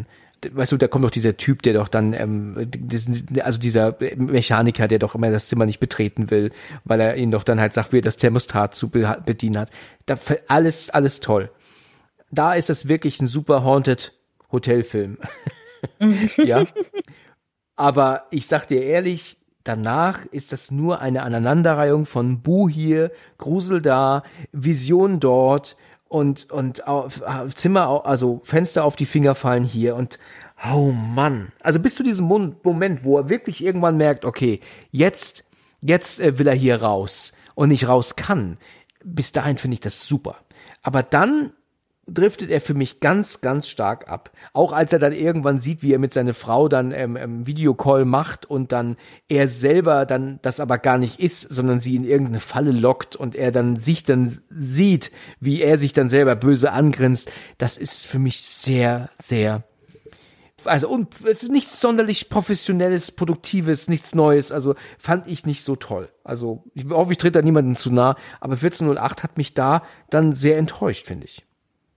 weißt du, da kommt doch dieser Typ, der doch dann, ähm, also dieser Mechaniker, der doch immer das Zimmer nicht betreten will, weil er ihn doch dann halt sagt, wie er das Thermostat zu bedienen hat. Da, alles, alles toll. Da ist das wirklich ein super Haunted Hotelfilm. Ja. Aber ich sag dir ehrlich, danach ist das nur eine Aneinanderreihung von Buh hier, Grusel da, Vision dort und, und auf, Zimmer, also Fenster auf die Finger fallen hier und oh Mann. Also bis zu diesem Moment, wo er wirklich irgendwann merkt, okay, jetzt, jetzt will er hier raus und nicht raus kann. Bis dahin finde ich das super. Aber dann driftet er für mich ganz, ganz stark ab. Auch als er dann irgendwann sieht, wie er mit seiner Frau dann ähm, ähm, Videocall macht und dann er selber dann das aber gar nicht ist, sondern sie in irgendeine Falle lockt und er dann sich dann sieht, wie er sich dann selber böse angrinst. Das ist für mich sehr, sehr, also und es ist nichts sonderlich Professionelles, Produktives, nichts Neues, also fand ich nicht so toll. Also ich hoffe, ich trete da niemandem zu nah, aber vierzehn null acht hat mich da dann sehr enttäuscht, finde ich.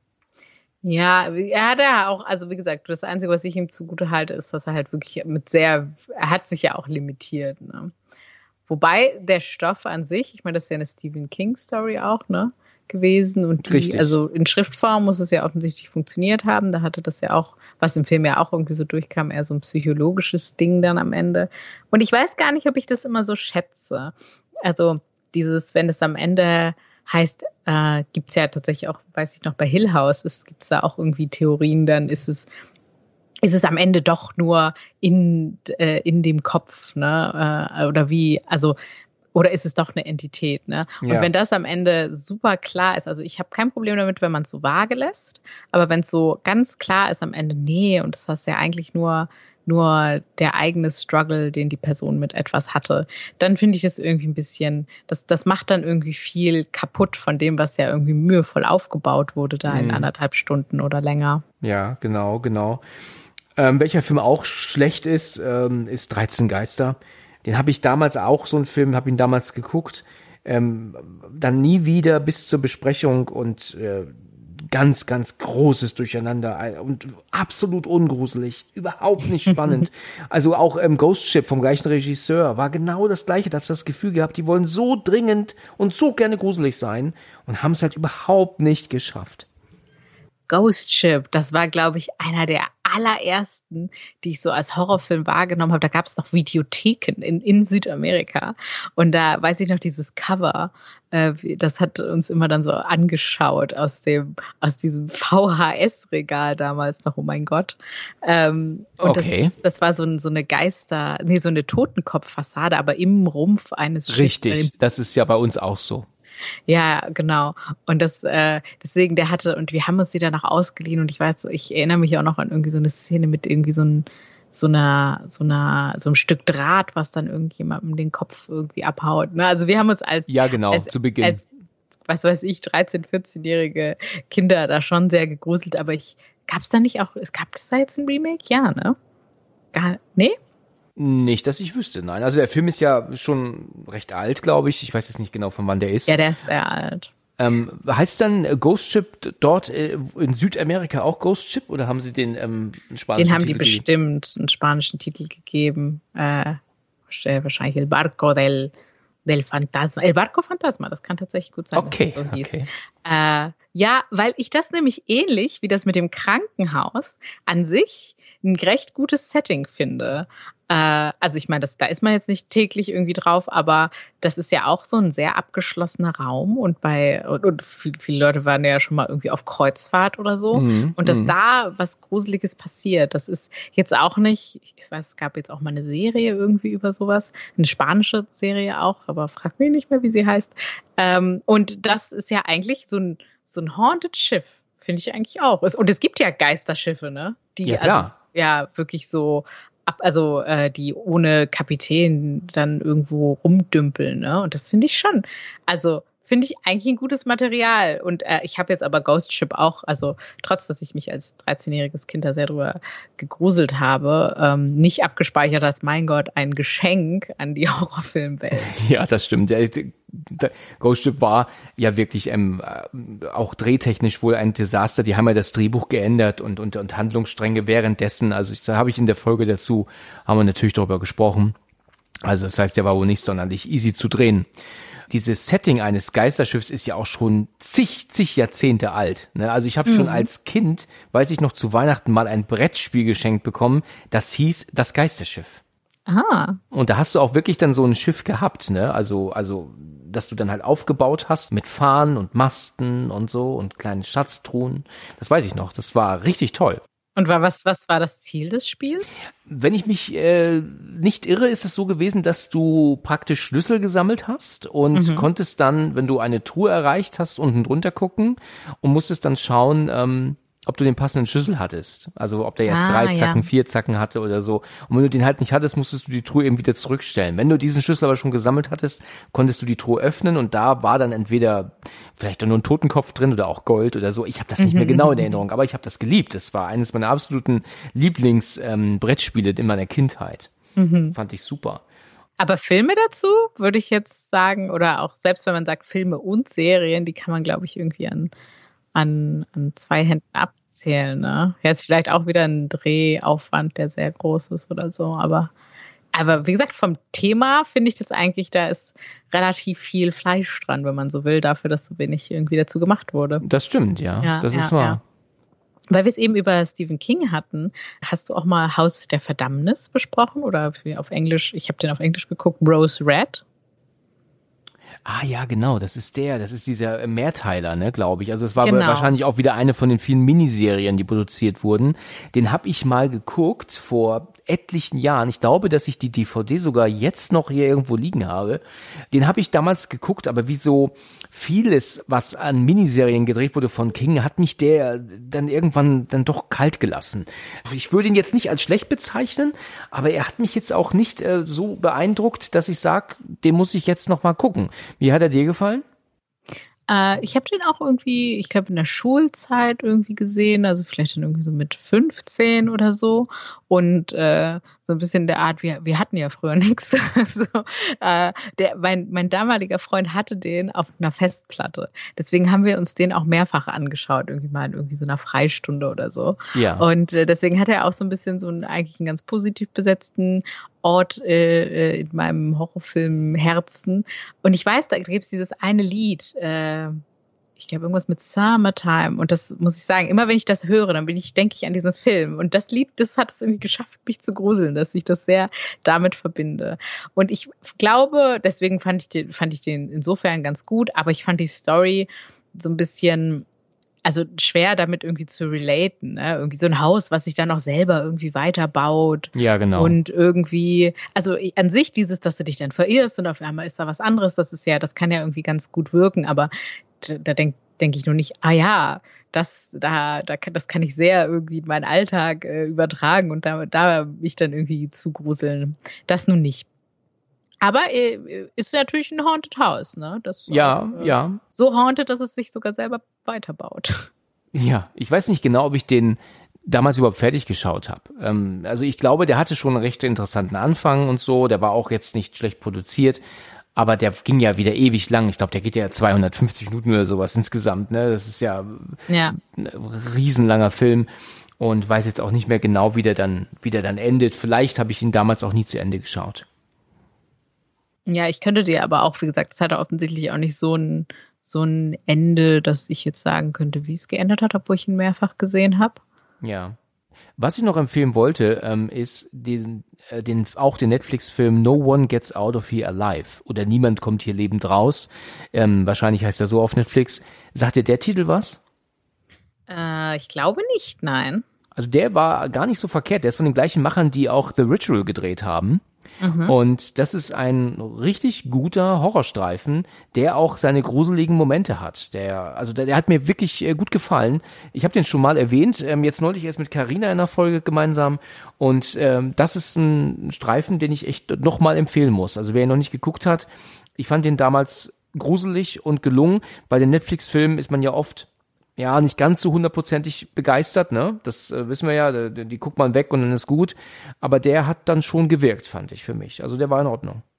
Ja, er hat ja auch, also wie gesagt, das Einzige, was ich ihm zugute halte, ist, dass er halt wirklich mit sehr, er hat sich ja auch limitiert, ne? Wobei der Stoff an sich, ich meine, das ist ja eine Stephen King Story auch, ne, gewesen und die, Richtig. Also in Schriftform muss es ja offensichtlich funktioniert haben, da hatte das ja auch, was im Film ja auch irgendwie so durchkam, eher so ein psychologisches Ding dann am Ende. Und ich weiß gar nicht, ob ich das immer so schätze. Also dieses, wenn es am Ende heißt, äh, gibt es ja tatsächlich auch, weiß ich noch, bei Hill House gibt es da auch irgendwie Theorien, dann ist es, ist es am Ende doch nur in, äh, in dem Kopf, ne? Äh, oder wie, also, oder ist es doch eine Entität, ne? Und ja. Wenn das am Ende super klar ist, also ich habe kein Problem damit, wenn man es so vage lässt, aber wenn es so ganz klar ist am Ende, nee, und das ist ja eigentlich nur nur der eigene Struggle, den die Person mit etwas hatte, dann finde ich es irgendwie ein bisschen, das, das macht dann irgendwie viel kaputt von dem, was ja irgendwie mühevoll aufgebaut wurde da in mhm. anderthalb Stunden oder länger. Ja, genau, genau. Ähm, welcher Film auch schlecht ist, ähm, ist dreizehn Geister. Den habe ich damals auch, so einen Film, habe ihn damals geguckt, ähm, dann nie wieder bis zur Besprechung und äh, ganz, ganz großes Durcheinander und absolut ungruselig, überhaupt nicht spannend. Also auch ähm, Ghost Ship vom gleichen Regisseur war genau das Gleiche. Da hast du das Gefühl gehabt, die wollen so dringend und so gerne gruselig sein und haben es halt überhaupt nicht geschafft. Ghost Ship, das war, glaube ich, einer der allerersten, die ich so als Horrorfilm wahrgenommen habe. Da gab es noch Videotheken in, in Südamerika. Und da weiß ich noch dieses Cover, äh, das hat uns immer dann so angeschaut aus dem, aus diesem V H S-Regal damals noch, oh mein Gott. Ähm, und okay. das, das war so, ein, so eine Geister, nee, so eine Totenkopffassade, aber im Rumpf eines Schiffs. Richtig, das ist ja bei uns auch so. Ja, genau. Und das, äh, deswegen, der hatte, und wir haben uns die dann auch ausgeliehen und ich weiß, ich erinnere mich auch noch an irgendwie so eine Szene mit irgendwie so ein, so einer, so einer, so einem Stück Draht, was dann irgendjemandem den Kopf irgendwie abhaut. Ne? Also wir haben uns als, ja, genau, als, zu Beginn. als, was weiß ich, dreizehn-, vierzehnjährige Kinder da schon sehr gegruselt, aber ich, gab's da nicht auch, es gab es da jetzt ein Remake? Ja, ne? Gar, nee? Nicht, dass ich wüsste, nein. Also der Film ist ja schon recht alt, glaube ich. Ich weiß jetzt nicht genau, von wann der ist. Ja, der ist sehr alt. Ähm, heißt dann Ghost Ship dort äh, in Südamerika auch Ghost Ship oder haben sie den ähm, einen spanischen Den haben Titel die bestimmt gegeben? einen spanischen Titel gegeben. Äh, wahrscheinlich El Barco del, del Fantasma. El Barco Fantasma, das kann tatsächlich gut sein, okay, dass das so hieß. Okay. Äh, ja, weil ich das nämlich ähnlich wie das mit dem Krankenhaus an sich ein recht gutes Setting finde. Äh, also ich meine, das, da ist man jetzt nicht täglich irgendwie drauf, aber das ist ja auch so ein sehr abgeschlossener Raum und bei und, und viele, viele Leute waren ja schon mal irgendwie auf Kreuzfahrt oder so mhm, und dass mhm. da was Gruseliges passiert, das ist jetzt auch nicht, ich weiß, es gab jetzt auch mal eine Serie irgendwie über sowas, eine spanische Serie auch, aber frag mich nicht mehr, wie sie heißt. Ähm, und das ist ja eigentlich so ein, so ein Haunted Schiff, finde ich eigentlich auch. Und es gibt ja Geisterschiffe, ne? Die ja, klar. Also, ja wirklich so ab, also äh, die ohne Kapitän dann irgendwo rumdümpeln, ne? Und das finde ich schon, also finde ich eigentlich ein gutes Material. Und äh, ich habe jetzt aber Ghost Ship auch, also trotz, dass ich mich als dreizehnjähriges Kind da sehr drüber gegruselt habe, ähm, nicht abgespeichert als, mein Gott, ein Geschenk an die Horrorfilmwelt. Ja, das stimmt. Ghost Ship war ja wirklich ähm, auch drehtechnisch wohl ein Desaster. Die haben ja das Drehbuch geändert und, und, und Handlungsstränge währenddessen. Also ich, da habe ich in der Folge dazu, haben wir natürlich darüber gesprochen. Also das heißt, der war wohl nicht sonderlich easy zu drehen. Dieses Setting eines Geisterschiffs ist ja auch schon zig, zig Jahrzehnte alt. Ne? Also ich habe mhm. schon als Kind, weiß ich noch, zu Weihnachten mal ein Brettspiel geschenkt bekommen, das hieß Das Geisterschiff. Aha. Und da hast du auch wirklich dann so ein Schiff gehabt, ne? Also, also, dass du dann halt aufgebaut hast mit Fahnen und Masten und so und kleinen Schatztruhen. Das weiß ich noch. Das war richtig toll. Und war was, was war das Ziel des Spiels? Wenn ich mich äh, nicht irre, ist es so gewesen, dass du praktisch Schlüssel gesammelt hast und mhm. konntest dann, wenn du eine Truhe erreicht hast, unten drunter gucken und musstest dann schauen, ähm, ob du den passenden Schlüssel hattest. Also ob der jetzt ah, drei Zacken, ja. vier Zacken hatte oder so. Und wenn du den halt nicht hattest, musstest du die Truhe eben wieder zurückstellen. Wenn du diesen Schlüssel aber schon gesammelt hattest, konntest du die Truhe öffnen und da war dann entweder vielleicht nur ein Totenkopf drin oder auch Gold oder so. Ich habe das nicht mehr genau in Erinnerung, aber ich habe das geliebt. Das war eines meiner absoluten Lieblings-Brettspiele ähm, in meiner Kindheit. Mhm. Fand ich super. Aber Filme dazu, würde ich jetzt sagen, oder auch selbst wenn man sagt Filme und Serien, die kann man, glaube ich, irgendwie an An, an zwei Händen abzählen, ne? Ja, ist vielleicht auch wieder ein Drehaufwand, der sehr groß ist oder so, aber, aber wie gesagt, vom Thema finde ich das eigentlich, da ist relativ viel Fleisch dran, wenn man so will, dafür, dass so wenig irgendwie dazu gemacht wurde. Das stimmt, ja, ja das ja, ist wahr. Ja. Weil wir es eben über Stephen King hatten, hast du auch mal Haus der Verdammnis besprochen oder auf Englisch, ich habe den auf Englisch geguckt, Rose Red? Ah ja, genau, das ist der, das ist dieser Mehrteiler, ne, glaube ich. Also es war genau. wahrscheinlich auch wieder eine von den vielen Miniserien, die produziert wurden. Den habe ich mal geguckt vor etlichen Jahren. Ich glaube, dass ich die D V D sogar jetzt noch hier irgendwo liegen habe. Den habe ich damals geguckt, aber wie so vieles, was an Miniserien gedreht wurde von King, hat mich der dann irgendwann dann doch kalt gelassen. Ich würde ihn jetzt nicht als schlecht bezeichnen, aber er hat mich jetzt auch nicht äh, so beeindruckt, dass ich sage, den muss ich jetzt noch mal gucken. Wie hat er dir gefallen? Äh, ich habe den auch irgendwie, ich glaube in der Schulzeit irgendwie gesehen, also vielleicht dann irgendwie so mit fünfzehn oder so und äh, so ein bisschen der Art, wir, wir hatten ja früher nichts. so, äh, der, mein, mein damaliger Freund hatte den auf einer Festplatte. Deswegen haben wir uns den auch mehrfach angeschaut, irgendwie mal in irgendwie so einer Freistunde oder so. Ja. Und äh, deswegen hat er auch so ein bisschen so einen eigentlich einen ganz positiv besetzten Ort äh, in meinem Horrorfilm Herzen. Und ich weiß, da gibt es dieses eine Lied, äh, ich glaube irgendwas mit Summertime. Und das muss ich sagen, immer wenn ich das höre, dann bin ich, denke ich an diesen Film. Und das Lied, das hat es irgendwie geschafft, mich zu gruseln, dass ich das sehr damit verbinde. Und ich glaube, deswegen fand ich den, fand ich den insofern ganz gut, aber ich fand die Story so ein bisschen, also schwer damit irgendwie zu relaten, ne? Irgendwie so ein Haus, was sich dann auch selber irgendwie weiterbaut. Ja, genau. Und irgendwie, also an sich dieses, dass du dich dann verirrst und auf einmal ist da was anderes, das ist ja, das kann ja irgendwie ganz gut wirken, aber da denke denk ich nur nicht, ah ja, das, da, da kann, das kann ich sehr irgendwie in meinen Alltag äh, übertragen und da, da mich dann irgendwie zu gruseln. Das nun nicht. Aber äh, ist natürlich ein Haunted House, ne? Das, ja, äh, ja. So haunted, dass es sich sogar selber weiterbaut. Ja, ich weiß nicht genau, ob ich den damals überhaupt fertig geschaut habe. Ähm, also ich glaube, der hatte schon einen recht interessanten Anfang und so. Der war auch jetzt nicht schlecht produziert. Aber der ging ja wieder ewig lang. Ich glaube, der geht ja zweihundertfünfzig Minuten oder sowas insgesamt. Ne? Das ist ja, ja. ein riesenlanger Film und weiß jetzt auch nicht mehr genau, wie der dann, wie der dann endet. Vielleicht habe ich ihn damals auch nie zu Ende geschaut. Ja, ich könnte dir aber auch, wie gesagt, es hatte offensichtlich auch nicht so ein, so ein Ende, dass ich jetzt sagen könnte, wie es geändert hat, obwohl ich ihn mehrfach gesehen habe. Ja. Was ich noch empfehlen wollte, ähm, ist den, äh, den, auch den Netflix-Film No One Gets Out of Here Alive oder Niemand kommt hier lebend raus. Ähm, wahrscheinlich heißt er so auf Netflix. Sagt dir der Titel was? Äh, ich glaube nicht, nein. Also der war gar nicht so verkehrt. Der ist von den gleichen Machern, die auch The Ritual gedreht haben. Mhm. Und das ist ein richtig guter Horrorstreifen, der auch seine gruseligen Momente hat. Der, also der, der hat mir wirklich äh, gut gefallen. Ich habe den schon mal erwähnt, ähm, jetzt neulich erst mit Carina in einer Folge gemeinsam. Und ähm, das ist ein Streifen, den ich echt nochmal empfehlen muss. Also wer ihn noch nicht geguckt hat, ich fand den damals gruselig und gelungen. Bei den Netflix-Filmen ist man ja oft ja nicht ganz so hundertprozentig begeistert, ne? Das äh, wissen wir ja, die, die guckt man weg und dann ist gut. Aber der hat dann schon gewirkt, fand ich für mich. Also der war in Ordnung.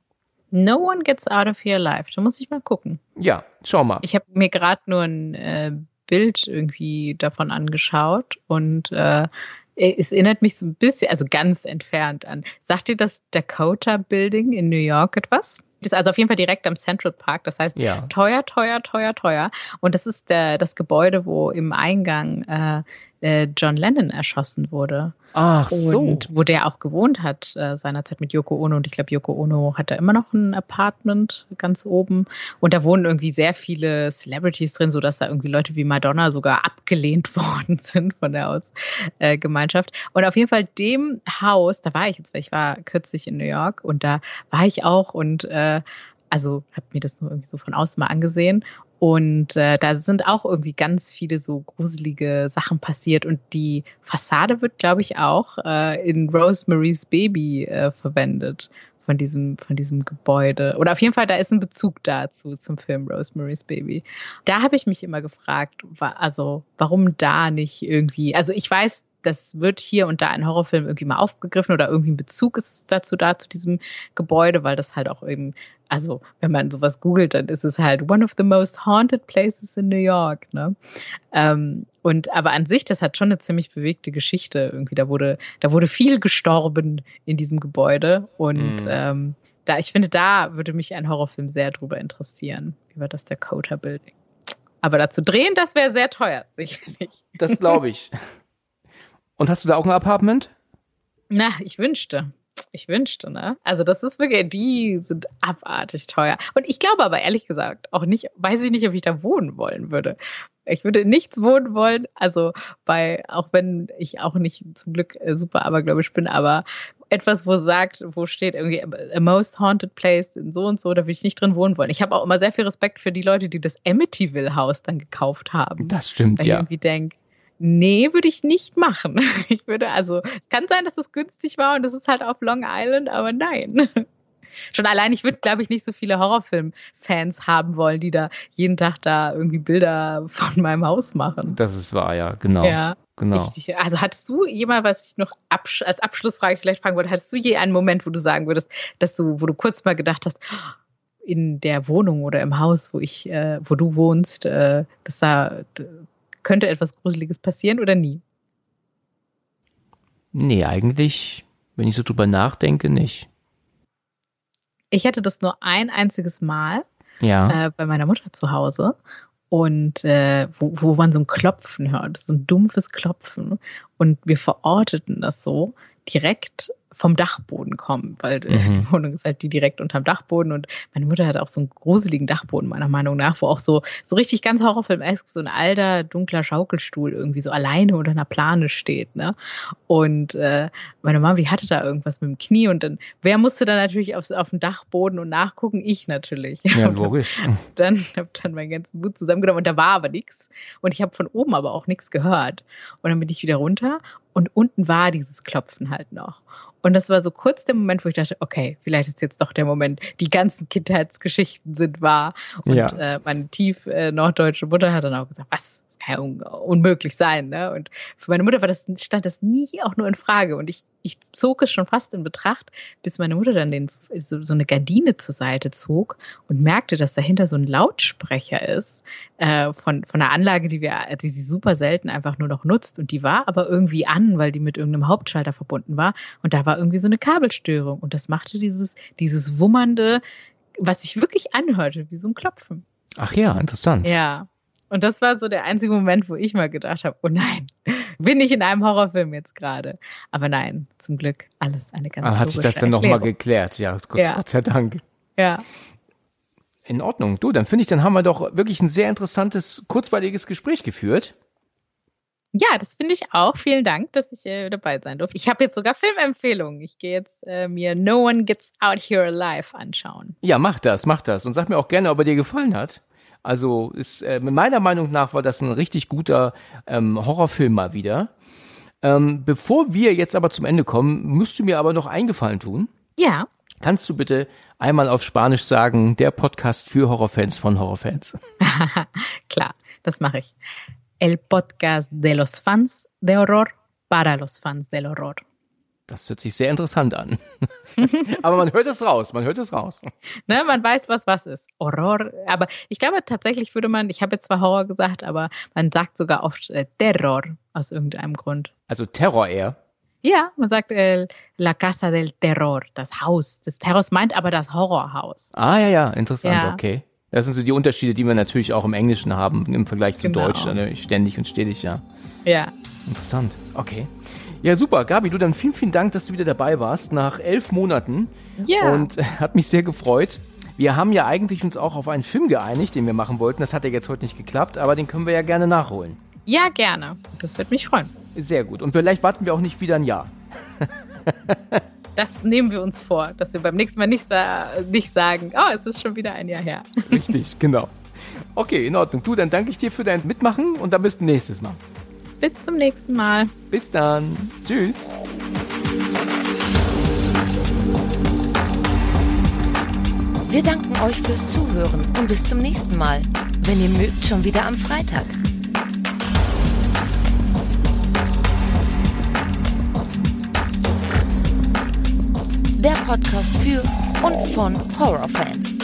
No One Gets Out of Here Alive. Da muss ich mal gucken. Ja, schau mal. Ich habe mir gerade nur ein äh, Bild irgendwie davon angeschaut und äh, es erinnert mich so ein bisschen, also ganz entfernt an. Sagt dir das Dakota Building in New York etwas? Das ist also auf jeden Fall direkt am Central Park. Das heißt, ja. teuer, teuer, teuer, teuer. Und das ist der, das Gebäude, wo im Eingang äh, äh, John Lennon erschossen wurde. Ach so. Und wo der auch gewohnt hat, äh, seinerzeit mit Yoko Ono. Und ich glaube, Yoko Ono hat da immer noch ein Apartment ganz oben. Und da wohnen irgendwie sehr viele Celebrities drin, sodass da irgendwie Leute wie Madonna sogar abgelehnt worden sind von der Hausgemeinschaft. Äh, und auf jeden Fall dem Haus, da war ich jetzt, weil ich war kürzlich in New York und da war ich auch und äh, also habe mir das nur irgendwie so von außen mal angesehen. Und äh, da sind auch irgendwie ganz viele so gruselige Sachen passiert. Und die Fassade wird, glaube ich, auch äh, in Rosemary's Baby äh, verwendet von diesem, von diesem Gebäude. Oder auf jeden Fall, da ist ein Bezug dazu, zum Film Rosemary's Baby. Da habe ich mich immer gefragt, wa- also warum da nicht irgendwie, also ich weiß, das wird hier und da in Horrorfilmen irgendwie mal aufgegriffen oder irgendwie ein Bezug ist dazu da, zu diesem Gebäude, weil das halt auch eben, also wenn man sowas googelt, dann ist es halt one of the most haunted places in New York, ne? Ähm, und aber an sich, das hat schon eine ziemlich bewegte Geschichte irgendwie. Da wurde, da wurde viel gestorben in diesem Gebäude und mm. ähm, da, ich finde, da würde mich ein Horrorfilm sehr drüber interessieren, über das Dakota Building. Aber dazu drehen, das wäre sehr teuer, sicherlich. Das glaube ich. Und hast du da auch ein Apartment? Na, ich wünschte. Ich wünschte, ne? Also das ist wirklich, die sind abartig teuer. Und ich glaube aber ehrlich gesagt auch nicht, weiß ich nicht, ob ich da wohnen wollen würde. Ich würde nichts wohnen wollen, also bei, auch wenn ich auch nicht zum Glück super abergläubisch bin, aber etwas, wo sagt, wo steht irgendwie a most haunted place in so und so, da will ich nicht drin wohnen wollen. Ich habe auch immer sehr viel Respekt für die Leute, die das Amityville-Haus dann gekauft haben. Das stimmt, weil ja. Ich irgendwie denke, nee, würde ich nicht machen. Ich würde, also, es kann sein, dass es günstig war und das ist halt auf Long Island, aber nein. Schon allein, ich würde, glaube ich, nicht so viele Horrorfilm-Fans haben wollen, die da jeden Tag da irgendwie Bilder von meinem Haus machen. Das ist wahr, ja, genau. Ja, genau. Richtig. Also hattest du jemals, was ich noch absch- als Abschlussfrage vielleicht fragen wollte, hattest du je einen Moment, wo du sagen würdest, dass du, wo du kurz mal gedacht hast, in der Wohnung oder im Haus, wo ich, äh, wo du wohnst, äh, dass da könnte etwas Gruseliges passieren oder nie? Nee, eigentlich, wenn ich so drüber nachdenke, nicht. Ich hatte das nur ein einziges Mal ja. äh, bei meiner Mutter zu Hause und äh, wo, wo man so ein Klopfen hört, so ein dumpfes Klopfen und wir verorteten das so direkt vom Dachboden kommen, weil mhm. die Wohnung ist halt die direkt unterm Dachboden und meine Mutter hat auch so einen gruseligen Dachboden, meiner Meinung nach, wo auch so, so richtig ganz Horrorfilm-esk so ein alter, dunkler Schaukelstuhl irgendwie so alleine unter einer Plane steht, ne? Und äh, meine Mama, die hatte da irgendwas mit dem Knie und dann, wer musste dann natürlich aufs, auf den Dachboden und nachgucken? Ich natürlich. Ja, logisch. Dann habe dann meinen ganzen Mut zusammengenommen und da war aber nichts und ich habe von oben aber auch nichts gehört und dann bin ich wieder runter und unten war dieses Klopfen halt noch. Und das war so kurz der Moment, wo ich dachte, okay, vielleicht ist jetzt doch der Moment, die ganzen Kindheitsgeschichten sind wahr. Und ja. äh, meine tief äh, norddeutsche Mutter hat dann auch gesagt, was, das kann ja un- unmöglich sein. Ne? Und für meine Mutter war das, stand das nie auch nur in Frage. Und ich, ich zog es schon fast in Betracht, bis meine Mutter dann den, so, so eine Gardine zur Seite zog und merkte, dass dahinter so ein Lautsprecher ist äh, von, von einer Anlage, die wir, die sie super selten einfach nur noch nutzt. Und die war aber irgendwie an, weil die mit irgendeinem Hauptschalter verbunden war. Und da war irgendwie so eine Kabelstörung. Und das machte dieses, dieses wummernde, was sich wirklich anhörte, wie so ein Klopfen. Ach ja, interessant. Ja. Und das war so der einzige Moment, wo ich mal gedacht habe, oh nein, bin ich in einem Horrorfilm jetzt gerade? Aber nein, zum Glück alles eine ganz logische Hat sich das dann nochmal geklärt? Ja, Gott, ja, Gott sei Dank. Ja. In Ordnung. Du, dann finde ich, dann haben wir doch wirklich ein sehr interessantes, kurzweiliges Gespräch geführt. Ja, das finde ich auch. Vielen Dank, dass ich äh, dabei sein durfte. Ich habe jetzt sogar Filmempfehlungen. Ich gehe jetzt äh, mir No One Gets Out Here Alive anschauen. Ja, mach das, mach das. Und sag mir auch gerne, ob er dir gefallen hat. Also ist äh, meiner Meinung nach war das ein richtig guter ähm, Horrorfilm mal wieder. Ähm, bevor wir jetzt aber zum Ende kommen, musst du mir aber noch einen Gefallen tun. Ja. Kannst du bitte einmal auf Spanisch sagen, der Podcast für Horrorfans von Horrorfans? Klar, das mache ich. El podcast de los fans de horror para los fans del horror. Das hört sich sehr interessant an. Aber man hört es raus, man hört es raus. Ne, man weiß, was was ist. Horror. Aber ich glaube tatsächlich würde man, ich habe jetzt zwar Horror gesagt, aber man sagt sogar oft äh, Terror aus irgendeinem Grund. Also Terror eher? Ja, man sagt äh, La Casa del Terror, das Haus des Terrors, meint aber das Horrorhaus. Ah ja, ja, interessant, ja. Okay. Das sind so die Unterschiede, die wir natürlich auch im Englischen haben, im Vergleich zu Genau. Deutsch, ne? Ständig und stetig, ja. Ja. Interessant, okay. Ja, super. Gabi, du, dann vielen, vielen Dank, dass du wieder dabei warst, nach elf Monaten. Ja. Und äh, hat mich sehr gefreut. Wir haben ja eigentlich uns auch auf einen Film geeinigt, den wir machen wollten. Das hat ja jetzt heute nicht geklappt, aber den können wir ja gerne nachholen. Ja, gerne. Das wird mich freuen. Sehr gut. Und vielleicht warten wir auch nicht wieder ein Jahr. Das nehmen wir uns vor, dass wir beim nächsten Mal nicht, sa- nicht sagen, oh, es ist schon wieder ein Jahr her. Richtig, genau. Okay, in Ordnung. Du, dann danke ich dir für dein Mitmachen und dann bis zum nächsten Mal. Bis zum nächsten Mal. Bis dann. Tschüss. Wir danken euch fürs Zuhören und bis zum nächsten Mal. Wenn ihr mögt, schon wieder am Freitag. Der Podcast für und von Horrorfans.